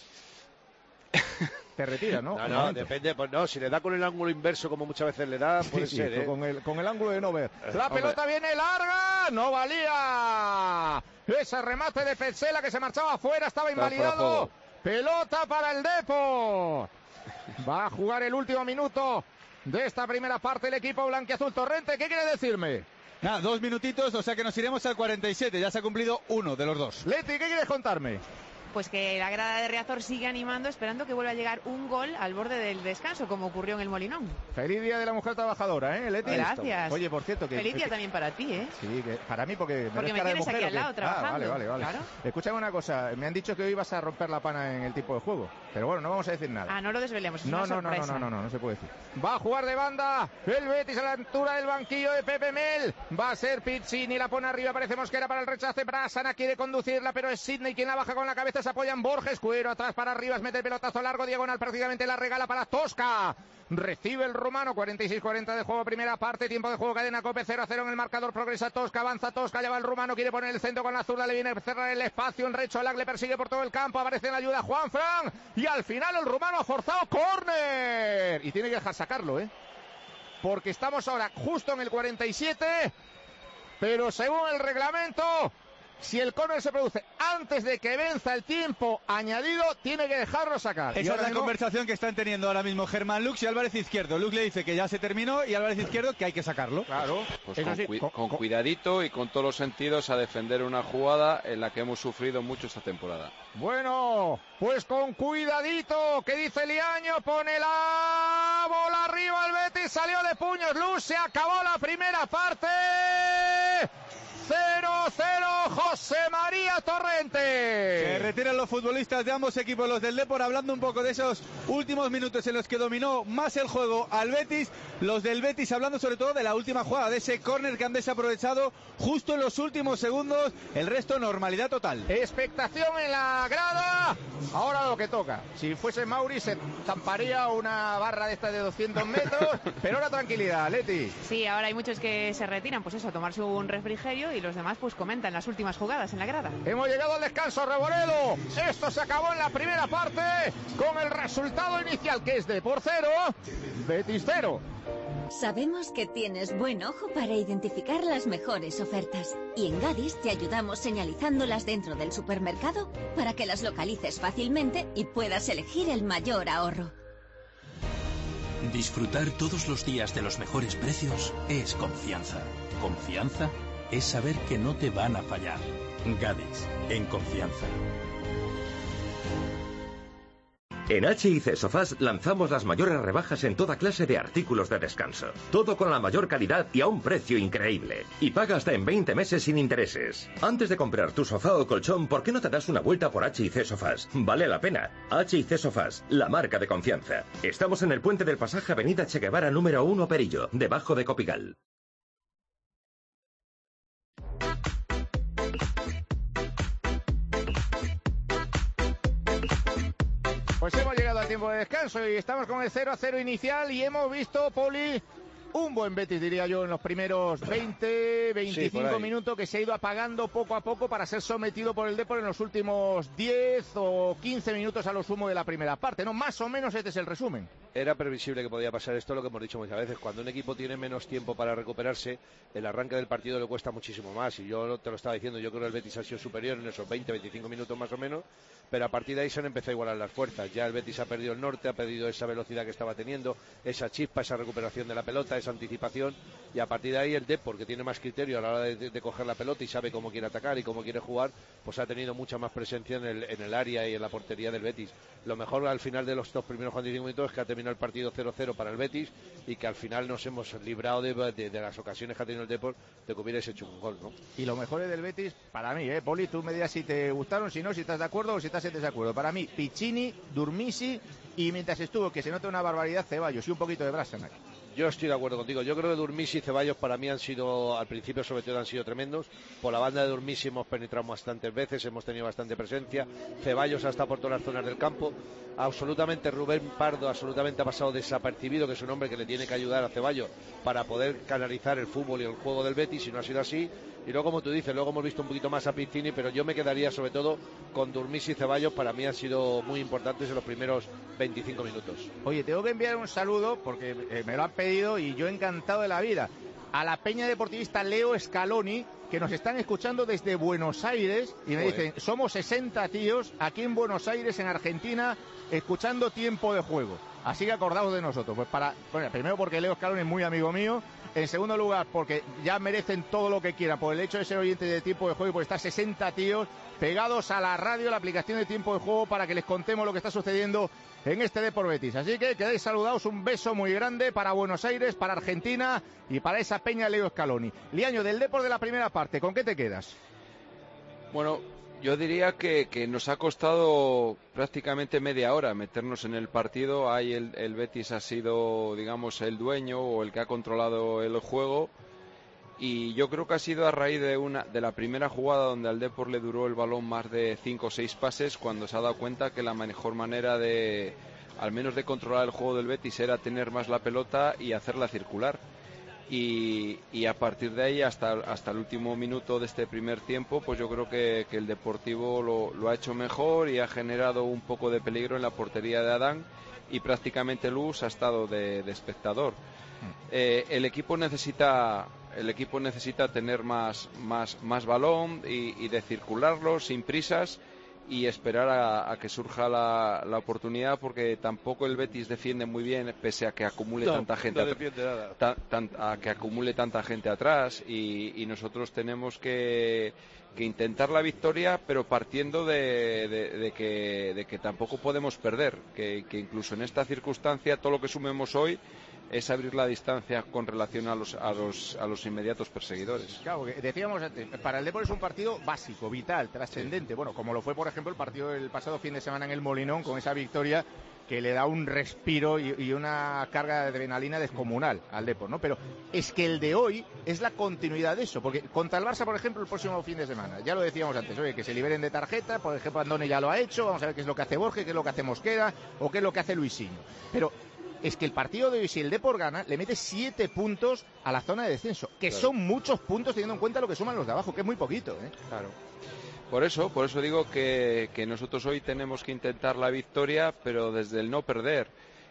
Te retiras, ¿no? No, no, depende, pues no, si le da con el ángulo inverso como muchas veces le da, puede sí, ser, sí, ¿eh? con el, con el ángulo de no ver. La Hombre. pelota viene larga, no valía. Ese remate de Petzela que se marchaba afuera, estaba invalidado. Pelota para el Depor. Va a jugar el último minuto de esta primera parte el equipo blanquiazul. Torrente, ¿qué quiere decirme? Nada, dos minutitos, o sea que nos iremos al cuarenta y siete, ya se ha cumplido uno de los dos. Leti, ¿qué quieres contarme? Pues que la grada de Riazor sigue animando, esperando que vuelva a llegar un gol al borde del descanso, como ocurrió en el Molinón. Feliz Día de la Mujer Trabajadora, ¿eh, Leti? Gracias. Oye, por cierto... que Feliz día que... también para ti, ¿eh? Sí, que para mí, porque... Porque me tienes aquí al lado trabajando. Ah, vale, vale, vale. Claro. Escúchame una cosa, me han dicho que hoy vas a romper la pana en el tipo de juego, pero bueno, no vamos a decir nada. Ah, no lo desvelemos, es no, una no, no, sorpresa. no, no, no, no, no se puede decir. Va a jugar de banda el Betis a la altura del banquillo de Pepe Mel. Va a ser Pizzini, la pone arriba, parece Mosquera para el rechace. Brasana quiere conducirla, pero es Sidney quien la baja con la cabeza, se apoya en Borges, Cuero atrás para arriba, mete el pelotazo largo, diagonal, prácticamente la regala para Tosca. Recibe el rumano, cuarenta y seis cuarenta de juego, primera parte, tiempo de juego, cadena Cope, cero a cero en el marcador, progresa Tosca, avanza Tosca, lleva el rumano, quiere poner el centro con la zurda, le viene a cerrar el espacio, en Cholak le persigue por todo el campo, aparece en la ayuda Juanfran, y al final el rumano ha forzado córner, y tiene que dejar sacarlo, ¿eh? Porque estamos ahora justo en el cuarenta y siete, pero según el reglamento, si el córner se produce antes de que venza el tiempo añadido, tiene que dejarlo sacar. Esa es la mismo... conversación que están teniendo ahora mismo Germán Lux y Álvarez Izquierdo. Lux le dice que ya se terminó y Álvarez Izquierdo que hay que sacarlo. Claro. Pues con, cu con, con cuidadito y con todos los sentidos a defender una jugada en la que hemos sufrido mucho esta temporada. Bueno, pues con cuidadito, que dice Liaño, pone la bola arriba el Betis, salió de puños Lux, se acabó la primera parte. cero cero José María Torrente. Se retiran los futbolistas de ambos equipos, los del Depor, hablando un poco de esos últimos minutos en los que dominó más el juego al Betis. Los del Betis hablando sobre todo de la última jugada, de ese córner que han desaprovechado justo en los últimos segundos. El resto, normalidad total. Expectación en la grada. Ahora lo que toca. Si fuese Mauri se tamparía una barra de esta de doscientos metros, pero ahora tranquilidad, Leti. Sí, ahora hay muchos que se retiran, pues eso, a tomarse un refrigerio, y los demás pues comentan las últimas jugadas en la grada. Hemos llegado al descanso, Reboredo. Esto se acabó en la primera parte con el resultado inicial, que es de por cero, Betis cero. Sabemos que tienes buen ojo para identificar las mejores ofertas, y en Gadis te ayudamos señalizándolas dentro del supermercado para que las localices fácilmente y puedas elegir el mayor ahorro. Disfrutar todos los días de los mejores precios es confianza. Confianza es saber que no te van a fallar. Gadis, en confianza. En H y C Sofás lanzamos las mayores rebajas en toda clase de artículos de descanso. Todo con la mayor calidad y a un precio increíble. Y paga hasta en veinte meses sin intereses. Antes de comprar tu sofá o colchón, ¿por qué no te das una vuelta por H y C Sofás? Vale la pena. H y C Sofás, la marca de confianza. Estamos en el puente del pasaje Avenida Che Guevara número uno Perillo, debajo de Copigal. Pues hemos llegado al tiempo de descanso y estamos con el cero a cero inicial y hemos visto, Poli, un buen Betis, diría yo, en los primeros veinte, veinticinco sí, minutos, que se ha ido apagando poco a poco para ser sometido por el Depor en los últimos diez o quince minutos a lo sumo de la primera parte, ¿no? Más o menos este es el resumen. Era previsible que podía pasar esto, lo que hemos dicho muchas veces. Cuando un equipo tiene menos tiempo para recuperarse, el arranque del partido le cuesta muchísimo más. Y yo te lo estaba diciendo, yo creo que el Betis ha sido superior en esos veinte, veinticinco minutos más o menos, pero a partir de ahí se han empezado a igualar las fuerzas. Ya el Betis ha perdido el norte, ha perdido esa velocidad que estaba teniendo, esa chispa, esa recuperación de la pelota, esa anticipación, y a partir de ahí el Depor, que tiene más criterio a la hora de, de, de coger la pelota y sabe cómo quiere atacar y cómo quiere jugar, pues ha tenido mucha más presencia en el, en el área y en la portería del Betis. Lo mejor al final de los dos primeros cuarenta y cinco minutos es que ha terminado el partido cero cero para el Betis y que al final nos hemos librado de, de, de las ocasiones que ha tenido el Depor de que hubierais hecho un gol, ¿no? Y lo mejor es del Betis, para mí, ¿eh? Poli, tú me dirás si te gustaron, si no, si estás de acuerdo o si estás en desacuerdo. Para mí, Piccini, Durmisi y mientras estuvo, que se nota una barbaridad, Ceballos y un poquito de Brassenac. Yo estoy de acuerdo contigo. Yo creo que Durmisi y Ceballos para mí han sido, al principio sobre todo han sido tremendos. Por la banda de Durmisi hemos penetrado bastantes veces, hemos tenido bastante presencia. Ceballos ha estado por todas las zonas del campo. Absolutamente Rubén Pardo, absolutamente ha pasado desapercibido, que es un hombre que le tiene que ayudar a Ceballos para poder canalizar el fútbol y el juego del Betis, y no ha sido así. Y luego, como tú dices, luego hemos visto un poquito más a Piccini, pero yo me quedaría sobre todo con Durmisi y Ceballos. Para mí han sido muy importantes en los primeros veinticinco minutos. Oye, tengo que enviar un saludo, porque eh, me lo han pedido y yo encantado de la vida, a la peña deportivista Leo Scaloni, que nos están escuchando desde Buenos Aires, y me Joder. dicen, somos sesenta tíos aquí en Buenos Aires, en Argentina, escuchando Tiempo de Juego. Así que acordaos de nosotros. Pues para, bueno, primero porque Leo Scaloni es muy amigo mío, en segundo lugar porque ya merecen todo lo que quieran por el hecho de ser oyentes de Tiempo de Juego y por estar sesenta tíos pegados a la radio, la aplicación de Tiempo de Juego, para que les contemos lo que está sucediendo en este Depor Betis. Así que quedáis saludados, un beso muy grande para Buenos Aires, para Argentina y para esa peña Leo Scaloni. Liaño, del Depor de la primera parte, ¿con qué te quedas? Bueno, yo diría que, que nos ha costado prácticamente media hora meternos en el partido. Ahí el, el Betis ha sido, digamos, el dueño o el que ha controlado el juego. Y yo creo que ha sido a raíz de una de la primera jugada donde al Depor le duró el balón más de cinco o seis pases, cuando se ha dado cuenta que la mejor manera de, al menos de controlar el juego del Betis, era tener más la pelota y hacerla circular. Y, y a partir de ahí hasta, hasta el último minuto de este primer tiempo, pues yo creo que, que el Deportivo lo, lo ha hecho mejor y ha generado un poco de peligro en la portería de Adán, y prácticamente Luz ha estado de, de espectador. Eh, el equipo necesita el equipo necesita tener más más más balón y, y de circularlo sin prisas y esperar a, a que surja la, la oportunidad, porque tampoco el Betis defiende muy bien, pese a que acumule no, tanta gente no defiende nada. ta, tan, a que acumule tanta gente atrás, y, y nosotros tenemos que, que intentar la victoria, pero partiendo de, de, de, que, de que tampoco podemos perder, que, que incluso en esta circunstancia todo lo que sumemos hoy es abrir la distancia con relación a los, a los, a los inmediatos perseguidores. Claro, decíamos antes, para el Depor es un partido básico, vital, trascendente. Sí. Bueno, como lo fue, por ejemplo, el partido del pasado fin de semana en el Molinón, con esa victoria que le da un respiro y, y una carga de adrenalina descomunal al Depor, ¿no? Pero es que el de hoy es la continuidad de eso, porque contra el Barça, por ejemplo, el próximo fin de semana, ya lo decíamos antes, oye, que se liberen de tarjeta, por ejemplo, Andone ya lo ha hecho, vamos a ver qué es lo que hace Borges, qué es lo que hace Mosquera, o qué es lo que hace Luisinho. Pero es que el partido de hoy, si el Depor gana, le mete siete puntos a la zona de descenso, que claro, son muchos puntos teniendo en cuenta lo que suman los de abajo, que es muy poquito, ¿eh? Claro. Por eso, por eso digo que, que nosotros hoy tenemos que intentar la victoria, pero desde el no perder.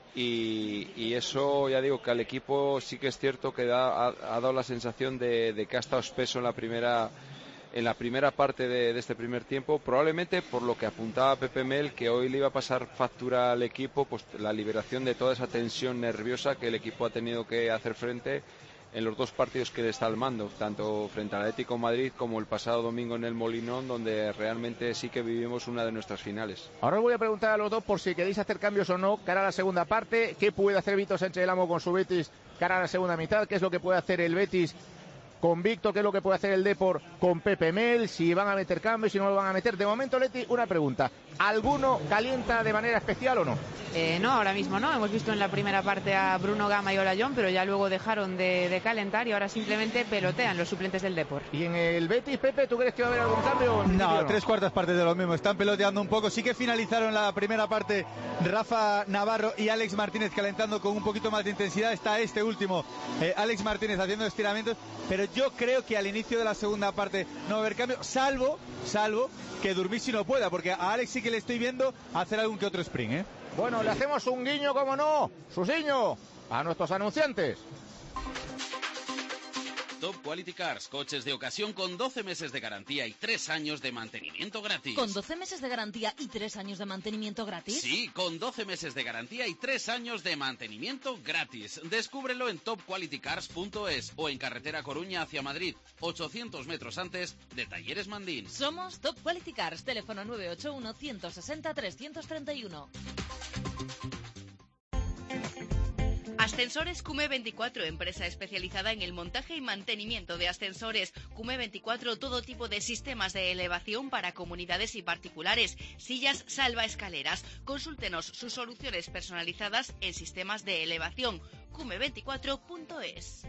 Y, y eso, ya digo, que al equipo sí que es cierto que da, ha, ha dado la sensación de, de que ha estado espeso en la primera en la primera parte de, de este primer tiempo, probablemente por lo que apuntaba Pepe Mel, que hoy le iba a pasar factura al equipo, pues la liberación de toda esa tensión nerviosa que el equipo ha tenido que hacer frente en los dos partidos que le está al mando, tanto frente al Atlético de Madrid como el pasado domingo en el Molinón, donde realmente sí que vivimos una de nuestras finales. Ahora os voy a preguntar a los dos por si queréis hacer cambios o no cara a la segunda parte. ¿Qué puede hacer Víctor Sánchez del Amo con su Betis cara a la segunda mitad? ¿Qué es lo que puede hacer el Betis con Víctor? ¿Qué es lo que puede hacer el Depor con Pepe Mel? Si van a meter cambios, si no lo van a meter. De momento, Leti, una pregunta. ¿Alguno calienta de manera especial o no? Eh, no, ahora mismo no. Hemos visto en la primera parte a Bruno Gama y Olayón, pero ya luego dejaron de, de calentar y ahora simplemente pelotean los suplentes del Depor. ¿Y en el Betis, Pepe, tú crees que va a haber algún cambio? No, no, tres cuartas partes de lo mismo. Están peloteando un poco. Sí que finalizaron la primera parte Rafa Navarro y Alex Martínez calentando con un poquito más de intensidad. Está este último, eh, Alex Martínez, haciendo estiramientos, pero yo creo que al inicio de la segunda parte no va a haber cambio, salvo, salvo que Durmisi no pueda, porque a Alex sí que le estoy viendo hacer algún que otro sprint, ¿eh? Bueno, le hacemos un guiño, como no, Susiño, a nuestros anunciantes. Top Quality Cars, coches de ocasión con doce meses de garantía y tres años de mantenimiento gratis. ¿Con doce meses de garantía y tres años de mantenimiento gratis? Sí, con doce meses de garantía y tres años de mantenimiento gratis. Descúbrelo en top quality cars punto es o en carretera Coruña hacia Madrid, ochocientos metros antes de Talleres Mandín. Somos Top Quality Cars, teléfono nueve ocho uno, uno seis cero, tres tres uno. Ascensores Cume veinticuatro, empresa especializada en el montaje y mantenimiento de ascensores. Cume veinticuatro, todo tipo de sistemas de elevación para comunidades y particulares. Sillas salva escaleras. Consúltenos sus soluciones personalizadas en sistemas de elevación. cume veinticuatro punto es.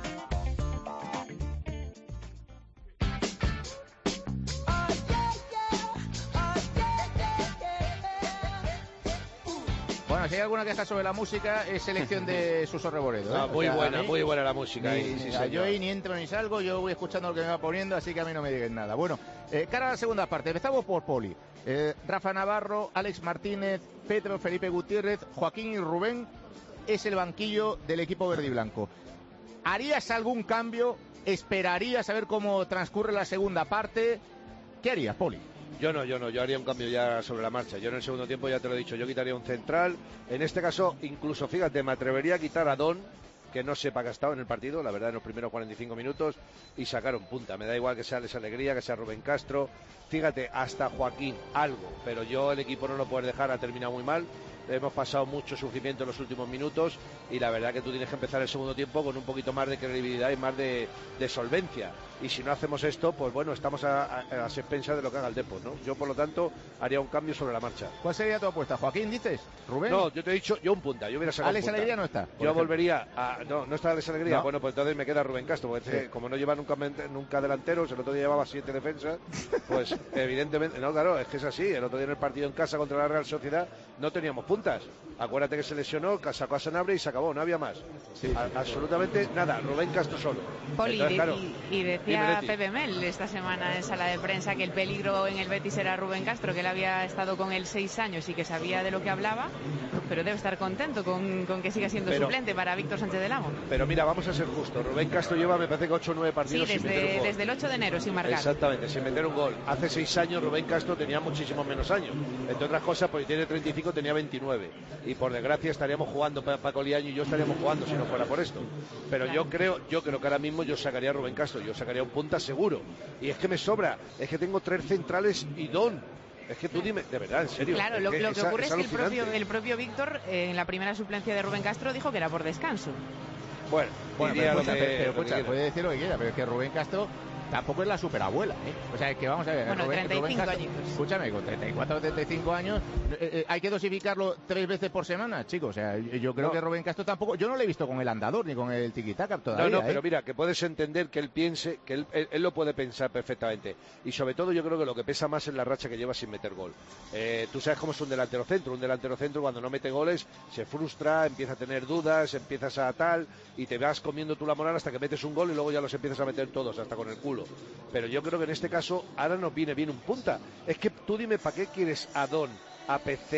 Bueno, si hay alguna queja sobre la música, es selección de Suso Reboredo, ¿eh? Ah, muy o sea, buena, mí, muy buena la música. Ni, Ahí, sí, yo ahí ni entro ni salgo, yo voy escuchando lo que me va poniendo, así que a mí no me digan nada. Bueno, eh, cara a la segunda parte, empezamos por Poli. Eh, Rafa Navarro, Alex Martínez, Pedro, Felipe Gutiérrez, Joaquín y Rubén es el banquillo del equipo verde y blanco. ¿Harías algún cambio? ¿Esperarías a ver cómo transcurre la segunda parte? ¿Qué harías, Poli? Yo no, yo no, yo haría un cambio ya sobre la marcha. Yo en el segundo tiempo, ya te lo he dicho, yo quitaría un central. En este caso, incluso, fíjate, me atrevería a quitar a Don, que no sepa que ha estado en el partido, la verdad, en los primeros cuarenta y cinco minutos, y sacaron punta. Me da igual que sea Alex Alegría, que sea Rubén Castro, fíjate, hasta Joaquín, algo. Pero yo el equipo no lo puedes dejar, ha terminado muy mal. Hemos pasado mucho sufrimiento en los últimos minutos y la verdad que tú tienes que empezar el segundo tiempo con un poquito más de credibilidad y más de, de solvencia. Y si no hacemos esto, pues bueno, estamos a, a, a las expensas de lo que haga el Depor, ¿no? Yo, por lo tanto, haría un cambio sobre la marcha. ¿Cuál sería tu apuesta? ¿Joaquín, dices? ¿Rubén? No, yo te he dicho, yo un punta, yo hubiera sacado ¿Alex un punta. Alegría no está? Yo ejemplo. volvería a... No, ¿no está Alex Alegría? ¿No? Bueno, pues entonces me queda Rubén Castro, porque Sí. como no lleva nunca, nunca delanteros, el otro día llevaba siete defensas, pues evidentemente... No, claro, es que es así. El otro día en el partido en casa contra la Real Sociedad no teníamos puntas. Acuérdate que se lesionó, sacó a Sanabria y se acabó, no había más. Sí, a, absolutamente nada, Rubén Castro solo. Poli, Entonces, claro, y, y decía dime, Leti. Pepe Mel esta semana en sala de prensa que el peligro en el Betis era Rubén Castro, que él había estado con él seis años y que sabía de lo que hablaba, pero debe estar contento con, con que siga siendo Pero- suplente para Víctor Sánchez del Amo. Pero mira, vamos a ser justos. Rubén Castro lleva, me parece que ocho o nueve Sí, partidos sin meter un desde, gol. desde el ocho de enero sin marcar. Exactamente, sin meter un gol. Hace seis años Rubén Castro tenía muchísimos menos años. Entre otras cosas, porque tiene treinta y cinco, tenía veintinueve. Y por desgracia estaríamos jugando, Pa- Paco Liaño y yo estaríamos jugando si no fuera por esto. Pero yo creo, yo creo que ahora mismo yo sacaría a Rubén Castro, yo sacaría un punta seguro. Y es que me sobra, es que tengo tres centrales y Don. Es que tú dime, de verdad, en serio. Claro, es lo, lo que es a- ocurre es, es que el propio, alucinante. el propio Víctor, eh, en la primera suplencia de Rubén Castro, dijo que era por descanso. Bueno, Bueno, diría pero lo escucha, que- pero, pero lo que escucha, quiera. puede decir lo que quiera, pero es que Rubén Castro tampoco es la superabuela, ¿eh? O sea, es que vamos a ver. Bueno, Rubén, treinta y cinco Rubén Castro, añitos. escúchame, con treinta y cuatro o treinta y cinco años, eh, eh, hay que dosificarlo tres veces por semana, chicos. O sea, yo yo creo No. que Rubén Castro tampoco, yo no le he visto con el andador ni con el tiquitaca todavía. No, no, ¿eh? pero mira, que puedes entender que él piense, que él, él- él lo puede pensar perfectamente. Y sobre todo yo creo que lo que pesa más es la racha que lleva sin meter gol. Eh, tú sabes cómo es un delantero centro. Un delantero centro cuando no mete goles se frustra, empieza a tener dudas, empiezas a tal, y te vas comiendo tú la moral hasta que metes un gol y luego ya los empiezas a meter todos, hasta con el culo. Pero yo creo que en este caso ahora nos viene bien un punta. Es que tú dime, ¿para qué quieres a Don, a Pecela,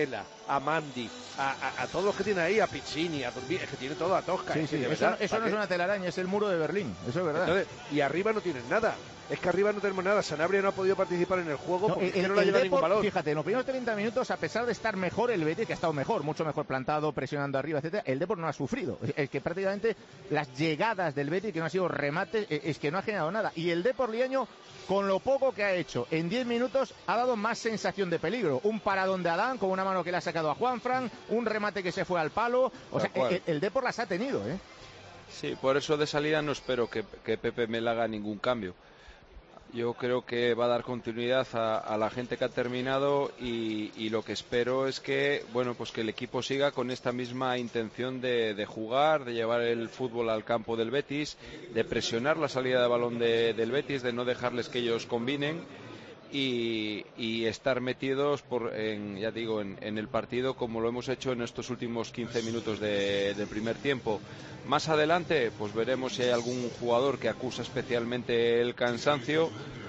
a Mandi, a, a, a todos los que tiene ahí, a Piccini, a Durmi, es que tiene todo a Tosca. Sí, es que sí, de eso, verdad, eso no qué? es una telaraña, es el muro de Berlín, eso es verdad. Entonces, y arriba no tienen nada. Es que arriba no tenemos nada. Sanabria no ha podido participar en el juego No, porque el, es que no el le ha llegado Depor, ningún balón. Fíjate, en los primeros treinta minutos, a pesar de estar mejor el Betis, que ha estado mejor, mucho mejor plantado, presionando arriba, etcétera, el Depor no ha sufrido. Es que prácticamente las llegadas del Betis, que no han sido remates, es que no ha generado nada. Y el Depor liaño, con lo poco que ha hecho, en diez minutos ha dado más sensación de peligro. Un paradón de Adán con una mano que le ha sacado a Juanfran, un remate que se fue al palo. O sea, el, el Depor las ha tenido, ¿eh? Sí, por eso de salida no espero que, que Pepe Mel haga ningún cambio. Yo creo que va a dar continuidad a, a la gente que ha terminado y, y lo que espero es que, bueno, pues que el equipo siga con esta misma intención de, de jugar, de llevar el fútbol al campo del Betis, de presionar la salida de balón de, del Betis, de no dejarles que ellos combinen y, y estar metidos, por, en, ya digo, en, en el partido como lo hemos hecho en estos últimos quince minutos de, del primer tiempo. Más adelante, pues veremos si hay algún jugador que acusa especialmente el cansancio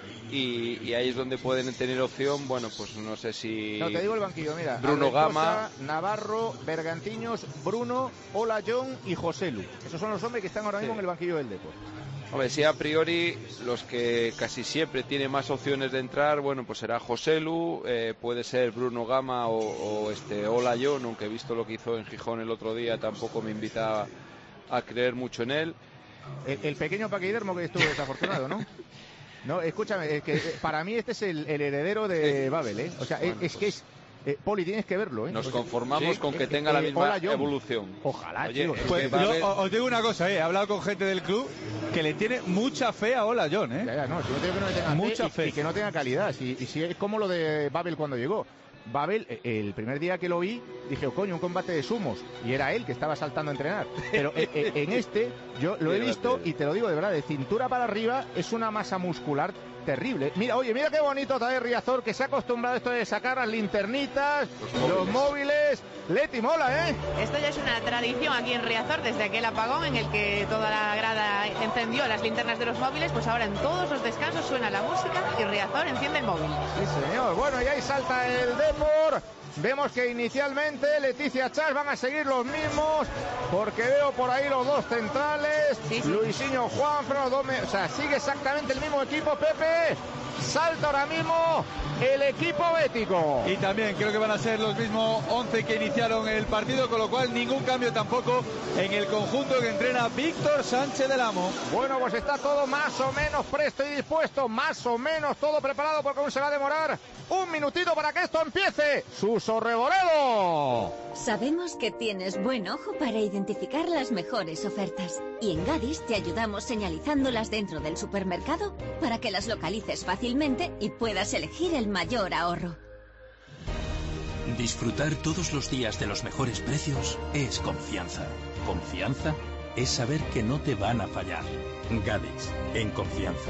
y, y ahí es donde pueden tener opción, bueno, pues no sé si... No, te digo el banquillo, mira. Bruno Arrezosa, Gama, Navarro, Bergantiños, Bruno, Olayón y Joselu. Esos son los hombres que están ahora mismo Sí. en el banquillo del Depor. Hombre, si a priori los que casi siempre tienen más opciones de entrar, bueno, pues será Joselu, eh, puede ser Bruno Gama o, o este Olayón, aunque he visto lo que hizo en Gijón el otro día, tampoco me invita a, a creer mucho en él. El, el pequeño Paquidermo que estuvo desafortunado, ¿no? No, escúchame, es que eh, para mí este es el, el heredero de Babel, ¿eh? O sea, Bueno, es, es que es... Eh, Poli, tienes que verlo, ¿eh? Nos O sea, conformamos sí, con que eh, tenga eh, la misma hola, John. evolución. Ojalá, Oye, tío. es Pues que va a yo haber- os digo una cosa, eh, he hablado con gente del club que le tiene mucha fe a Ola John, ¿eh? Ya, ya, no, si no tengo que no le tenga Mucha fe, y- fe. Y, que no tenga calidad. Si, y si es como lo de Babel cuando llegó. Babel, eh, el primer día que lo vi, dije, oh, coño, un combate de sumos. Y era él que estaba saltando a entrenar. Pero eh, eh, en este, yo lo he visto y te lo digo de verdad, de cintura para arriba es una masa muscular terrible. Mira, oye, mira qué bonito también Riazor, que se ha acostumbrado a esto de sacar las linternitas, los móviles. Los móviles. Leti, mola, ¿eh? Esto ya es una tradición aquí en Riazor, desde aquel apagón en el que toda la grada encendió las linternas de los móviles, pues ahora en todos los descansos suena la música y Riazor enciende el móvil. Sí, señor. Bueno, y ahí salta el Depor. Vemos que inicialmente Leticia Chas van a seguir los mismos, porque veo por ahí los dos centrales, Sí, sí. Luisinho Juanfran, Dome... o sea, sigue exactamente el mismo equipo, Pepe. Salta ahora mismo el equipo bético. Y también creo que van a ser los mismos once que iniciaron el partido, con lo cual ningún cambio tampoco en el conjunto que entrena Víctor Sánchez del Amo. Bueno, pues está todo más o menos presto y dispuesto, más o menos todo preparado, porque aún se va a demorar un minutito para que esto empiece. Suso Reboredo. Sabemos que tienes buen ojo para identificar las mejores ofertas. Y en Gadis te ayudamos señalizándolas dentro del supermercado para que las localices fácilmente y puedas elegir el mayor ahorro. Disfrutar todos los días de los mejores precios es confianza. Confianza es saber que no te van a fallar. Gadis, en confianza.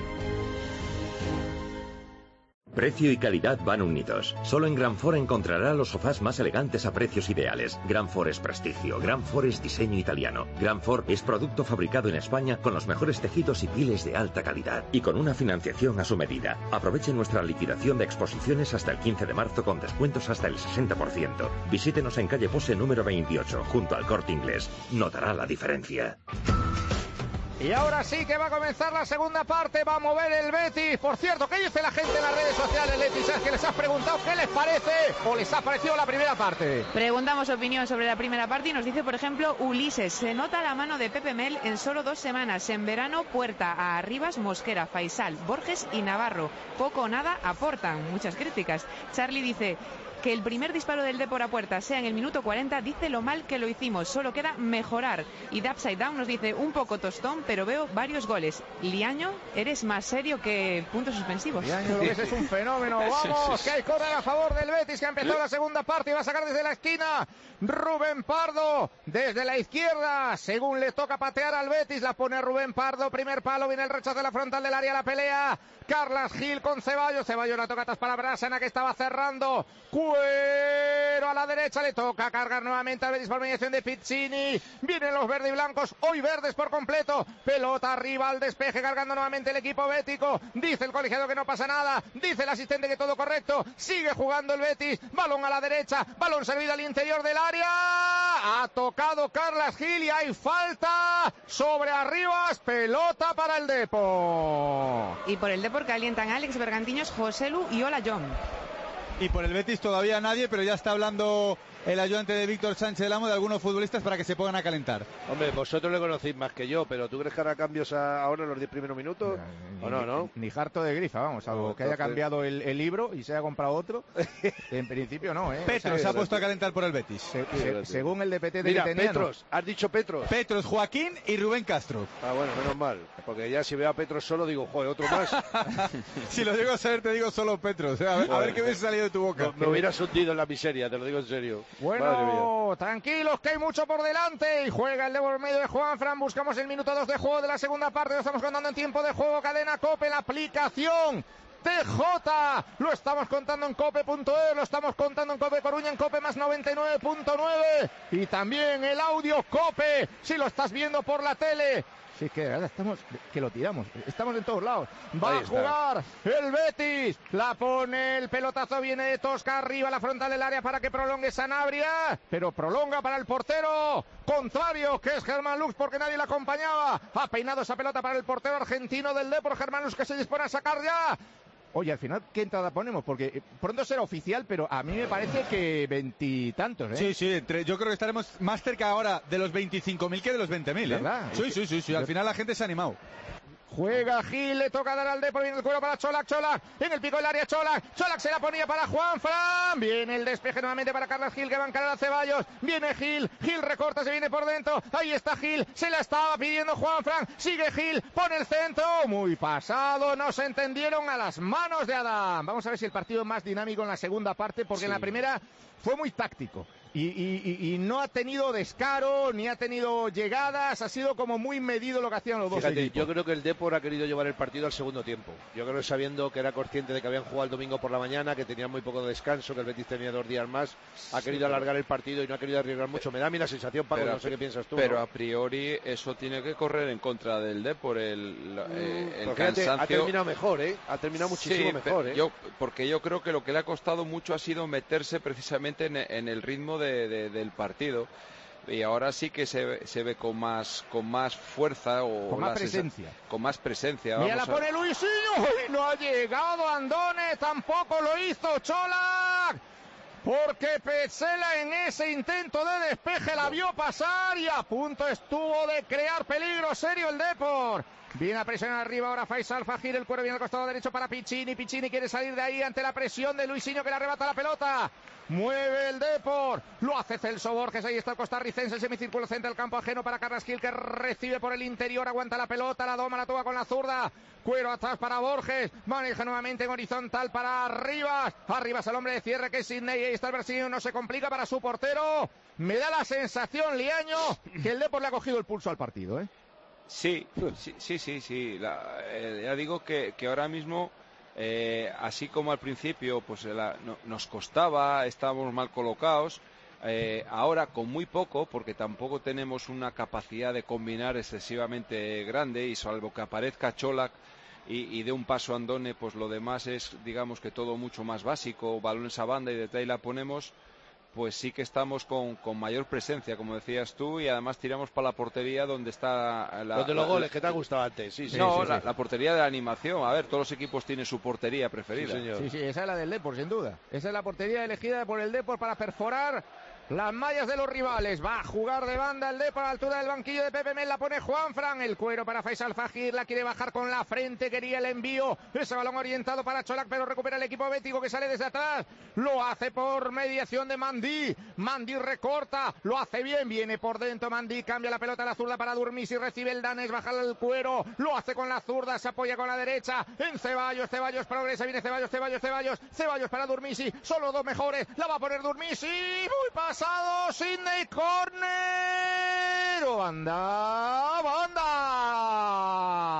Precio y calidad van unidos. Solo en Granfora encontrará los sofás más elegantes a precios ideales. Granfora es prestigio, Granfora es diseño italiano. Granfora es producto fabricado en España con los mejores tejidos y pieles de alta calidad. Y con una financiación a su medida. Aproveche nuestra liquidación de exposiciones hasta el quince de marzo con descuentos hasta el sesenta por ciento. Visítenos en calle Pose número veintiocho, junto al Corte Inglés. Notará la diferencia. Y ahora sí que va a comenzar la segunda parte, va a mover el Betis. Por cierto, ¿qué dice la gente en las redes sociales, Leti? ¿Sabes que les has preguntado qué les parece o les ha parecido la primera parte? Preguntamos opinión sobre la primera parte y nos dice, por ejemplo, Ulises, se nota la mano de Pepe Mel en solo dos semanas. En verano, Puerta, a Arribas, Mosquera, Faisal, Borges y Navarro. Poco o nada aportan. Muchas críticas. Charlie dice que el primer disparo del Depor a puerta sea en el minuto cuarenta, dice lo mal que lo hicimos, solo queda mejorar. Y The Upside Down nos dice, un poco tostón, pero veo varios goles. Liaño, eres más serio que puntos suspensivos. Liaño, lo ves, es un fenómeno. Vamos, que hay corner a favor del Betis, que ha empezado la segunda parte y va a sacar desde la esquina Rubén Pardo, desde la izquierda, según le toca patear al Betis, la pone Rubén Pardo, primer palo, viene el rechazo de la frontal del área, la pelea Carlas Gil con Ceballos, Ceballos la toca atrás para Brasana, que estaba cerrando, Cuero a la derecha, le toca cargar nuevamente al Betis por mediación de Piccini. Vienen los verdes y blancos, hoy verdes por completo. Pelota arriba al despeje, cargando nuevamente el equipo bético. Dice el colegiado que no pasa nada, dice el asistente que todo correcto. Sigue jugando el Betis, balón a la derecha, balón servido al interior del área. Ha tocado Carles Gil y hay falta sobre Arribas, pelota para el Depor. Y por el Depor calientan Alex Bergantiños, José Lu y Ola John. Y por el Betis todavía nadie, pero ya está hablando el ayudante de Víctor Sánchez del Amo de algunos futbolistas para que se pongan a calentar. Hombre, vosotros le conocéis más que yo, pero ¿tú crees que hará cambios a, ahora en los diez primeros minutos? Ni, ¿O no, no? Ni, ni harto de grifa, vamos, algo No, que haya entonces... cambiado el, el libro y se haya comprado otro. En principio no, ¿eh? Petros o sea, se ha puesto a calentar por el Betis. Se, se, según el D P T de Mira, Peteniano. Petros, has dicho Petros. Petros, Joaquín y Rubén Castro. Ah, bueno, menos mal, porque ya si veo a Petros solo digo, joder, otro más. Si lo llego a saber te digo solo Petros, a ver, a ver qué hubiese salido de tu boca. Me, me hubieras hundido en la miseria, te lo digo en serio. Bueno, madre mía. Tranquilos que hay mucho por delante y juega el Depor medio de Juanfran. Buscamos el minuto dos de juego de la segunda parte. Lo estamos contando en tiempo de juego. Cadena COPE, la aplicación T J. Lo estamos contando en cope punto es, lo estamos contando en Cope Coruña, en Cope más noventa y nueve punto nueve y también el audio COPE si lo estás viendo por la tele. Sí, que de verdad estamos, que lo tiramos, estamos en todos lados. Va a jugar el Betis, la pone, el pelotazo viene de Tosca, arriba la frontal del área para que prolongue Sanabria, pero prolonga para el portero contrario, que es Germán Lux, porque nadie le acompañaba. Ha peinado esa pelota para el portero argentino del Depor, Germán Lux, que se dispone a sacar ya. Oye, al final, ¿qué entrada ponemos? Porque pronto será oficial, pero a mí me parece que veintitantos, ¿eh? Sí, sí, entre, yo creo que estaremos más cerca ahora de los veinticinco mil que de los veinte mil, ¿eh? ¿Verdad? Sí, sí, sí, sí, al final la gente se ha animado. Juega Gil, le toca dar al Depor, viene el cuero para Čolak, Čolak, en el pico del área Čolak, Čolak se la ponía para Juanfran, viene el despeje nuevamente para Carles Gil, que va a encarar a Ceballos, viene Gil, Gil recorta, se viene por dentro, ahí está Gil, se la estaba pidiendo Juanfran, sigue Gil, pone el centro, muy pasado, no se entendieron a las manos de Adán. Vamos a ver si el partido es más dinámico en la segunda parte, porque sí. En la primera fue muy táctico. Y, y, y no ha tenido descaro, ni ha tenido llegadas, ha sido como muy medido lo que hacían los Fíjate, dos equipos. Yo creo que el Depor ha querido llevar el partido al segundo tiempo. Yo creo que sabiendo que era consciente de que habían jugado el domingo por la mañana, que tenían muy poco de descanso, que el Betis tenía dos días más, ha querido sí, alargar el partido y no ha querido arriesgar mucho. Me da a mí la sensación, Paco, no sé qué piensas tú. Pero ¿no? a priori eso tiene que correr en contra del Depor, el, eh, el fíjate, cansancio. Ha terminado mejor, ¿eh? Ha terminado muchísimo sí, mejor, ¿eh? Yo, porque yo creo que lo que le ha costado mucho ha sido meterse precisamente en, en el ritmo de, de, del partido. partido y ahora sí que se, se ve con más con más fuerza o con más presencia sensa, con más presencia. Mira, la pone Luisinho y no ha llegado Andone, tampoco lo hizo Čolak, porque Petzela en ese intento de despeje la vio pasar y a punto estuvo de crear peligro serio el Depor. Viene a presionar arriba ahora Faisal Fajir, el cuero viene al costado derecho para Piccini, Piccini quiere salir de ahí ante la presión de Luisinho que le arrebata la pelota. Mueve el Depor, lo hace Celso Borges, ahí está el costarricense, el semicírculo central del campo ajeno para Carles Gil, que recibe por el interior, aguanta la pelota, la doma, la toma con la zurda, cuero atrás para Borges, maneja nuevamente en horizontal para Arribas, Arribas al hombre de cierre que es Sidney, ahí está el brasileño, no se complica para su portero. Me da la sensación, Liaño, que el Depor le ha cogido el pulso al partido, ¿eh? Sí, sí, sí, sí, sí. La, eh, ya digo que, que ahora mismo, eh, así como al principio, pues la, no, nos costaba, estábamos mal colocados. Eh, ahora con muy poco, porque tampoco tenemos una capacidad de combinar excesivamente grande, y salvo que aparezca Čolak y, y de un paso Andone, pues lo demás es, digamos que todo mucho más básico, balones a banda y de ahí la ponemos. Pues sí que estamos con, con mayor presencia, como decías tú, y además tiramos para la portería donde está la... Donde los la, goles que te ha gustado antes, sí, sí. No, sí, la, sí. la portería de la animación. A ver, todos los equipos tienen su portería preferida. Sí, señor. Sí, sí, esa es la del Depor, sin duda. Esa es la portería elegida por el Depor para perforar las mallas de los rivales. Va a jugar de banda el Depor a la altura del banquillo de Pepe Mel. La pone Juanfran. El cuero para Faisal Fajir. La quiere bajar con la frente. Quería el envío. Ese balón orientado para Čolak, pero recupera el equipo bético que sale desde atrás. Lo hace por mediación de Mandí. Mandí recorta. Lo hace bien. Viene por dentro Mandí. Cambia la pelota a la zurda para Durmisi. Recibe el danés. Baja el cuero. Lo hace con la zurda. Se apoya con la derecha. En Ceballos. Ceballos progresa. Viene Ceballos. Ceballos. Ceballos. Ceballos para Durmisi. Solo dos mejores. La va a poner Durmisi. Muy pasado. Sidney Corner. Banda. Banda.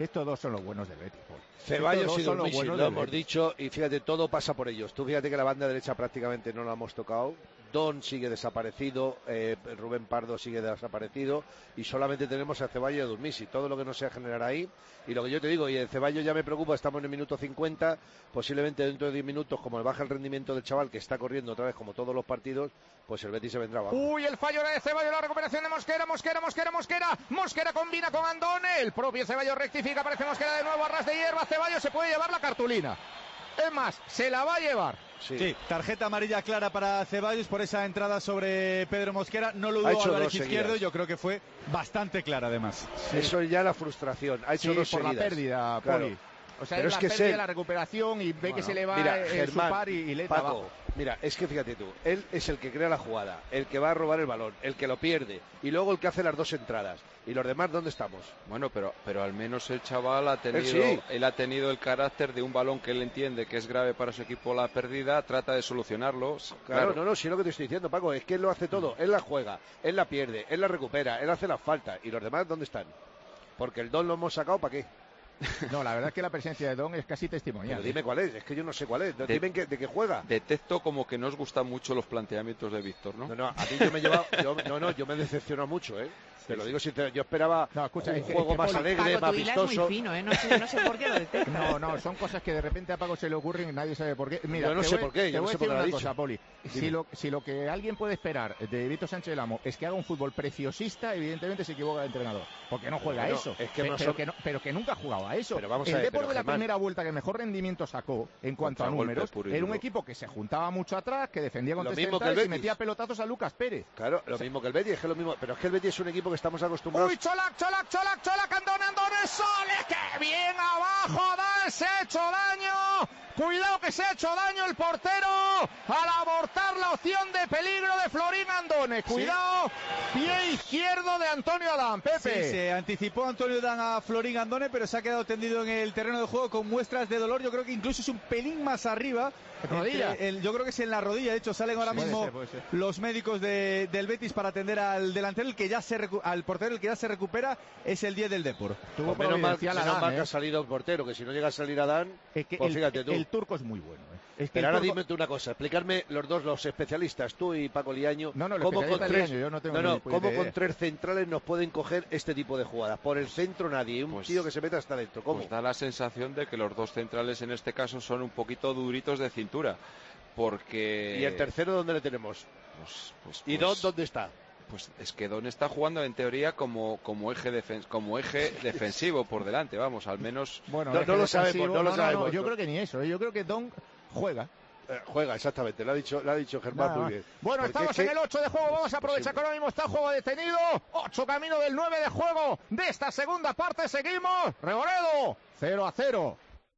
Estos dos son los buenos del Betis, Paul. Ceballos y Durmisi, lo hemos dicho, y fíjate, todo pasa por ellos. Tú fíjate que la banda derecha prácticamente no la hemos tocado. Don sigue desaparecido, eh, Rubén Pardo sigue desaparecido, y solamente tenemos a Ceballos y a Durmisi. Todo lo que no sea generar ahí, y lo que yo te digo, y el Ceballos ya me preocupa, estamos en el minuto cincuenta, posiblemente dentro de diez minutos, como le baja el rendimiento del chaval, que está corriendo otra vez como todos los partidos, pues el Betis se vendrá abajo. Uy, el fallo de Ceballos, la recuperación de Mosquera, Mosquera, Mosquera, Mosquera, Mosquera combina con Andone, el propio Ceballos rectifica, aparece Mosquera de nuevo a ras de hierba, Ceballos se puede llevar la cartulina. Es más, se la va a llevar. Sí. sí, tarjeta amarilla clara para Ceballos por esa entrada sobre Pedro Mosquera. No lo dudó Álvarez Izquierdo, yo creo que fue bastante clara además. Sí. Eso es ya la frustración. Ha hecho sí, dos por seguidas. la pérdida, Poli. Claro. O sea, pero es, es la que pérdida, se... la recuperación y ve bueno, que se le va mira, el Germán, su par y, y le Paco, abajo. Mira, es que fíjate tú, él es el que crea la jugada, el que va a robar el balón, el que lo pierde y luego el que hace las dos entradas. ¿Y los demás dónde estamos? Bueno, pero pero al menos el chaval ha tenido él, sí. él ha tenido el carácter de un balón que él entiende que es grave para su equipo la pérdida, trata de solucionarlo. Claro, claro. no, no, si es lo que te estoy diciendo, Paco, es que él lo hace todo, él la juega, él la pierde, él la recupera, él hace las faltas. ¿Y los demás dónde están? Porque el Don lo hemos sacado, ¿para qué? No, la verdad es que la presencia de Don es casi testimonial. Pero dime cuál es, es que yo no sé cuál es. De, dime que, de qué juega. Detecto como que no os gustan mucho los planteamientos de Víctor, ¿no? No, no, a mí yo me he llevado, yo, no, no, yo me he decepcionado mucho, ¿eh? Te lo digo sinceramente, yo esperaba no, escucha, un es que, juego es que más Paco, alegre, Paco, más vistoso. Es muy fino, ¿eh? No sé, no sé por qué lo detecta. No, no, son cosas que de repente a Paco se le ocurren y nadie sabe por qué. Mira, yo no te sé voy, por qué, yo te no voy sé a por decir qué una lo ha cosa, dicho. Poli. Si lo, si lo que alguien puede esperar de Víctor Sánchez del Amo es que haga un fútbol preciosista, evidentemente se equivoca el entrenador. Porque no juega pero a eso. Es que pero, no pero, son... que no, pero que nunca ha jugado a eso. Pero vamos el a ver, Depor de la Germán... primera vuelta que mejor rendimiento sacó en cuanto a números era un equipo que se juntaba mucho atrás, que defendía con lo tres mismo que el centrales y Betis. metía pelotazos a Lucas Pérez. Claro, lo o sea, mismo que el Betis, es que lo mismo. Pero es que el Betis es un equipo que estamos acostumbrados. Uy, Cholac, Cholac, Cholac, Cholac, Andone, Andone, Sole, que bien abajo, Dan, se ha hecho daño. Cuidado que se ha hecho daño el portero al abortar la opción de peligro de Florín Andone. Cuidado, sí. Pie izquierdo de Antonio Adán, Pepe. Sí, se anticipó Antonio Adán a Florín Andone, pero se ha quedado tendido en el terreno de juego con muestras de dolor. Yo creo que incluso es un pelín más arriba. ¿Rodilla? El, yo creo que es en la rodilla. De hecho, salen ahora puede mismo ser, puede ser. los médicos de, del Betis para atender al delantero, el que ya se recu- al portero, el que ya se recupera es el diez del Depor. Tuvo menos mal, menos mal ¿eh? que ha salido el portero, que si no llega a salir Adán, es que pues el, fíjate tú. El turco es muy bueno. ¿eh? Es que Pero ahora turco... dime tú una cosa, explicarme los dos, los especialistas, tú y Paco Liaño, no, no, cómo, con tres, Liaño, yo no tengo no, no, ni cómo idea. con tres centrales nos pueden coger este tipo de jugadas. Por el centro nadie, un pues, tío que se meta hasta dentro. ¿Cómo? Pues da la sensación de que los dos centrales en este caso son un poquito duritos de cintura. Porque... ¿Y el tercero dónde le tenemos? Pues, pues, ¿Y pues... Don dónde está? Pues es que Don está jugando en teoría como, como, eje, defen como eje defensivo por delante, vamos, al menos... Bueno, no, no lo sabemos, no, no lo sabemos. No, yo creo que ni eso, ¿eh? Yo creo que Don juega. Eh, juega, exactamente, lo ha dicho, lo ha dicho Germán Nada, muy bien. Bueno, estamos es que... en el ocho de juego, vamos a aprovechar que ahora mismo está el juego detenido. ocho camino del nueve de juego de esta segunda parte, seguimos. Reboredo, cero a cero.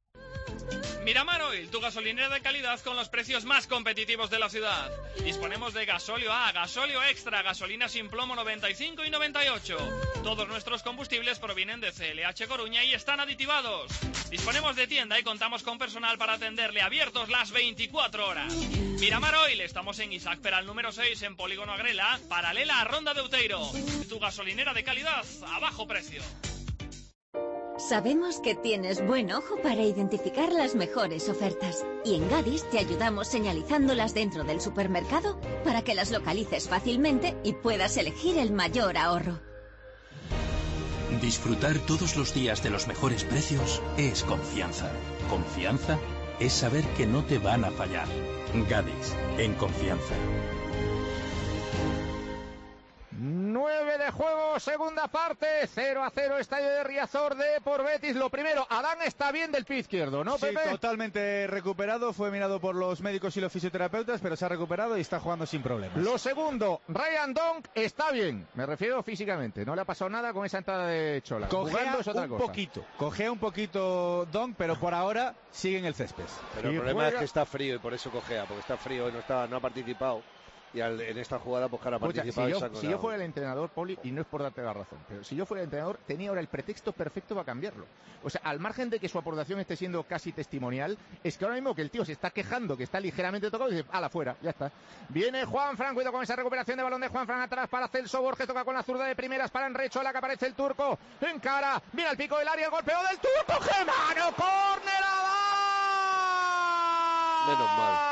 Miramar Oil, tu gasolinera de calidad con los precios más competitivos de la ciudad. Disponemos de gasóleo A, gasóleo extra, gasolina sin plomo noventa y cinco y noventa y ocho. Todos nuestros combustibles provienen de C L H Coruña y están aditivados. Disponemos de tienda y contamos con personal para atenderle, abiertos las veinticuatro horas. Miramar Oil, estamos en Isaac Peral número seis en Polígono Agrela, paralela a Ronda de Uteiro. Tu gasolinera de calidad a bajo precio. Sabemos que tienes buen ojo para identificar las mejores ofertas. Y en Gadis te ayudamos señalizándolas dentro del supermercado para que las localices fácilmente y puedas elegir el mayor ahorro. Disfrutar todos los días de los mejores precios es confianza. Confianza es saber que no te van a fallar. Gadis, en confianza. nueve de juego, segunda parte, cero a cero, estadio de Riazor de por Betis. Lo primero, Adán está bien del pie izquierdo, ¿no, sí, Pepe? Totalmente recuperado, fue mirado por los médicos y los fisioterapeutas, pero se ha recuperado y está jugando sin problemas. Lo segundo, Ryan Donk está bien, me refiero físicamente, no le ha pasado nada con esa entrada de Chola. Cogea Jugando es otra un cosa. poquito, cogea un poquito Donk, pero por ahora sigue en el césped. Pero el problema juega... es que está frío y por eso cogea, porque está frío y no, está, no ha participado. y al, en esta jugada pues cara ha Escucha, participado si, y yo, se ha si yo fuera el entrenador, Poli, y no es por darte la razón, pero si yo fuera el entrenador, tenía ahora el pretexto perfecto para cambiarlo. O sea, al margen de que su aportación esté siendo casi testimonial, es que ahora mismo que el tío se está quejando, que está ligeramente tocado, y dice, ala, fuera, ya está. Viene Juanfran, cuidado con esa recuperación de balón de Juanfran atrás para Celso Borges, toca con la zurda de primeras para Enrechola, que aparece el turco, en cara, viene al pico del área, el golpeo del turco, Gemano, córner, menos mal.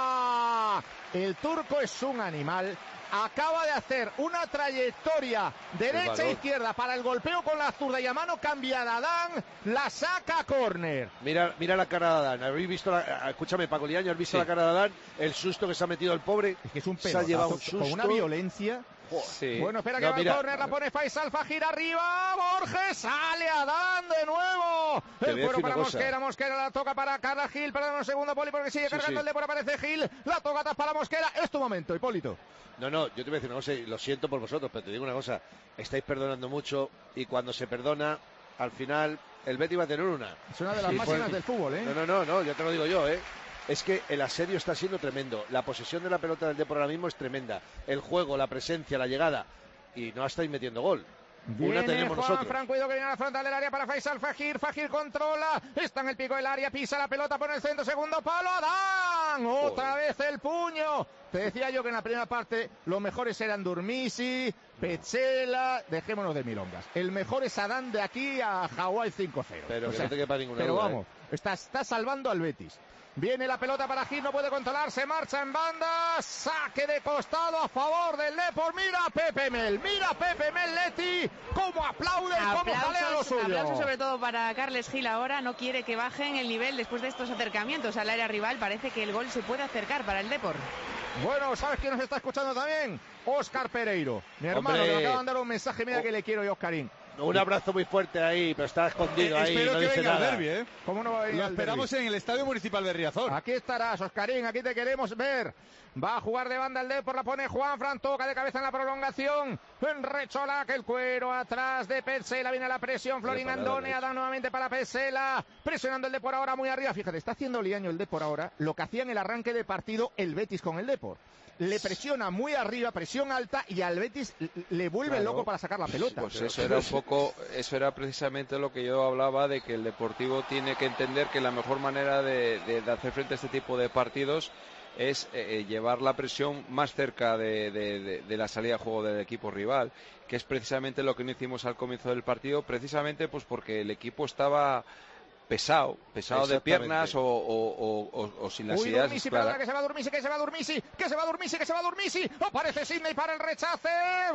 El turco es un animal. Acaba de hacer una trayectoria derecha-izquierda para el golpeo con la zurda y a mano cambiada. Adán la saca a córner. Mira, mira la cara de Adán. ¿Habéis visto la, escúchame, Paco Liaño, ¿has visto sí. la cara de Adán? El susto que se ha metido el pobre. Es que es un pedazo, se ha llevado un susto. Con una violencia. Sí. Bueno, espera que no, va mira, el córner, la pone Faisal Fajir arriba, Borges, sale Adán de nuevo. El cuero para Mosquera, Mosquera la toca para Carla Gil, perdón un segundo, Poli, porque sigue sí, cargando sí. el Depor, aparece Gil, la toca atrás para Mosquera, es tu momento, Hipólito. No, no, yo te voy a decir una cosa, y lo siento por vosotros, pero te digo una cosa, estáis perdonando mucho y cuando se perdona, al final, el Betis va a tener una. Es una de las sí, máximas pues, del fútbol, ¿eh? No, no, no, no, ya te lo digo yo, ¿eh? Es que el asedio está siendo tremendo, la posesión de la pelota del Depor ahora mismo es tremenda, el juego, la presencia, la llegada, y no estáis metiendo gol. Viene una tenemos Juan nosotros. Fran, cuidado que viene a la frontal del área para Faisal Fajir, Fajir controla, está en el pico del área, pisa la pelota, pone el centro, segundo palo, Adán, otra Joder. vez el puño. Te decía yo que en la primera parte los mejores eran Durmisi, Petzela, dejémonos de milongas. El mejor es Adán de aquí a Hawái cinco cero. Pero o que sea, no te quepa ninguna Pero duda, vamos, ¿eh? está, está salvando al Betis. Viene la pelota para Gil, no puede controlar, se marcha en banda, saque de costado a favor del Depor, mira a Pepe Mel, mira a Pepe Mel, Leti, cómo aplaude y cómo jalea lo suyo. Aplausos sobre todo para Carles Gil ahora, no quiere que bajen el nivel después de estos acercamientos al área rival, parece que el gol se puede acercar para el Depor. Bueno, ¿sabes quién nos está escuchando también? Óscar Pereiro, mi hermano, Hombre. que me acaba de mandar un mensaje, mira oh. que le quiero yo, Oscarín. Un abrazo muy fuerte ahí, pero está escondido eh, ahí. Espero no que dice venga nada. al derbi, ¿eh? ¿Cómo no va a venir? Lo esperamos derbi? En el Estadio Municipal de Riazor. Aquí estarás, Oscarín, aquí te queremos ver. Va a jugar de banda el Depor, la pone Juanfran, toca de cabeza en la prolongación. Enrechola, que el cuero atrás de Petzela, viene la presión, Florín Andone, Adán nuevamente para Petzela, presionando el Depor ahora muy arriba. Fíjate, está haciendo Liaño el Depor ahora lo que hacía en el arranque de partido el Betis con el Depor. Le presiona muy arriba, presión alta, y al Betis le vuelve claro. loco para sacar la pelota. Pues eso era un poco, eso era precisamente lo que yo hablaba, de que el Deportivo tiene que entender que la mejor manera de, de, de hacer frente a este tipo de partidos es eh, llevar la presión más cerca de, de, de, de la salida de juego del equipo rival, que es precisamente lo que no hicimos al comienzo del partido, precisamente pues porque el equipo estaba pesado, pesado de piernas o, o, o, o, o sin las Uy, ideas Durmisi, claras. que se va Durmisi, que se va Durmisi, que se va Durmisi, que se va Durmisi, aparece Sidney para el rechace,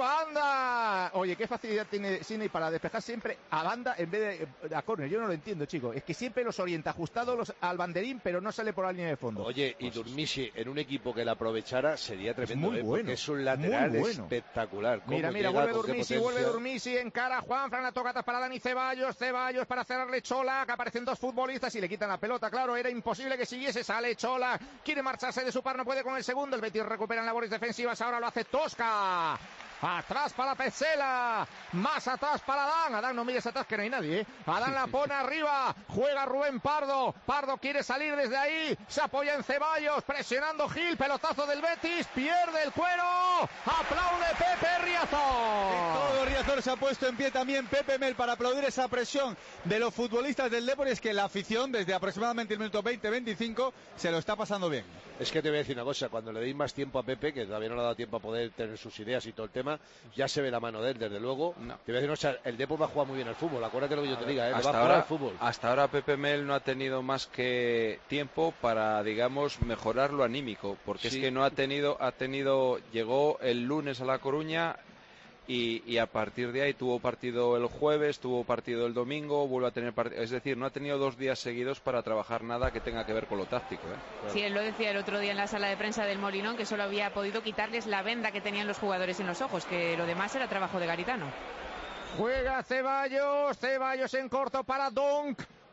banda. Oye, qué facilidad tiene Sidney para despejar siempre a banda en vez de a córner. Yo no lo entiendo, chicos. Es que siempre los orienta ajustados los, al banderín, pero no sale por la línea de fondo. Oye, y pues Durmisi en un equipo que la aprovechara sería tremendo, muy ¿eh? bueno, porque es un lateral muy bueno. espectacular. Mira, mira, vuelve Durmisi, vuelve Durmisi, encara a Juanfran, la toca atrás para Dani Ceballos, Ceballos para cerrarle Chola, que aparecen dos futbolistas y le quitan la pelota, claro, era imposible que siguiese, sale Chola, quiere marcharse de su par, no puede con el segundo, el Betis recupera en labores defensivas, ahora lo hace Tosca, atrás para Petzela, más atrás para Adán, Adán no mires atrás que no hay nadie, ¿eh? Adán la pone arriba, juega Rubén Pardo, Pardo quiere salir desde ahí, se apoya en Ceballos, presionando Gil, pelotazo del Betis, pierde el cuero, aplaude Pepe Riazor. En todo Riazor se ha puesto en pie también Pepe Mel para aplaudir esa presión de los futbolistas del Depor, y es que la afición desde aproximadamente el minuto veinte veinticinco se lo está pasando bien. Es que te voy a decir una cosa, cuando le deis más tiempo a Pepe, que todavía no le ha dado tiempo a poder tener sus ideas y todo el tema, ya se ve la mano de él, desde luego. No. Te voy a decir, o sea, el Depor va a jugar muy bien al fútbol, acuérdate lo que yo te diga, ¿eh? Hasta va a jugar ahora, al fútbol. Hasta ahora Pepe Mel no ha tenido más que tiempo para, digamos, mejorar lo anímico, porque sí. es que no ha tenido, ha tenido, llegó el lunes a La Coruña y, y a partir de ahí tuvo partido el jueves, tuvo partido el domingo, vuelve a tener partido, es decir, no ha tenido dos días seguidos para trabajar nada que tenga que ver con lo táctico, ¿eh? Sí, él lo decía el otro día en la sala de prensa del Molinón, que solo había podido quitarles la venda que tenían los jugadores en los ojos, que lo demás era trabajo de Garitano. Juega Ceballos, Ceballos en corto para Donk.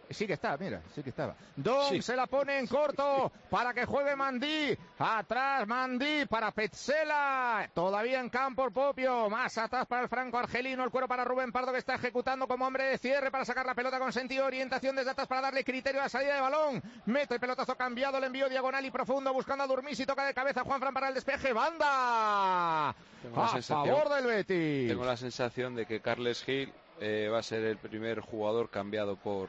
Sí que está, mira, sí que estaba. Don Sí. se la pone en corto para que juegue Mandí. Atrás Mandí para Petzela. Todavía en campo propio. Más atrás para el franco argelino. El cuero para Rubén Pardo, que está ejecutando como hombre de cierre para sacar la pelota con sentido de orientación desde atrás para darle criterio a la salida de balón. Mete el pelotazo cambiado, le envío diagonal y profundo buscando a Durmisi. Toca de cabeza Juanfran para el despeje. ¡Banda! Tengo la A sensación- favor del Betis. Tengo la sensación de que Carles Gil eh, va a ser el primer jugador cambiado por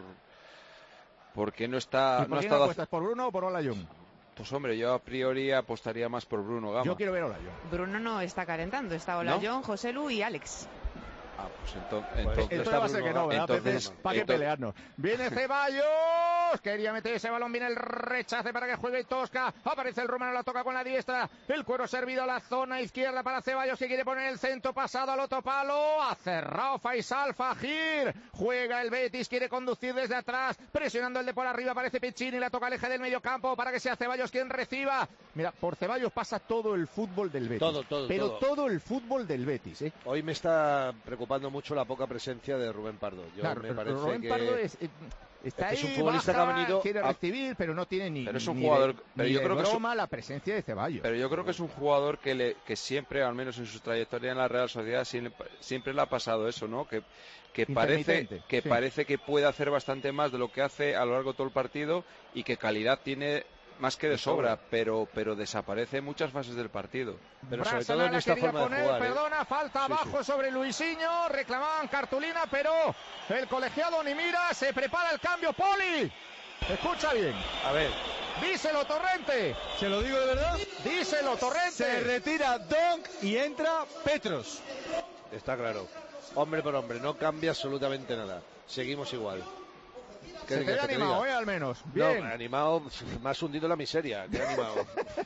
porque no está ¿Y no por ha quién estado apuestas, por Bruno o por Olayon? pues hombre, yo a priori apostaría más por Bruno Gama. Yo quiero ver a Olayon. Bruno no está calentando, está Olayón, José Lu y Alex. Ah, pues ento- entonces, Entonces va a ser que no, ¿verdad? entonces- Pepe? ¿Para qué entonces- pelearnos? Viene Ceballos, quería meter ese balón, viene el rechace para que juegue Tosca, aparece el rumano, la toca con la diestra, el cuero servido a la zona izquierda para Ceballos, que quiere poner el centro pasado al otro palo, ha cerrado Faisal Fajir, juega el Betis, quiere conducir desde atrás, presionando el de por arriba, aparece Piccini, la toca al eje del medio campo para que sea Ceballos quien reciba. Mira, por Ceballos pasa todo el fútbol del Betis. Todo, todo, Pero todo. todo el fútbol del Betis, ¿eh? Hoy me está preocupando mucho la poca presencia de Rubén Pardo. Yo Claro, me parece Rubén que Pardo es, eh, está es que es ahí, un futbolista baja, que ha venido quiere a- recibir, pero no tiene ni, Pero es un ni jugador- de, pero ni yo de creo que es un- broma la presencia de Ceballos. Pero yo creo que es un jugador que, le, que siempre, al menos en su trayectoria en la Real Sociedad, siempre, siempre le ha pasado eso, ¿no? Que, que parece Intermitente, que sí. parece que puede hacer bastante más de lo que hace a lo largo de todo el partido y que calidad tiene más que de sobra, pero pero desaparece en muchas fases del partido. Pero Brasana sobre todo en la esta quería forma poner, de jugar. ¿eh? perdona, falta Sí, abajo sí. sobre Luisinho, reclamaban cartulina, pero el colegiado ni mira, se prepara el cambio, Poli. Escucha bien. A ver, Díselo, Torrente. ¿Se lo digo de verdad? Díselo, Torrente. Se retira Donk y entra Petros. está claro. Hombre por hombre, no cambia absolutamente nada. Seguimos igual. ¿Qué Se te quieres ve que te animado, diga? eh, al menos. No, Bien. animado, me has hundido la miseria. ¿Qué animado?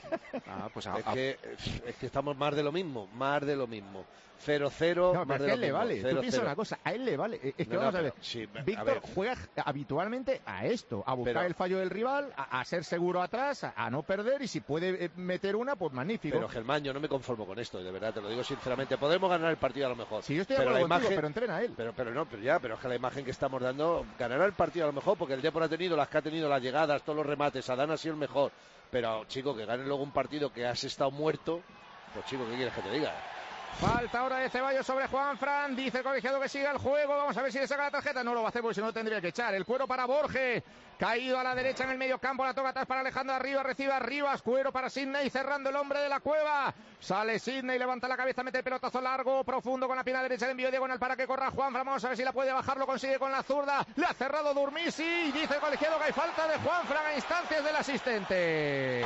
Ah, pues es, que, es que estamos más de lo mismo, más de lo mismo. cero cero, No, más pero de es que a lo él le mismo. vale. cero, Tú piensas cero. una cosa, a él le vale. Es que No, no, vamos a ver. pero sí, a Víctor ver. juega habitualmente a esto, a buscar Pero- el fallo del rival, a, a ser seguro atrás, a, a no perder y si puede eh, meter una, pues magnífico. Pero Germán, yo no me conformo con esto, de verdad, te lo digo sinceramente. Podremos ganar el partido a lo mejor. Si yo estoy de pero acuerdo la contigo, imagen, pero entrena él. Pero, pero no, pero ya, pero es que la imagen que estamos dando, ganará el partido a lo mejor, porque el Depor ha tenido las que ha tenido, las llegadas, todos los remates, Adán ha sido el mejor. Pero, chico, que gane luego un partido que has estado muerto, pues chico, ¿qué quieres que te diga? Falta ahora de Ceballos sobre Juanfran. Dice el colegiado que siga el juego. Vamos a ver si le saca la tarjeta. No lo va a hacer porque si no tendría que echar. El cuero para Borges. Caído a la derecha en el medio campo. La toca atrás para Alejandro Arriba. Recibe Arribas. Cuero para Sidney. Cerrando el hombre de la cueva. Sale Sidney. Levanta la cabeza. Mete el pelotazo largo. Profundo con la pierna derecha. Le envío diagonal para que corra Juanfran. Vamos a ver si la puede bajar. Lo consigue con la zurda. Le ha cerrado Durmisi. Y dice el colegiado que hay falta de Juanfran a instancias del asistente.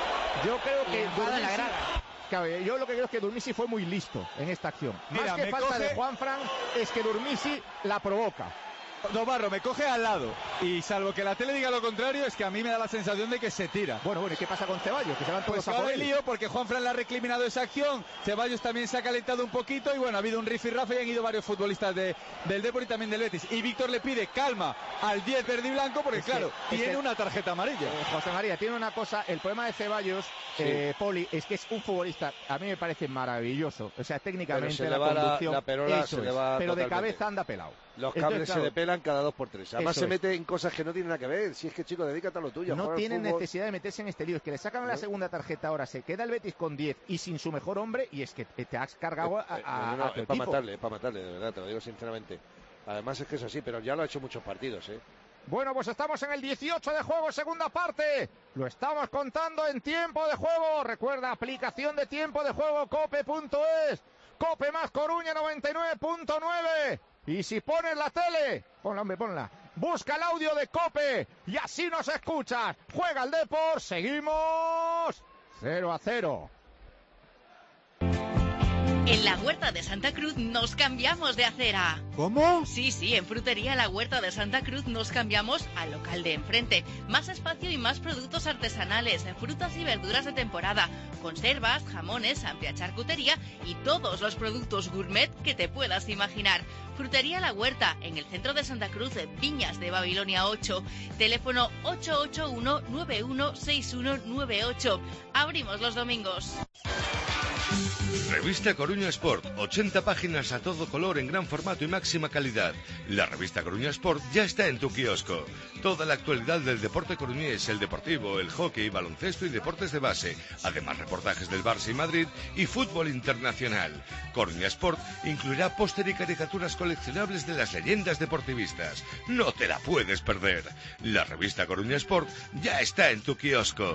Yo creo que Enfado en la Durmisi- grada. Claro, yo lo que creo es que Durmisi fue muy listo en esta acción. Mira, Más que me falta coge- de Juanfran es que Durmisi la provoca. Domarro me coge al lado y salvo que la tele diga lo contrario es que a mí me da la sensación de que se tira. Bueno, bueno, ¿y qué pasa con Ceballos? Que se van todos Pues a por ahora él. el lío porque Juanfran le ha recriminado esa acción, Ceballos también se ha calentado un poquito y bueno, ha habido un rifirrafe y han ido varios futbolistas de, del Depor y también del Betis. Y Víctor le pide calma al diez verde y blanco porque Es que- claro, es tiene que- una tarjeta amarilla. Eh, José María, tiene una cosa, el problema de Ceballos, Sí. eh, Poli, es que es un futbolista, a mí me parece maravilloso. O sea, técnicamente Pero se la le va la- conducción, la perola, eso se le es. va pero de totalmente. cabeza anda pelado. Los Entonces, cables claro, se le pelan cada dos por tres. Además Eso se es. mete en cosas que no tienen nada que ver. Si es que, chico, dedícate a lo tuyo. a No jugar al tienen fútbol. necesidad de meterse en este lío, es que le sacan la No. segunda tarjeta ahora, se queda el Betis con diez y sin su mejor hombre y es que te has cargado a, Eh, a- no, no, a tu es para equipo. matarle, es para matarle, de verdad, te lo digo sinceramente. Además es que es así, pero ya lo ha hecho muchos partidos, ¿eh? Bueno, pues estamos en el dieciocho de juego, segunda parte. Lo estamos contando en tiempo de juego. Recuerda, aplicación de tiempo de juego, cope punto es. Cope más Coruña noventa y nueve punto nueve. Y si pones la tele, ponla, hombre, ponla. Busca el audio de Cope y así nos escuchas. Juega el Depor, seguimos cero a cero. En la Huerta de Santa Cruz nos cambiamos de acera. ¿Cómo? Sí, sí, en Frutería La Huerta de Santa Cruz nos cambiamos al local de enfrente. Más espacio y más productos artesanales, frutas y verduras de temporada, conservas, jamones, amplia charcutería y todos los productos gourmet que te puedas imaginar. Frutería La Huerta, en el centro de Santa Cruz, Viñas de Babilonia ocho. Teléfono ocho ocho uno, nueve uno seis uno nueve ocho. Abrimos los domingos. Revista Coruña Sport, ochenta páginas a todo color en gran formato y máxima calidad. La revista Coruña Sport ya está en tu kiosco. Toda la actualidad del deporte coruñés, el deportivo, el hockey, baloncesto y deportes de base. Además, reportajes del Barça y Madrid y fútbol internacional. Coruña Sport incluirá póster y caricaturas coleccionables de las leyendas deportivistas. No te la puedes perder. La revista Coruña Sport ya está en tu kiosco.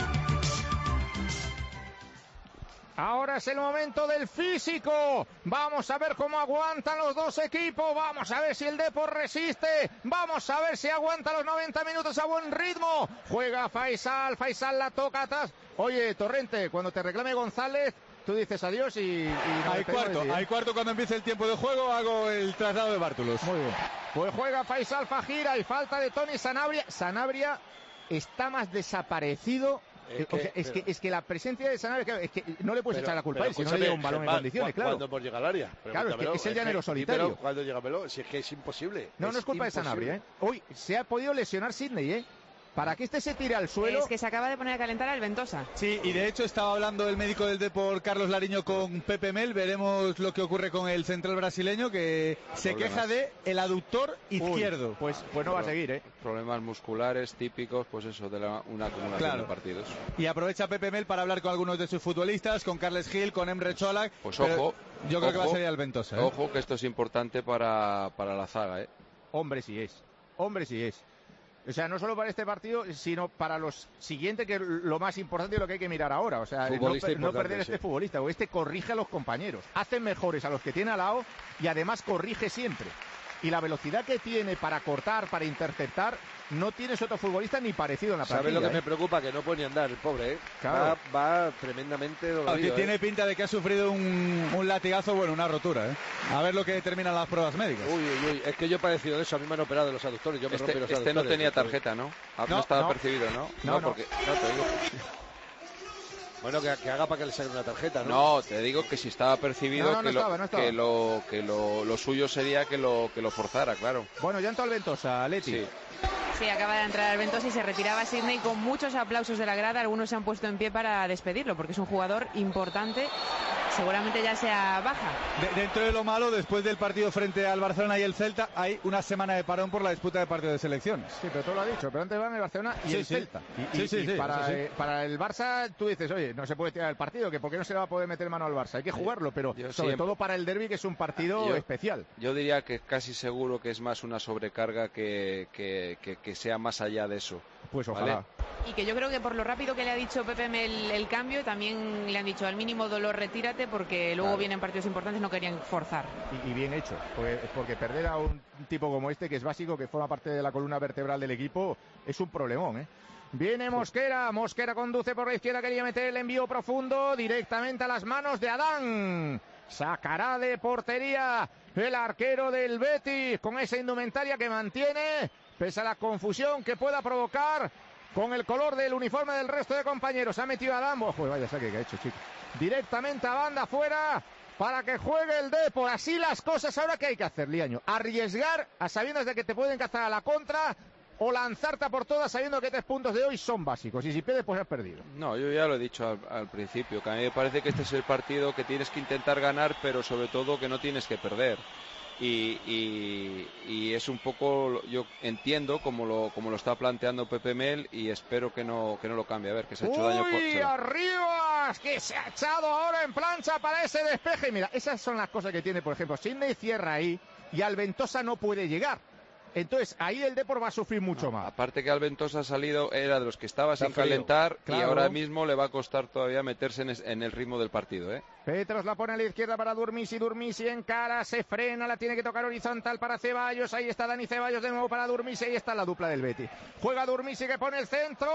Ahora es el momento del físico. Vamos a ver cómo aguantan los dos equipos. Vamos a ver si el Depor resiste. Vamos a ver si aguanta los noventa minutos a buen ritmo. Juega Faisal. Faisal la toca atrás. Oye, Torrente, cuando te reclame González, tú dices adiós y... y no hay cuarto, hay cuarto cuando empiece el tiempo de juego, hago el traslado de Bártulos. Muy bien. Pues juega Faisal Fajira y falta de Tony Sanabria. Sanabria está más desaparecido. Es que, o sea, es, que, es que la presencia de Sanabria, es que no le puedes pero, echar la culpa a él si no le llega un balón en condiciones, claro. ¿Cuándo por llegar al área? Claro, es que es el llanero solitario. ¿Cuándo llega Melo? Si es que es imposible. No, es no es culpa imposible. de Sanabria, ¿eh? Hoy se ha podido lesionar Sidney, ¿eh? Para que este se tire al suelo. Es que se acaba de poner a calentar al Ventosa. Sí, y de hecho estaba hablando el médico del Depor, Carlos Lariño, con Pepe Mel. Veremos lo que ocurre con el central brasileño, que se Problemas. queja de el aductor izquierdo. Uy, pues, pues no va a seguir, ¿eh? Problemas musculares típicos, pues eso, de la, una acumulación Claro. de partidos. Y aprovecha Pepe Mel para hablar con algunos de sus futbolistas, con Carles Gil, con Emre Cholak. Pues ojo. Yo creo ojo, que va a ser el Ventosa, ¿eh? Ojo, que esto es importante para, para la zaga, ¿eh? Hombre, sí es. Hombre, sí es. O sea, no solo para este partido, sino para los siguientes, que es lo más importante y lo que hay que mirar ahora. O sea, no, no perder a este sí. futbolista. O este corrige a los compañeros. Hace mejores a los que tiene al lado y además corrige siempre. Y la velocidad que tiene para cortar, para interceptar, no tienes otro futbolista ni parecido en la plantilla. ¿Sabes lo que ¿eh? me preocupa? Que no puede ni andar el pobre, ¿eh? Claro. Va, va tremendamente dolorido. Aunque ¿eh? tiene pinta de que ha sufrido un, un latigazo, bueno, una rotura, ¿eh? A ver lo que determinan las pruebas médicas. Uy, uy, uy, es que yo he padecido de eso, a mí me han operado de los aductores, yo me Este, rompí los este aductores. no tenía tarjeta, ¿no? Ah, no, no estaba no. percibido, ¿no? No, no, porque... no te digo. Bueno, que, que haga para que le salga una tarjeta, ¿no? No, te digo que si estaba percibido, no, no, no que, estaba, lo, no estaba. que, lo, que lo, lo suyo sería que lo, que lo forzara, claro. Bueno, ya entró el Ventosa, Leti. Sí. Sí, acaba de entrar el Ventosa y se retiraba Sidney con muchos aplausos de la grada. Algunos se han puesto en pie para despedirlo porque es un jugador importante. Seguramente ya sea baja. De, dentro de lo malo, después del partido frente al Barcelona y el Celta, hay una semana de parón por la disputa de partido de selecciones. Sí, pero tú lo has dicho, pero antes van el Barcelona y sí, el sí. Celta. Y, sí, y, sí, y sí, para, sí. Eh, para el Barça, tú dices, oye, no se puede tirar el partido, que por qué no se le va a poder meter mano al Barça. Hay que jugarlo, pero yo sobre siempre... todo para el derbi, que es un partido yo, especial. Yo diría que casi seguro que es más una sobrecarga que, que, que, que sea más allá de eso. Pues ojalá. ¿Vale? Y que yo creo que por lo rápido que le ha dicho Pepe el, el cambio, también le han dicho al mínimo dolor retírate, porque luego claro. vienen partidos importantes, no querían forzar. Y, y bien hecho, porque, porque perder a un tipo como este, que es básico, que forma parte de la columna vertebral del equipo, es un problemón, ¿eh? Viene Mosquera, Mosquera conduce por la izquierda, quería meter el envío profundo directamente a las manos de Adán. Sacará de portería el arquero del Betis con esa indumentaria que mantiene, pese a la confusión que pueda provocar con el color del uniforme del resto de compañeros. Ha metido a Adán, ojo, vaya saque que ha hecho, chico. Directamente a banda afuera para que juegue el Depor. Así las cosas. Ahora, ¿qué hay que hacer, Liaño? Arriesgar a sabiendas de que te pueden cazar a la contra, o lanzarte a por todas sabiendo que tres puntos de hoy son básicos, y si pierdes pues has perdido. No, yo ya lo he dicho al, al principio, que a mí me parece que este es el partido que tienes que intentar ganar, pero sobre todo que no tienes que perder. Y, y, y es un poco, yo entiendo como lo como lo está planteando Pepe Mel, y espero que no que no lo cambie. A ver, que se ha hecho ¡Uy, daño por se arriba! Que se ha echado ahora en plancha para ese despeje. Mira, esas son las cosas que tiene, por ejemplo, Sidney cierra ahí y Alventosa no puede llegar. Entonces ahí el Depor va a sufrir mucho no, más. Aparte que Alventosa ha salido, era de los que estaba Está sin frío. calentar, Claro. y ahora mismo le va a costar todavía meterse en, es, en el ritmo del partido, ¿eh? Petros la pone a la izquierda para Durmisi, Durmisi en cara, se frena, la tiene que tocar horizontal para Ceballos, ahí está Dani Ceballos de nuevo para Durmisi, ahí está la dupla del Betis. Juega Durmisi que pone el centro,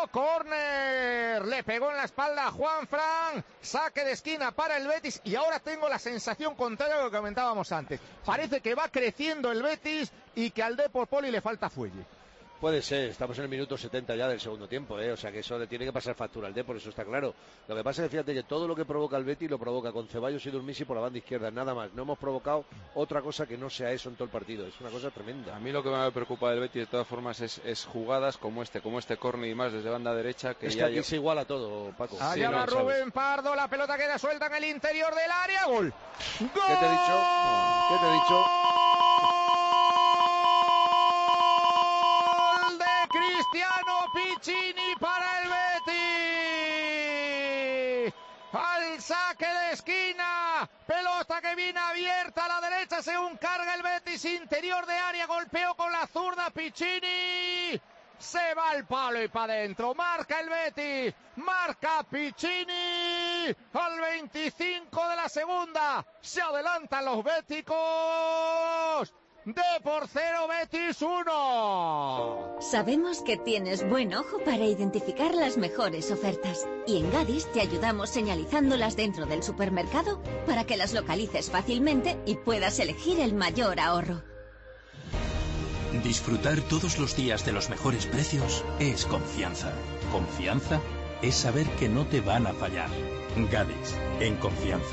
córner, le pegó en la espalda a Juanfran, saque de esquina para el Betis, y ahora tengo la sensación contraria a lo que comentábamos antes. Parece que va creciendo el Betis y que al Depor, Poli, le falta fuelle. Puede ser, estamos en el minuto setenta ya del segundo tiempo, ¿eh? O sea que eso le tiene que pasar factura al Depor, eso está claro. Lo que pasa es que fíjate que todo lo que provoca el Betis lo provoca con Ceballos y Durmisi por la banda izquierda, nada más. No hemos provocado otra cosa que no sea eso en todo el partido, es una cosa tremenda. A mí lo que me preocupa del Betis de todas formas es, es jugadas como este, como este córner y más desde banda derecha. Que es ya que aquí yo... se iguala todo, Paco. Allá sí, va no, Rubén ¿sabes? Pardo, la pelota queda suelta en el interior del área, gol. ¡Gol! ¿Qué te he dicho? ¿Qué te he dicho? Cristiano Piccini para el Betis. Al saque de esquina. Pelota que viene abierta a la derecha según carga el Betis. Interior de área. Golpeó con la zurda Piccini. Se va al palo y para adentro. Marca el Betis. Marca Piccini. Al veinticinco de la segunda. Se adelantan los béticos. Depor cero, Betis uno. Sabemos que tienes buen ojo para identificar las mejores ofertas. Y en Gadis te ayudamos señalizándolas dentro del supermercado para que las localices fácilmente y puedas elegir el mayor ahorro. Disfrutar todos los días de los mejores precios es confianza. Confianza es saber que no te van a fallar. Gadis, en confianza.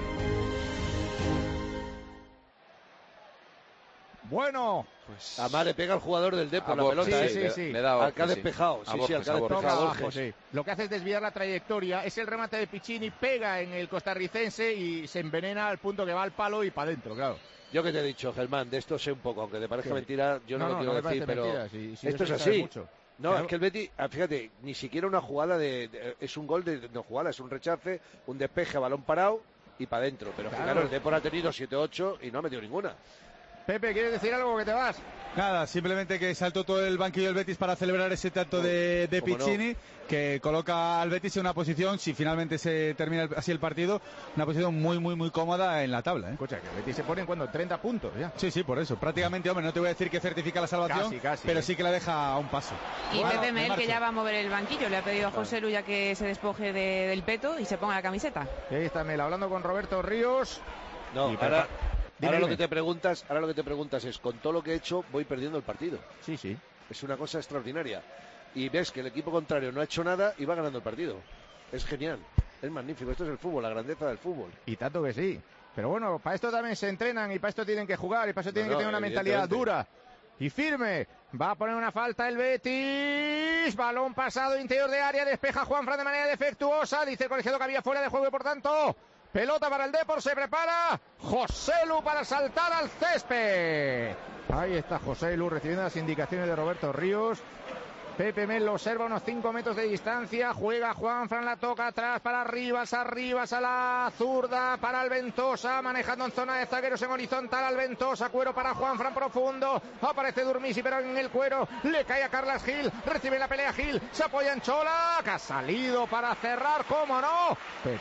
Bueno, pues además le pega al jugador del Depor la pelota, sí, ¿eh? sí, sí. Le da al que ha despejado, sí, Borges, sí, al que ha despejado abajo, Borges. sí. Lo que hace es desviar la trayectoria, es el remate de Piccini, pega en el costarricense y se envenena al punto que va al palo y para adentro, claro. Yo que te he dicho, Germán, de esto sé un poco, aunque te parezca ¿Qué? mentira, yo no, No, lo no, quiero no me decir, parece pero mentira, si- si esto es eso se sabe así. mucho. No, Claro. es que el Betis, ah, fíjate, ni siquiera una jugada de, de- es un gol de no jugada, es un rechace, un despeje, balón parado y para adentro. Pero Claro. claro, el Depor ha tenido siete ocho y no ha metido ninguna. Pepe, ¿quieres decir algo que te vas? Nada, simplemente que saltó todo el banquillo del Betis para celebrar ese tanto de, de cómo no. Piccini, que coloca al Betis en una posición, si finalmente se termina el- así el partido, una posición muy, muy, muy cómoda en la tabla. ¿eh? Escucha, que el Betis se pone en cuando treinta puntos ya. Sí, sí, por eso. Prácticamente, hombre, no te voy a decir que certifica la salvación, Casi, casi, pero ¿eh? sí que la deja a un paso. Y Bueno, Pepe me Mel, que marcho. ya va a mover el banquillo, le ha pedido a José Lu ya que se despoje de- del peto y se ponga la camiseta. Ahí está Mel hablando con Roberto Ríos. No, Y ahora, prepa- Dime, ahora lo dime. que te preguntas, ahora lo que te preguntas es, con todo lo que he hecho, voy perdiendo el partido. Sí, sí. Es una cosa extraordinaria. Y ves que el equipo contrario no ha hecho nada y va ganando el partido. Es genial, es magnífico. Esto es el fútbol, la grandeza del fútbol. Y tanto que sí. Pero bueno, para esto también se entrenan y para esto tienen que jugar y para eso tienen No, que no, tener una mentalidad evidentemente. dura y firme. Va a poner una falta el Betis. Balón pasado interior de área. Despeja Juanfran de manera defectuosa. Dice el colegiado que había fuera de juego y por tanto pelota para el Depor. Se prepara José Lu para saltar al césped. Ahí está José Lu recibiendo las indicaciones de Roberto Ríos. Pepe Mel lo observa a unos cinco metros de distancia. Juega Juanfran, la toca atrás para Rivas, Arribas a la zurda para Alventosa, manejando en zona de zagueros en horizontal. Alventosa, cuero para Juanfran profundo. Aparece Durmisi, pero en el cuero le cae a Carlas Gil. Recibe la pelea Gil, se apoya en Čolak. Ha salido para cerrar, cómo no.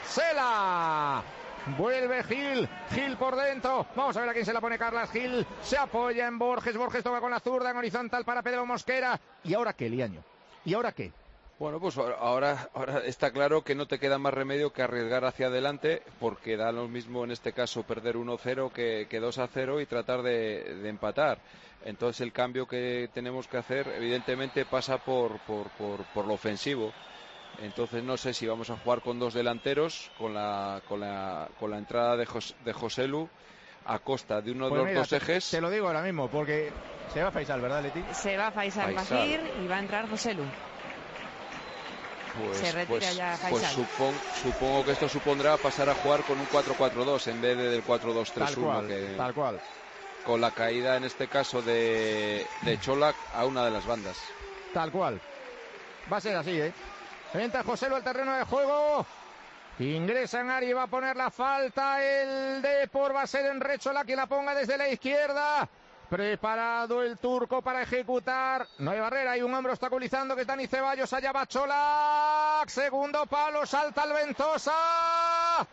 Petzela. Vuelve Gil, Gil por dentro. Vamos a ver a quién se la pone Carlas Gil. Se apoya en Borges, Borges toca con la zurda en horizontal para Pedro Mosquera. ¿Y ahora qué, Liaño? ¿Y ahora qué? Bueno, pues ahora, ahora está claro que no te queda más remedio que arriesgar hacia adelante, porque da lo mismo en este caso perder uno cero que, que dos a cero y tratar de, de empatar. Entonces el cambio que tenemos que hacer evidentemente pasa por, por, por, por lo ofensivo. Entonces no sé si vamos a jugar con dos delanteros, con la, con la, con la entrada de, Jos, de José Lu a costa de uno Pues de los mira, dos te, ejes. te lo digo ahora mismo, porque se va Faisal, ¿verdad, Leti? Se va Faisal Faisal. Bajir y va a entrar José Lu. Pues, Se retira pues, ya pues Faisal. supon, supongo que esto supondrá pasar a jugar con un cuatro cuatro dos en vez de del cuatro dos tres Tal uno, cual, que tal cual. con la caída en este caso de, de Čolak a una de las bandas. Tal cual. Va a ser así, ¿eh? Entra José Lu al terreno de juego. Ingresa en área y va a poner la falta. El Depor va a ser en Čolak quien la ponga desde la izquierda. Preparado el turco para ejecutar. No hay barrera, hay un hombro obstaculizando que es Dani Ceballos. Allá va Čolak. Segundo palo, salta el Ventosa.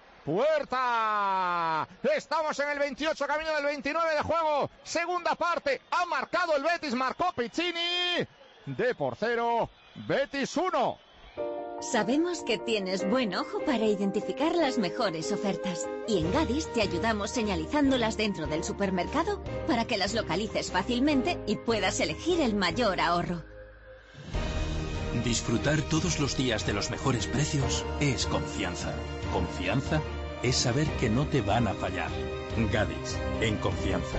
Puerta. Estamos en el veintiocho, camino del veintinueve de juego. Segunda parte. Ha marcado el Betis, marcó Piccini. Depor cero, Betis uno. Sabemos que tienes buen ojo para identificar las mejores ofertas. Y en Gadis te ayudamos señalizándolas dentro del supermercado para que las localices fácilmente y puedas elegir el mayor ahorro. Disfrutar todos los días de los mejores precios es confianza. Confianza es saber que no te van a fallar. Gadis, en confianza.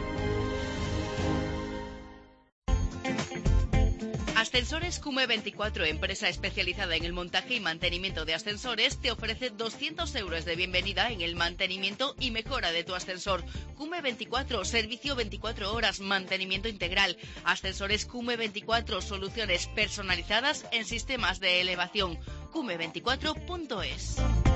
Ascensores Cume veinticuatro, empresa especializada en el montaje y mantenimiento de ascensores, te ofrece doscientos euros de bienvenida en el mantenimiento y mejora de tu ascensor. Cume veinticuatro, servicio veinticuatro horas, mantenimiento integral. Ascensores Cume veinticuatro, soluciones personalizadas en sistemas de elevación. cume veinticuatro punto es.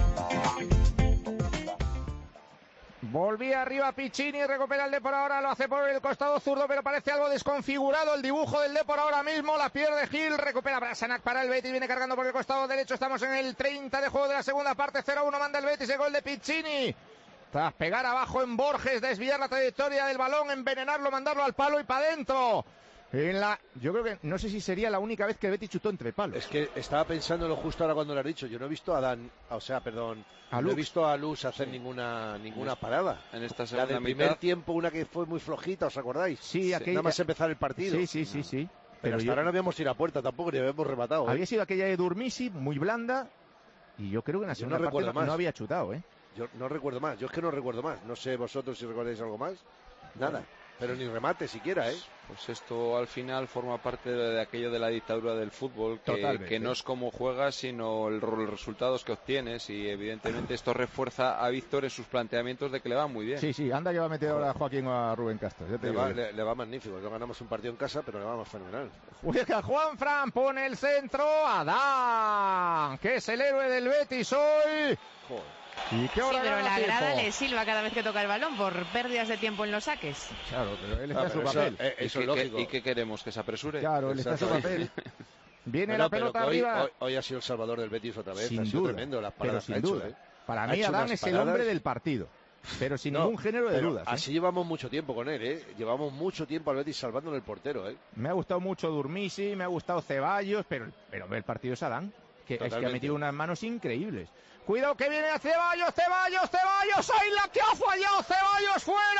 Volvía arriba Piccini, recupera el Depor ahora, lo hace por el costado zurdo, pero parece algo desconfigurado el dibujo del Depor ahora mismo, la pierde Gil, recupera Brasanac para el Betis, viene cargando por el costado derecho, estamos en el treinta de juego de la segunda parte, cero a uno manda el Betis, el gol de Piccini. Tras pegar abajo en Borges, desviar la trayectoria del balón, envenenarlo, mandarlo al palo y para adentro. En la, yo creo que no sé si sería la única vez que el Betis chutó entre palos. Es que estaba pensándolo justo ahora cuando lo has dicho. Yo no he visto a Dan, o sea, perdón, a no he visto a Luz hacer ninguna ninguna parada. En esta segunda la del mitad. primer tiempo, una que fue muy flojita, ¿os acordáis? Sí, aquella... Nada más empezar el partido. Sí, sí, sí, sí. Pero, Pero hasta yo... ahora no habíamos tirado a puerta tampoco, ni habíamos rematado. ¿eh? Había sido aquella de Durmisi, muy blanda, y yo creo que en la segunda no parte no, más. no había chutado, ¿eh? Yo no recuerdo más, yo es que no recuerdo más. No sé vosotros si recordáis algo más. Nada. Pero ni remate siquiera, ¿eh? Pues esto al final forma parte de aquello de la dictadura del fútbol, que, que no es cómo juegas, sino el, los resultados que obtienes, y evidentemente esto refuerza a Víctor en sus planteamientos de que le va muy bien. Sí, sí, anda que va a meter ahora a Joaquín o a Rubén Castro. Ya te le, digo va, yo. le, le va magnífico, no ganamos un partido en casa, pero le va más fenomenal. Juega Juanfran, pone el centro, Adán, que es el héroe del Betis hoy. Joder. ¿Y qué hora sí, pero la grada tiempo? le silba cada vez que toca el balón por pérdidas de tiempo en los saques. Claro, pero él está ah, en su eso, papel. Eh, eso ¿Y, es qué, lógico. ¿Y qué queremos? ¿Que se apresure? Claro, él está en su papel. Viene bueno, la pelota hoy, arriba. Hoy, hoy ha sido el salvador del Betis otra vez. Sin ha sido duda, tremendo las pero paradas sin que ha hecho, duda. ¿eh? Para Ha mí hecho Adán unas es el paradas... hombre del partido. Pero sin no, ningún género de pero dudas. ¿eh? Así llevamos mucho tiempo con él, ¿eh? Llevamos mucho tiempo al Betis salvándole el portero, ¿eh? Me ha gustado mucho Durmisi, me ha gustado Ceballos, pero, pero el partido es Adán, que es que ha metido unas manos increíbles. Cuidado que viene a Ceballos, Ceballos, Ceballos, ¡ay la que ha fallado! ¡Ceballos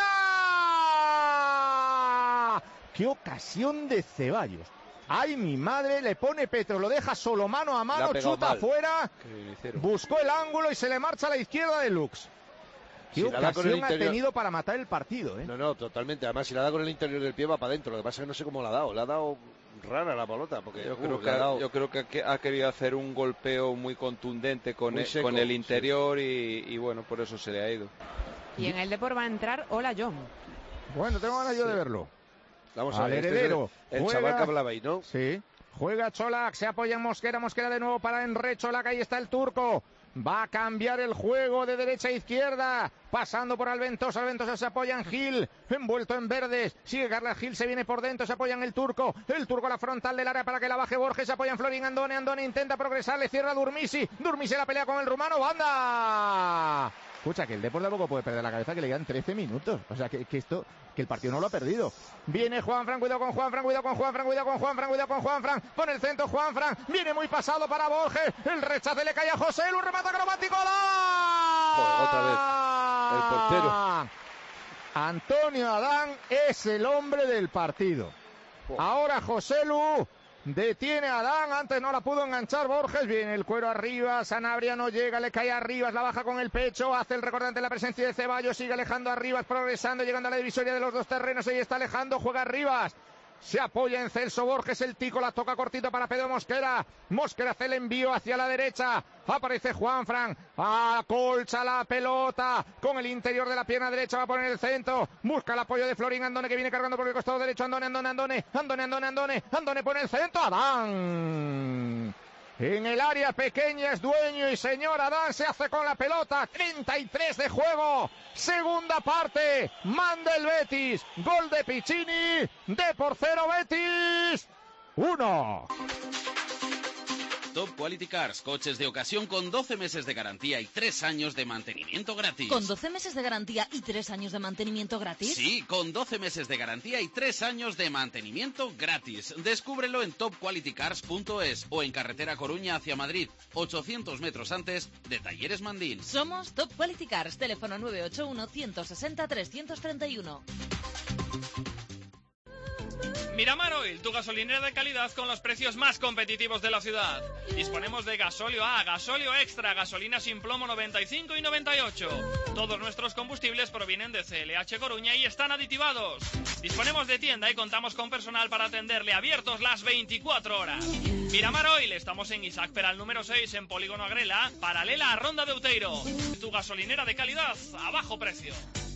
fuera! ¡Qué ocasión de Ceballos! ¡Ay, mi madre! Le pone Petro, lo deja solo mano a mano, chuta afuera, buscó el ángulo y se le marcha a la izquierda de Lux. ¿Qué si ocasión ha tenido para matar el partido, eh? No, no, totalmente. Además, si la da con el interior del pie va para adentro. Lo que pasa es que no sé cómo la ha dado. La ha dado rara la pelota. Porque, yo, uh, creo que, ha dado... yo creo que ha querido hacer un golpeo muy contundente con, muy el, seco, con el interior sí. y, y bueno, por eso se le ha ido. Y en el Depor va a entrar Ola John. Bueno, tengo ganas yo sí. de verlo. Vamos a Al ver, heredero. Este es el, el Juega... chaval que hablaba ahí, ¿no? Sí. Juega Cholak, se apoya en Mosquera, Mosquera de nuevo para Enre, Cholak, ahí está el turco. Va a cambiar el juego de derecha a izquierda, pasando por Alventosa, Alventosa se apoya en Gil, envuelto en verdes, sigue Carles Gil, se viene por dentro, se apoya en el turco, el turco a la frontal del área para que la baje Borges, se apoya en Florin Andone, Andone intenta progresar, le cierra Durmisi, Durmisi la pelea con el rumano, banda. Escucha, que el Depor tampoco puede perder la cabeza, que le quedan trece minutos. O sea, que, que esto, que el partido no lo ha perdido. Viene Juanfran, cuidado con Juanfran, cuidado con Juanfran, cuidado con Juanfran, cuidado con Juanfran. Pone el centro Juanfran, viene muy pasado para Borges. El rechace le cae a José, un remate acrobático. ¡La! Joder, otra vez. El portero. Antonio Adán es el hombre del partido. Ahora José Lu detiene a Adán, antes no la pudo enganchar Borges, viene el cuero arriba, Sanabria no llega, le cae arriba, la baja con el pecho, hace el recordante la presencia de Ceballos, sigue alejando a Rivas, progresando, llegando a la divisoria de los dos terrenos, ahí está alejando, juega a Rivas. Se apoya en Celso Borges, el tico la toca cortito para Pedro Mosquera. Mosquera hace el envío hacia la derecha. Aparece Juanfran, acolcha la pelota con el interior de la pierna derecha, va a poner el centro. Busca el apoyo de Florin Andone que viene cargando por el costado derecho. Andone, Andone, Andone, Andone, Andone, Andone, Andone pone el centro. Adán. En el área pequeña es dueño y señor Adán se hace con la pelota. treinta y tres de juego. Segunda parte. Manda el Betis. Gol de Piccini. De por cero Betis. Uno. Top Quality Cars, coches de ocasión con doce meses de garantía y tres años de mantenimiento gratis. ¿Con doce meses de garantía y tres años de mantenimiento gratis? Sí, con doce meses de garantía y tres años de mantenimiento gratis. Descúbrelo en top quality cars punto es o en carretera Coruña hacia Madrid, ochocientos metros antes de Talleres Mandín. Somos Top Quality Cars, teléfono nueve ocho uno, uno seis cero, tres tres uno. Miramar Oil, tu gasolinera de calidad con los precios más competitivos de la ciudad. Disponemos de gasóleo A, gasóleo extra, gasolina sin plomo noventa y cinco y noventa y ocho. Todos nuestros combustibles provienen de C L H Coruña y están aditivados. Disponemos de tienda y contamos con personal para atenderle, abiertos las veinticuatro horas. Miramar Oil, estamos en Isaac Peral número seis, en Polígono Agrela, paralela a Ronda de Outeiro. Tu gasolinera de calidad a bajo precio.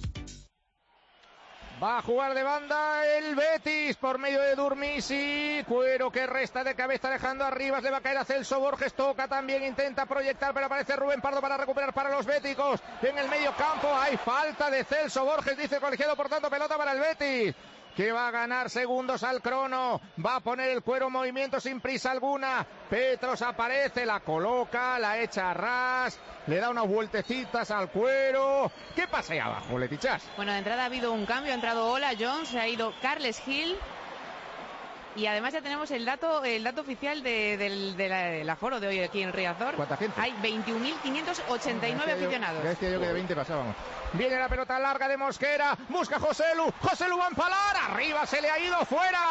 Va a jugar de banda el Betis por medio de Durmisi. Cuero que resta de cabeza dejando arriba. Le va a caer a Celso Borges. Toca también, intenta proyectar, pero aparece Rubén Pardo para recuperar para los béticos. En el medio campo hay falta de Celso Borges, dice el colegiado, por tanto pelota para el Betis, que va a ganar segundos al crono. Va a poner el Cuero en movimiento sin prisa alguna. Petros aparece, la coloca, la echa a ras, le da unas vueltecitas al Cuero. ¿Qué pasa ahí abajo, Letichás? Bueno, de entrada ha habido un cambio, ha entrado Ola Jones, se ha ido Carles Gil. Y además ya tenemos el dato el dato oficial de, del, de la, del aforo de hoy aquí en Riazor. ¿Cuánta gente? Hay veintiún mil quinientos ochenta y nueve aficionados. Ya decía yo que de veinte pasábamos. Viene la pelota larga de Mosquera, busca Joselu, Joselu va a empalar, arriba se le ha ido fuera.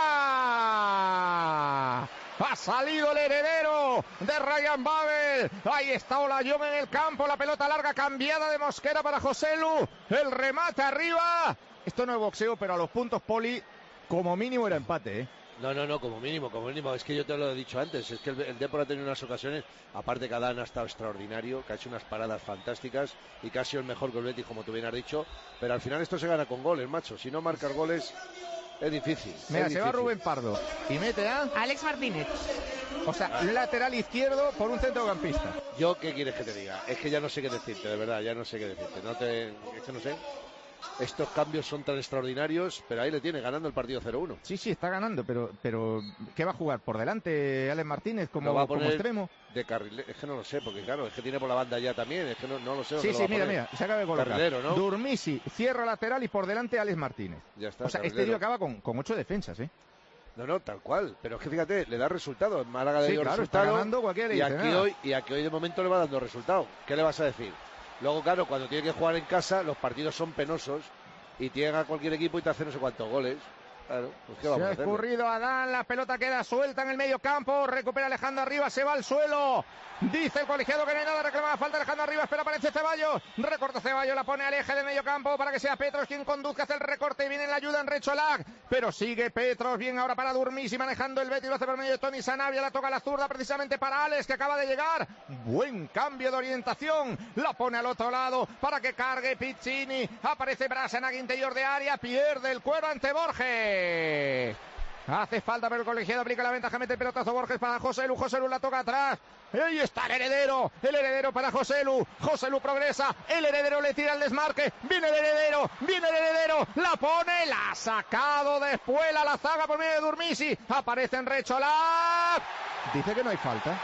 Ha salido el heredero de Ryan Babel. Ahí está Olayón en el campo, la pelota larga cambiada de Mosquera para Joselu, el remate arriba. Esto no es boxeo, pero a los puntos, Poli, como mínimo era empate, ¿eh? No, no, no, como mínimo, como mínimo. Es que yo te lo he dicho antes, es que el, el Depor ha tenido unas ocasiones, aparte que Adán ha estado extraordinario, que ha hecho unas paradas fantásticas y que ha sido el mejor que el Betis, como tú bien has dicho, pero al final esto se gana con goles, macho. Si no marcas goles, es difícil. Mira, es se difícil. va Rubén Pardo y mete a Alex Martínez. O sea, lateral izquierdo por un centrocampista. Yo, ¿qué quieres que te diga? Es que ya no sé qué decirte, de verdad, ya no sé qué decirte. No te... Es que no sé. Estos cambios son tan extraordinarios, pero ahí le tiene ganando el partido cero uno. Sí, sí, está ganando, pero pero ¿qué va a jugar? ¿Por delante Alex Martínez como, va a como poner extremo? De carrilero, es que no lo sé, porque claro, es que tiene por la banda ya también, es que no, no lo sé. Sí, sí, mira, mira, se acaba de colocar. Carrilero, ¿no? Durmisi, cierra lateral y por delante Alex Martínez. Ya está, o sea, carrilero. este tío acaba con, con ocho defensas, ¿eh? No, no, tal cual. Pero es que fíjate, le da resultado. En Málaga le Sí, dio claro, resultado. está ganando, cualquiera le y dice aquí nada. hoy y aquí hoy de momento le va dando resultado. ¿Qué le vas a decir? Luego, claro, cuando tiene que jugar en casa, los partidos son penosos y llega a cualquier equipo y te hace no sé cuántos goles. Claro, pues qué vamos Se a ha hacer. escurrido Adán, la pelota queda suelta en el medio campo, recupera Alejandro Arribas, se va al suelo. Dice el colegiado que no hay nada, reclamada falta Alejandro Arribas, pero aparece Ceballos. Recorta Ceballos, la pone al eje del medio campo para que sea Petros quien conduzca, hace el recorte y viene la ayuda en Recholak. Pero sigue Petros, bien ahora para Durmisi manejando el Betis, lo hace por medio de Tony Sanabria, la toca a la zurda precisamente para Alex que acaba de llegar. Buen cambio de orientación, la pone al otro lado para que cargue Piccini. Aparece Brasanag interior de área, pierde el Cuero ante Borges. Hace falta, pero el colegiado aplica la ventaja, mete el pelotazo Borges para Joselu, Joselu la toca atrás. Ahí está el heredero, el heredero para Joselu, Joselu progresa, el heredero le tira el desmarque, viene el heredero, viene el heredero, la pone, la ha sacado después a la zaga por medio de Durmisi, aparece en Recholak, dice que no hay falta.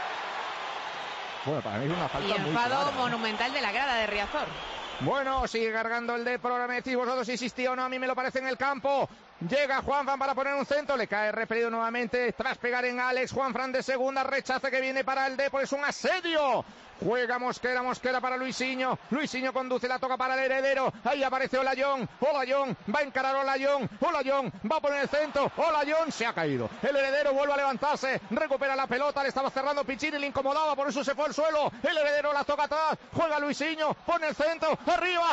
Bueno, para mí es una falta Y muy enfado clara. monumental de la grada de Riazor. Bueno, sigue cargando el Depor, ahora me decís vosotros si insistí o no, a mí me lo parece en el campo. Llega Juanfran para poner un centro, le cae referido nuevamente tras pegar en Alex. Juanfran de segunda, rechace que viene para el Depor, es un asedio. Juega Mosquera, Mosquera para Luisinho, Luisinho conduce, la toca para el heredero, ahí aparece Olayón, Olayón, va a encarar Olayón, Olayón, va a poner el centro, Olayón se ha caído, el heredero vuelve a levantarse, recupera la pelota, le estaba cerrando Piccini, le incomodaba, por eso se fue al suelo, el heredero la toca atrás, juega Luisinho, pone el centro, arriba,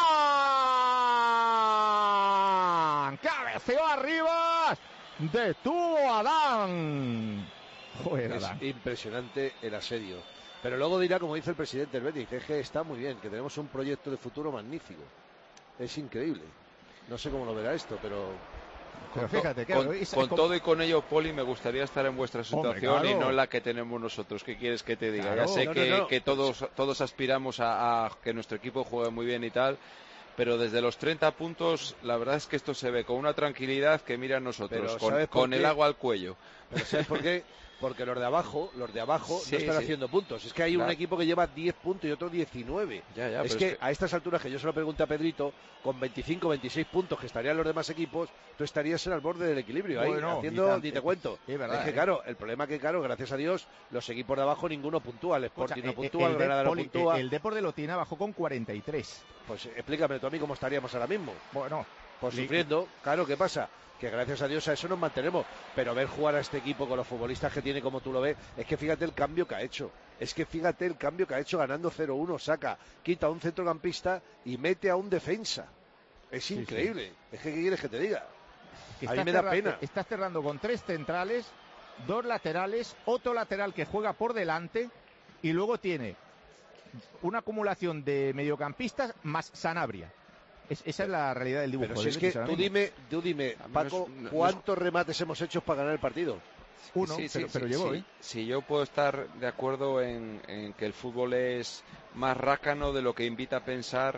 Adán, cabeceó arriba, detuvo a Adán. Joder, Es Adán. impresionante el asedio. Pero luego dirá, como dice el presidente del Betis, que es que está muy bien, que tenemos un proyecto de futuro magnífico. Es increíble. No sé cómo lo verá esto, pero... Pero fíjate, que con, es- con como- todo y con ello, Poli, me gustaría estar en vuestra Hombre, situación claro. y no en la que tenemos nosotros. ¿Qué quieres que te diga? Claro. Ya sé No, no, que, no. que todos, todos aspiramos a, a que nuestro equipo juegue muy bien y tal, pero desde los treinta puntos, la verdad es que esto se ve con una tranquilidad que mira a nosotros, Pero con, ¿sabes por con el qué? agua al cuello. Pero ¿sabes por qué? porque los de abajo, los de abajo Sí, no están sí. haciendo puntos. Es que hay Claro. un equipo que lleva diez puntos y otro diecinueve. Ya, ya, es, pero que es que- a estas alturas, que yo se lo pregunté a Pedrito, con veinticinco, veintiséis puntos que estarían los demás equipos, tú estarías en el borde del equilibrio, ahí, Bueno, haciendo, y tan- ni te cuento. es verdad, es que ¿eh? claro, el problema que claro, gracias a Dios, los equipos de abajo ninguno puntúa, el Sporting Escucha, no eh, puntúa, el, el, Granada no Poli, puntúa. el, el Depor de Lotina bajó con cuarenta y tres. Pues explícame tú a mí cómo estaríamos ahora mismo. Bueno, Pues li- sufriendo, claro, ¿qué pasa? Que gracias a Dios a eso nos mantenemos, pero ver jugar a este equipo con los futbolistas que tiene, como tú lo ves, es que fíjate el cambio que ha hecho, es que fíjate el cambio que ha hecho ganando cero uno, saca, quita a un centrocampista y mete a un defensa, es Sí, increíble, es que ¿qué quieres que te diga? que A mí está me da cerra- pena. Estás cerrando con tres centrales, dos laterales, otro lateral que juega por delante y luego tiene una acumulación de mediocampistas más Sanabria. Es- esa es la realidad del dibujo. Pero si del es que Betis ahora tú mismo. dime, tú dime, A mí Paco, no es- no- ¿cuántos remates hemos hecho para ganar el partido? Uno, Sí, sí, pero, sí, pero llegó, sí. ¿eh? Sí, yo puedo estar de acuerdo en, en que el fútbol es más rácano de lo que invita a pensar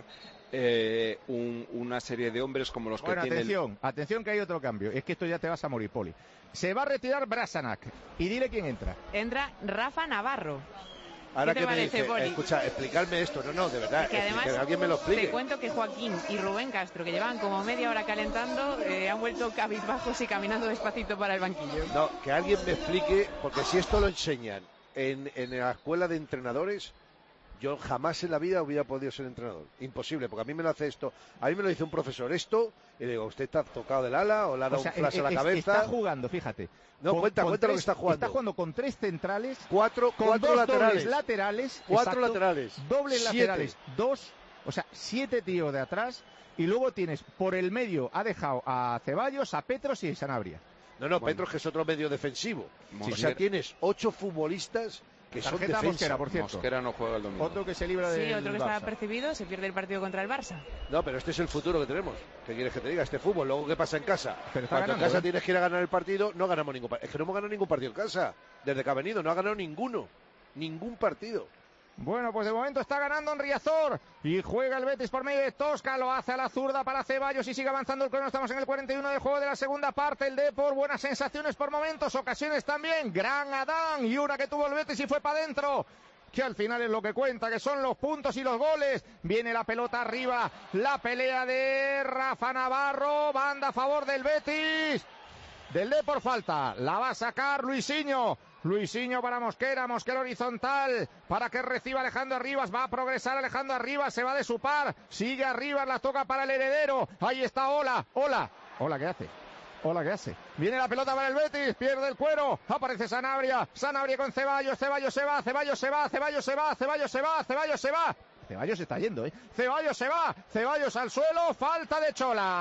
eh, un- una serie de hombres como los que Bueno, tiene el- atención, atención que hay otro cambio. Es que esto ya te vas a morir, Poli. Se va a retirar Brasanac. Y dile quién entra. Entra Rafa Navarro. Ahora ¿Qué que te me parece, dice, Poli? escucha, explicarme esto, no, no, de verdad, Que además que alguien me lo explique. te cuento que Joaquín y Rubén Castro, que llevan como media hora calentando, eh, han vuelto cabizbajos y caminando despacito para el banquillo. No, que alguien me explique, porque si esto lo enseñan en, en la escuela de entrenadores, yo jamás en la vida hubiera podido ser entrenador. Imposible, porque a mí me lo hace esto. A mí me lo dice un profesor esto, y le digo, ¿usted está tocado del ala o le ha dado O sea, un flash es- a la es- cabeza? Está jugando, fíjate. No, cuenta, cuenta lo que está jugando. Está jugando con tres centrales, Cuatro, con cuatro dos laterales. dobles laterales. Cuatro exacto, laterales. Dobles Siete. laterales, dos. O sea, siete tíos de atrás. Y luego tienes, por el medio, ha dejado a Ceballos, a Petros y a Sanabria. No, no, Bueno. Petros, que es otro medio defensivo. Mosquera. O sea, tienes ocho futbolistas que son Tarjeta defensa. Mosquera, por cierto. Mosquera no juega el domingo. Otro que se libra del Sí, otro que Barça. está percibido, se pierde el partido contra el Barça. No, pero este es el futuro que tenemos. ¿Qué quieres que te diga? Este fútbol. Luego, ¿qué pasa en casa? Pero está Cuando ganando, en casa ¿eh? tienes que ir a ganar el partido, no ganamos ningún partido. Es que no hemos ganado ningún partido en casa. Desde que ha venido, no ha ganado ninguno. Ningún partido. Bueno, pues de momento está ganando en Riazor y juega el Betis por medio de Tosca, lo hace a la zurda para Ceballos y sigue avanzando el crono. Estamos en el cuarenta y uno de juego de la segunda parte. El Depor, buenas sensaciones por momentos, ocasiones también. Gran Adán y una que tuvo el Betis y fue para adentro. Que al final es lo que cuenta, que son los puntos y los goles. Viene la pelota arriba, la pelea de Rafa Navarro, banda a favor del Betis. Del Depor falta, la va a sacar Luisinho. Luisinho para Mosquera, Mosquera horizontal, para que reciba Alejandro Arribas, va a progresar Alejandro Arribas, se va de su par, sigue Arribas, la toca para el heredero, ahí está Ola, Ola, Ola, ¿qué hace? Hola, ¿qué hace? Viene la pelota para el Betis, pierde el cuero, aparece Sanabria, Sanabria con Ceballos, Ceballos se va, Ceballos se va, Ceballos se va, Ceballos se va, Ceballos se va. Ceballos se está yendo, ¿eh? Ceballos se va, Ceballos al suelo, falta de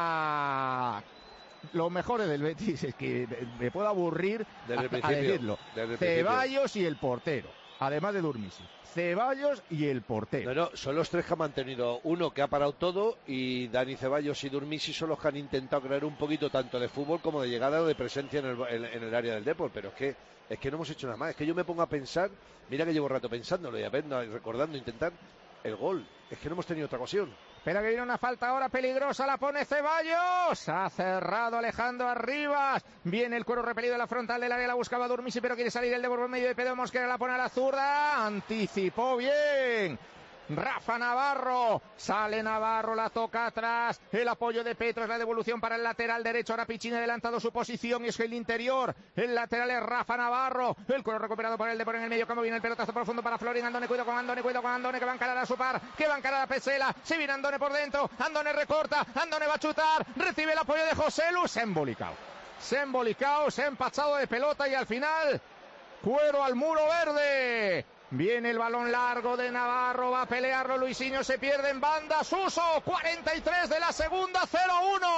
Chola. Lo mejor del Betis es que me puedo aburrir Desde el a, a principio, decirlo. desde el principio. Ceballos y el portero, además de Durmisi. Ceballos y el portero. No, no, son los tres que han mantenido. Uno que ha parado todo y Dani Ceballos y Durmisi son los que han intentado crear un poquito tanto de fútbol como de llegada o de presencia en el, en, en el área del Depor. Pero es que es que no hemos hecho nada más. Es que yo me pongo a pensar, mira que llevo rato pensándolo y a ver, no, recordando, intentar el gol. Es que no hemos tenido otra ocasión. Espera que viene una falta ahora peligrosa, la pone Ceballos. Ha cerrado Alejandro Arribas. Viene el cuero repelido de la frontal del área, la buscaba Durmisi, pero quiere salir el de por medio de Pedro Mosquera, la pone a la zurda. Anticipó bien Rafa Navarro, sale Navarro, la toca atrás, el apoyo de Petros, la devolución para el lateral derecho, ahora Pichín adelantado su posición y es que el interior, el lateral es Rafa Navarro, el cuero recuperado por el de por en el medio campo, viene el pelotazo profundo para Florin, Andone, cuidado con Andone, cuidado con Andone, que va a encarar a su par, que va a encarar a Pesela, se viene Andone por dentro, Andone recorta, Andone va a chutar, recibe el apoyo de Joselu, se ha embolicado, se ha embolicado, se ha empachado de pelota y al final, cuero al muro verde. Viene el balón largo de Navarro, va a pelearlo Luisinho, se pierde en banda, Suso, cuarenta y tres de la segunda, cero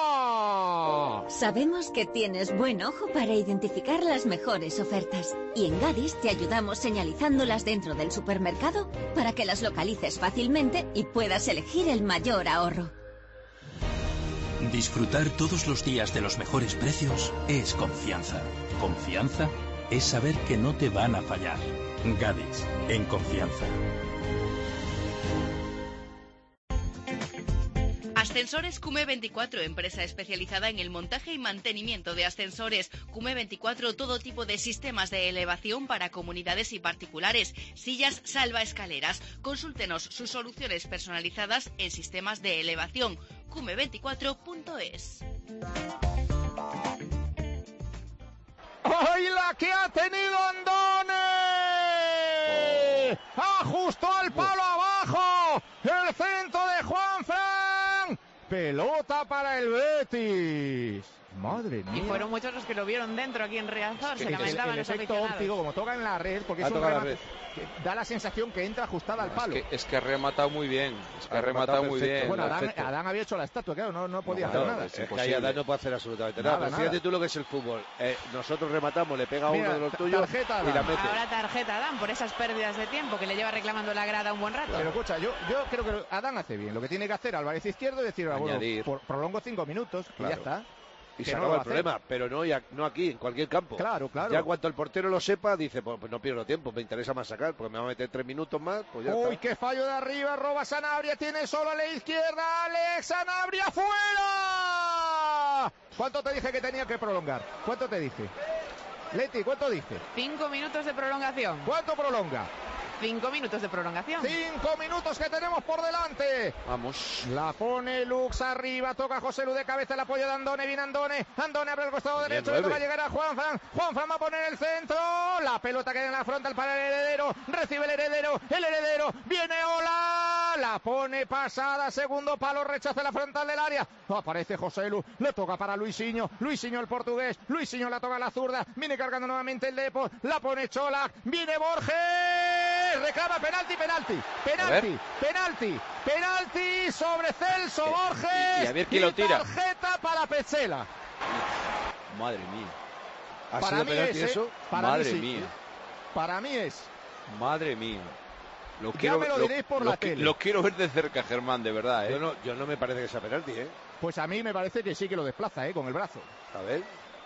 uno. Sabemos que tienes buen ojo para identificar las mejores ofertas y en Gadis te ayudamos señalizándolas dentro del supermercado para que las localices fácilmente y puedas elegir el mayor ahorro. Disfrutar todos los días de los mejores precios es confianza. Confianza es saber que no te van a fallar. Gadis, en confianza. Ascensores Cume veinticuatro, empresa especializada en el montaje y mantenimiento de ascensores. Cume veinticuatro, todo tipo de sistemas de elevación para comunidades y particulares. Sillas salva escaleras. Consúltenos sus soluciones personalizadas en sistemas de elevación. cume veinticuatro punto es. ¡Ay, la que ha tenido Andone! ¡Ajustó al palo abajo! ¡El centro de Juanfran! ¡Pelota para el Betis! Madre mía. Y fueron muchos los que lo vieron dentro aquí en Riazor, Es que se el, lamentaban el los efecto aficionados. óptico, como toca en la red, porque Ha es un tocado la remate que da la sensación que entra ajustada al palo. Es que, es que ha rematado muy bien. Es que ha, Ha rematado, rematado muy perfecto. bien. Bueno, Adán, perfecto. Adán había hecho la estatua, claro, no, no podía No, hacer no, nada. es que ahí Adán no puede hacer absolutamente nada. Nada, Pero fíjate nada. tú lo que es el fútbol. Eh, nosotros rematamos, le pega a uno Mira, de los ta- tuyos tarjeta, y la Adán. mete. Ahora tarjeta Dan por esas pérdidas de tiempo que le lleva reclamando la grada un buen rato. Pero escucha, yo, yo creo que Adán hace bien. Lo que tiene que hacer Álvarez Izquierdo es decir, ah, bueno, Añadir. por- prolongo cinco minutos y Claro. ya está. Y Que se no acaba lo el va a hacer. problema, pero no, ya, no aquí, en cualquier campo. Claro, claro. Ya cuanto el portero lo sepa, dice, pues, pues no pierdo tiempo, me interesa más sacar, porque me va a meter tres minutos más, pues ya Uy, está. qué fallo de arriba, roba Sanabria, tiene solo a la izquierda, Alex Sanabria fuera. ¿Cuánto te dije que tenía que prolongar? ¿Cuánto te dije? Leti, ¿cuánto dije? Cinco minutos de prolongación. ¿Cuánto prolonga? Cinco minutos de prolongación. Cinco minutos que tenemos por delante. Vamos. La pone Lux arriba, toca José Lu de cabeza, el apoyo de Andone, viene Andone, Andone abre el costado Bien, derecho, le toca nueve. llegar a Juanfran, Juanfran va a poner el centro, la pelota queda en la frontal para el heredero, recibe el heredero, el heredero, viene Ola, la pone pasada, segundo palo, rechaza la frontal del área, aparece José Lu, le toca para Luisinho, Luisinho el portugués, Luisinho la toca a la zurda, viene cargando nuevamente el Depor, la pone Cholac, viene Borges, reclama penalti, penalti, penalti, penalti, penalti sobre Celso Borges. y- y a ver quién lo tira. Tarjeta para Petzela. Madre mía. ¿Ha Para sido mí penalti es, ¿eh? eso? Para Madre mí sí. mía. Para mí es. Madre mía. Lo Ya quiero, me lo diréis por lo la qui- tele. Lo quiero ver de cerca, Germán, de verdad, ¿eh? Yo no, yo no me parece que sea penalti, ¿eh? Pues a mí me parece que sí que lo desplaza, ¿eh? Con el brazo. A ver.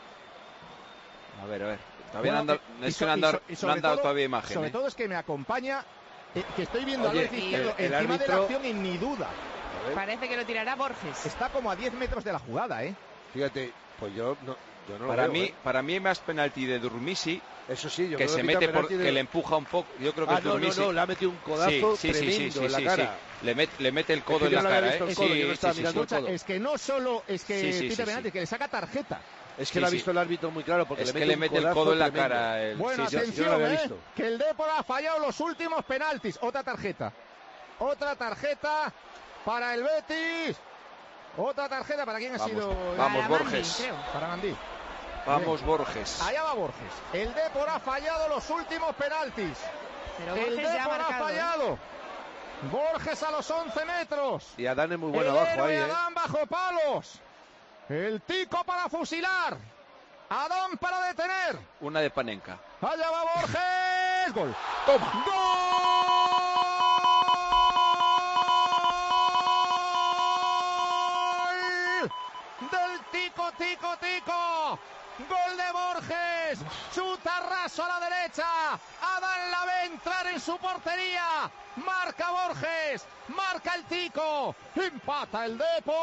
A ver, a ver. Todavía Bueno, no han dado, y es so- que no han y dado, so- y no sobre han dado todo- todavía imagen, Sobre ¿eh? todo es que me acompaña, eh, que estoy viendo a Oye, Álvarez Izquierdo el- el encima de la árbitro- acción y ni duda. A ver. Parece que lo tirará Borges. Está como a diez metros de la jugada, ¿eh? Fíjate, pues yo no, yo no lo Para veo, mí, ¿eh? para mí más penalti de Durmisi, Eso sí, yo que creo se pita mete por, penalti de- que le empuja un poco. Yo creo que Ah, es no, no, Durmisi. no, le ha metido un codazo Sí, sí, sí, tremendo sí, sí, en la sí, cara. sí. Le, met- le mete el Es codo que en yo la no había cara, visto ¿eh? el codo, yo no Sí, estaba sí, sí, mirando sí. el codo. Es que no solo es que Sí, sí, pita sí, penalti, sí. es que le saca tarjeta. Es que Sí, lo ha sí. visto el árbitro muy claro, porque Es le que mete le un mete el codazo codo en la tremendo. cara. el- Bueno, sí, yo- yo atención, no lo había ¿eh? visto. Que el Depor ha fallado los últimos penaltis. Otra tarjeta. Otra tarjeta para el Betis. Otra tarjeta para quién ha Vamos, sido. vamos, Para Borges. Mandi, creo. Para Mandí. Vamos, Borges. Allá va Borges. El Depor ha fallado los últimos penaltis. Pero El Borges ya ha Depor ha marcado. ¿eh? fallado. Borges a los once metros. Y Adán es muy bueno el abajo héroe ahí, ¿eh? Adán bajo palos. El Tico para fusilar. Adán para detener. Una de Panenka. Allá va Borges. Gol. Toma. ¡Gol! Del Tico, Tico, Tico. Gol de Borges. Chutarrazo a la derecha. Adán la ve entrar en su portería. Marca Borges. Marca el Tico. Empata el Depor.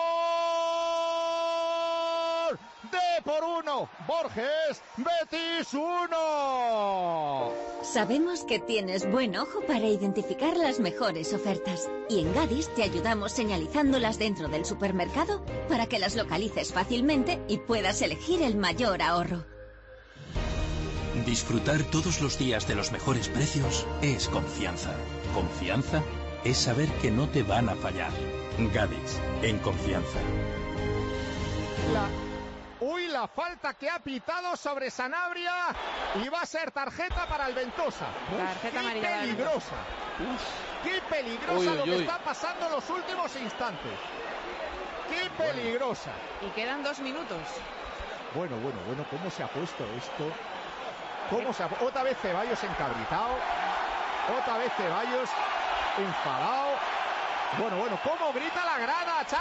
Depor uno. Borges. Betis uno. Sabemos que tienes buen ojo para identificar las mejores ofertas. Y en Gadis te ayudamos señalizándolas dentro del supermercado para que las localices fácilmente y puedas elegir el mayor ahorro. Disfrutar todos los días de los mejores precios es confianza. Confianza es saber que no te van a fallar. Gadis, en confianza. La... Uy, la falta que ha pitado sobre Sanabria y va a ser tarjeta para el Ventosa. Tarjeta Qué amarilla para el peligrosa. Qué peligrosa Uy, lo uy, que uy. está pasando en los últimos instantes. Qué peligrosa. Y quedan dos minutos. Bueno, bueno, bueno, ¿cómo se ha puesto esto? ¿Cómo se ha... Otra vez Ceballos encabritado. Otra vez Ceballos enfadado. Bueno, bueno, ¿cómo grita la grada, Chá?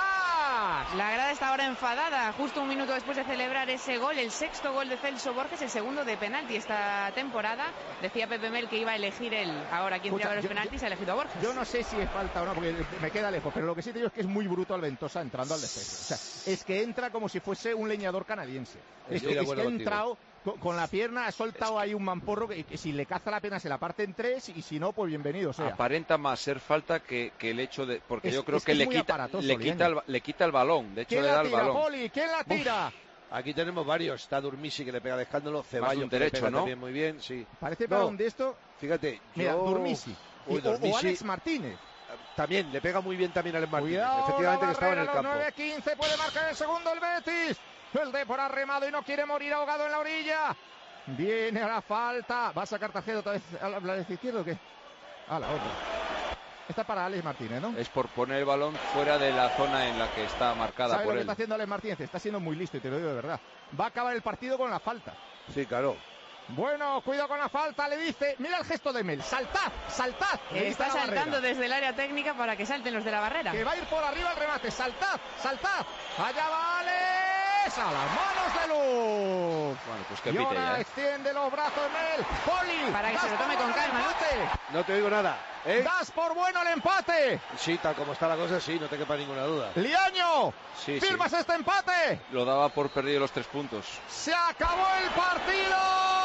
Rivas. La grada está ahora enfadada, justo un minuto después de celebrar ese gol, el sexto gol de Celso Borges, el segundo de penalti esta temporada. Decía Pepe Mel que iba a elegir él ahora quien tiraba los yo, penaltis, yo, ha elegido a Borges. Yo no sé si es falta o no, porque me queda lejos, pero lo que sí te digo es que es muy bruto Alventosa entrando al despeje. O sea, es que entra como si fuese un leñador canadiense. Es que, es que ha entrado con, con la pierna, ha soltado ahí un mamporro que, que si le caza la pierna se la parte en tres y si no, pues bienvenido sea. Aparenta más ser falta que, que el hecho de... Porque es, yo creo que, que le, quita, le, quita el, le quita el balón, de hecho le da el balón. Poli? ¿Quién la tira? Uf. Aquí tenemos varios, está Durmisi que le pega de escándalo, Ceballos que derecho, le pega ¿no? también muy bien, sí. Parece para no, un de esto. Fíjate, mira, yo... Durmisi. Uy, Durmisi. O Alex Martínez. También, le pega muy bien también a Alex Martínez. Cuidado, efectivamente que estaba en el los campo. nueve quince puede marcar el segundo el Betis. El Depor ha remado y no quiere morir ahogado en la orilla. Viene a la falta. ¿Va a sacar tarjeta otra vez a la, la izquierda o qué? A la otra. Está para Alex Martínez, ¿no? Es por poner el balón fuera de la zona en la que está marcada ¿Sabe por lo que él? Está haciendo Alex Martínez? Está siendo muy listo y te lo digo de verdad. Va a acabar el partido con la falta. Sí, claro. Bueno, cuidado con la falta, le dice. Mira el gesto de Mel. Saltad, saltad. Está saltando desde el área técnica para que salten los de la barrera. Que va a ir por arriba el remate. Saltad, saltad. Allá va Alex. A las manos de Luz. Bueno, pues que y pite ahora ya, ¿eh? extiende los brazos Mel. Poli. Para que se lo tome con calma, ¿no? No te oigo nada. ¿Eh? Das por bueno el empate. Sí, tal como está la cosa, sí, no te quepa ninguna duda. Liaño, sí, ¿firmas sí. este empate? Lo daba por perdido los tres puntos. Se acabó el partido.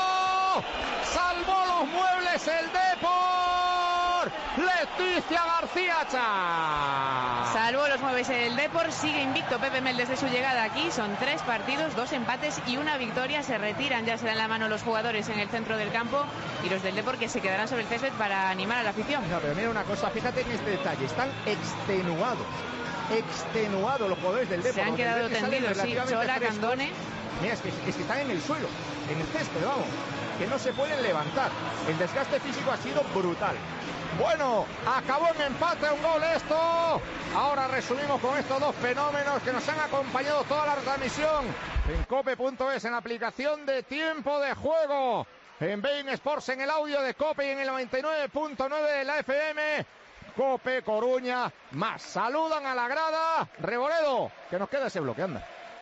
Salvó los muebles el Depor. Leticia García Cha. Salvó los muebles el Depor. Sigue invicto Pepe Mel desde su llegada aquí. Son tres partidos, dos empates y una victoria. Se retiran, ya se dan la mano los jugadores en el centro del campo y los del Depor que se quedarán sobre el césped para animar a la afición. No, pero mira una cosa, fíjate en este detalle. Están extenuados. Extenuados los jugadores del Depor. Se han quedado tendidos, sí. Chola, Candone. Mira, es que, es que están en el suelo, en el césped, vamos. Que no se pueden levantar. El desgaste físico ha sido brutal. Bueno, acabó en empate, un gol esto. Ahora resumimos con estos dos fenómenos que nos han acompañado toda la retransmisión en cope punto es, en la aplicación de tiempo de juego, en Bein Sports, en el audio de Cope y en el noventa y nueve punto nueve de la F M. Cope Coruña más. Saludan a la grada. Reboredo, que nos queda ese bloque, anda.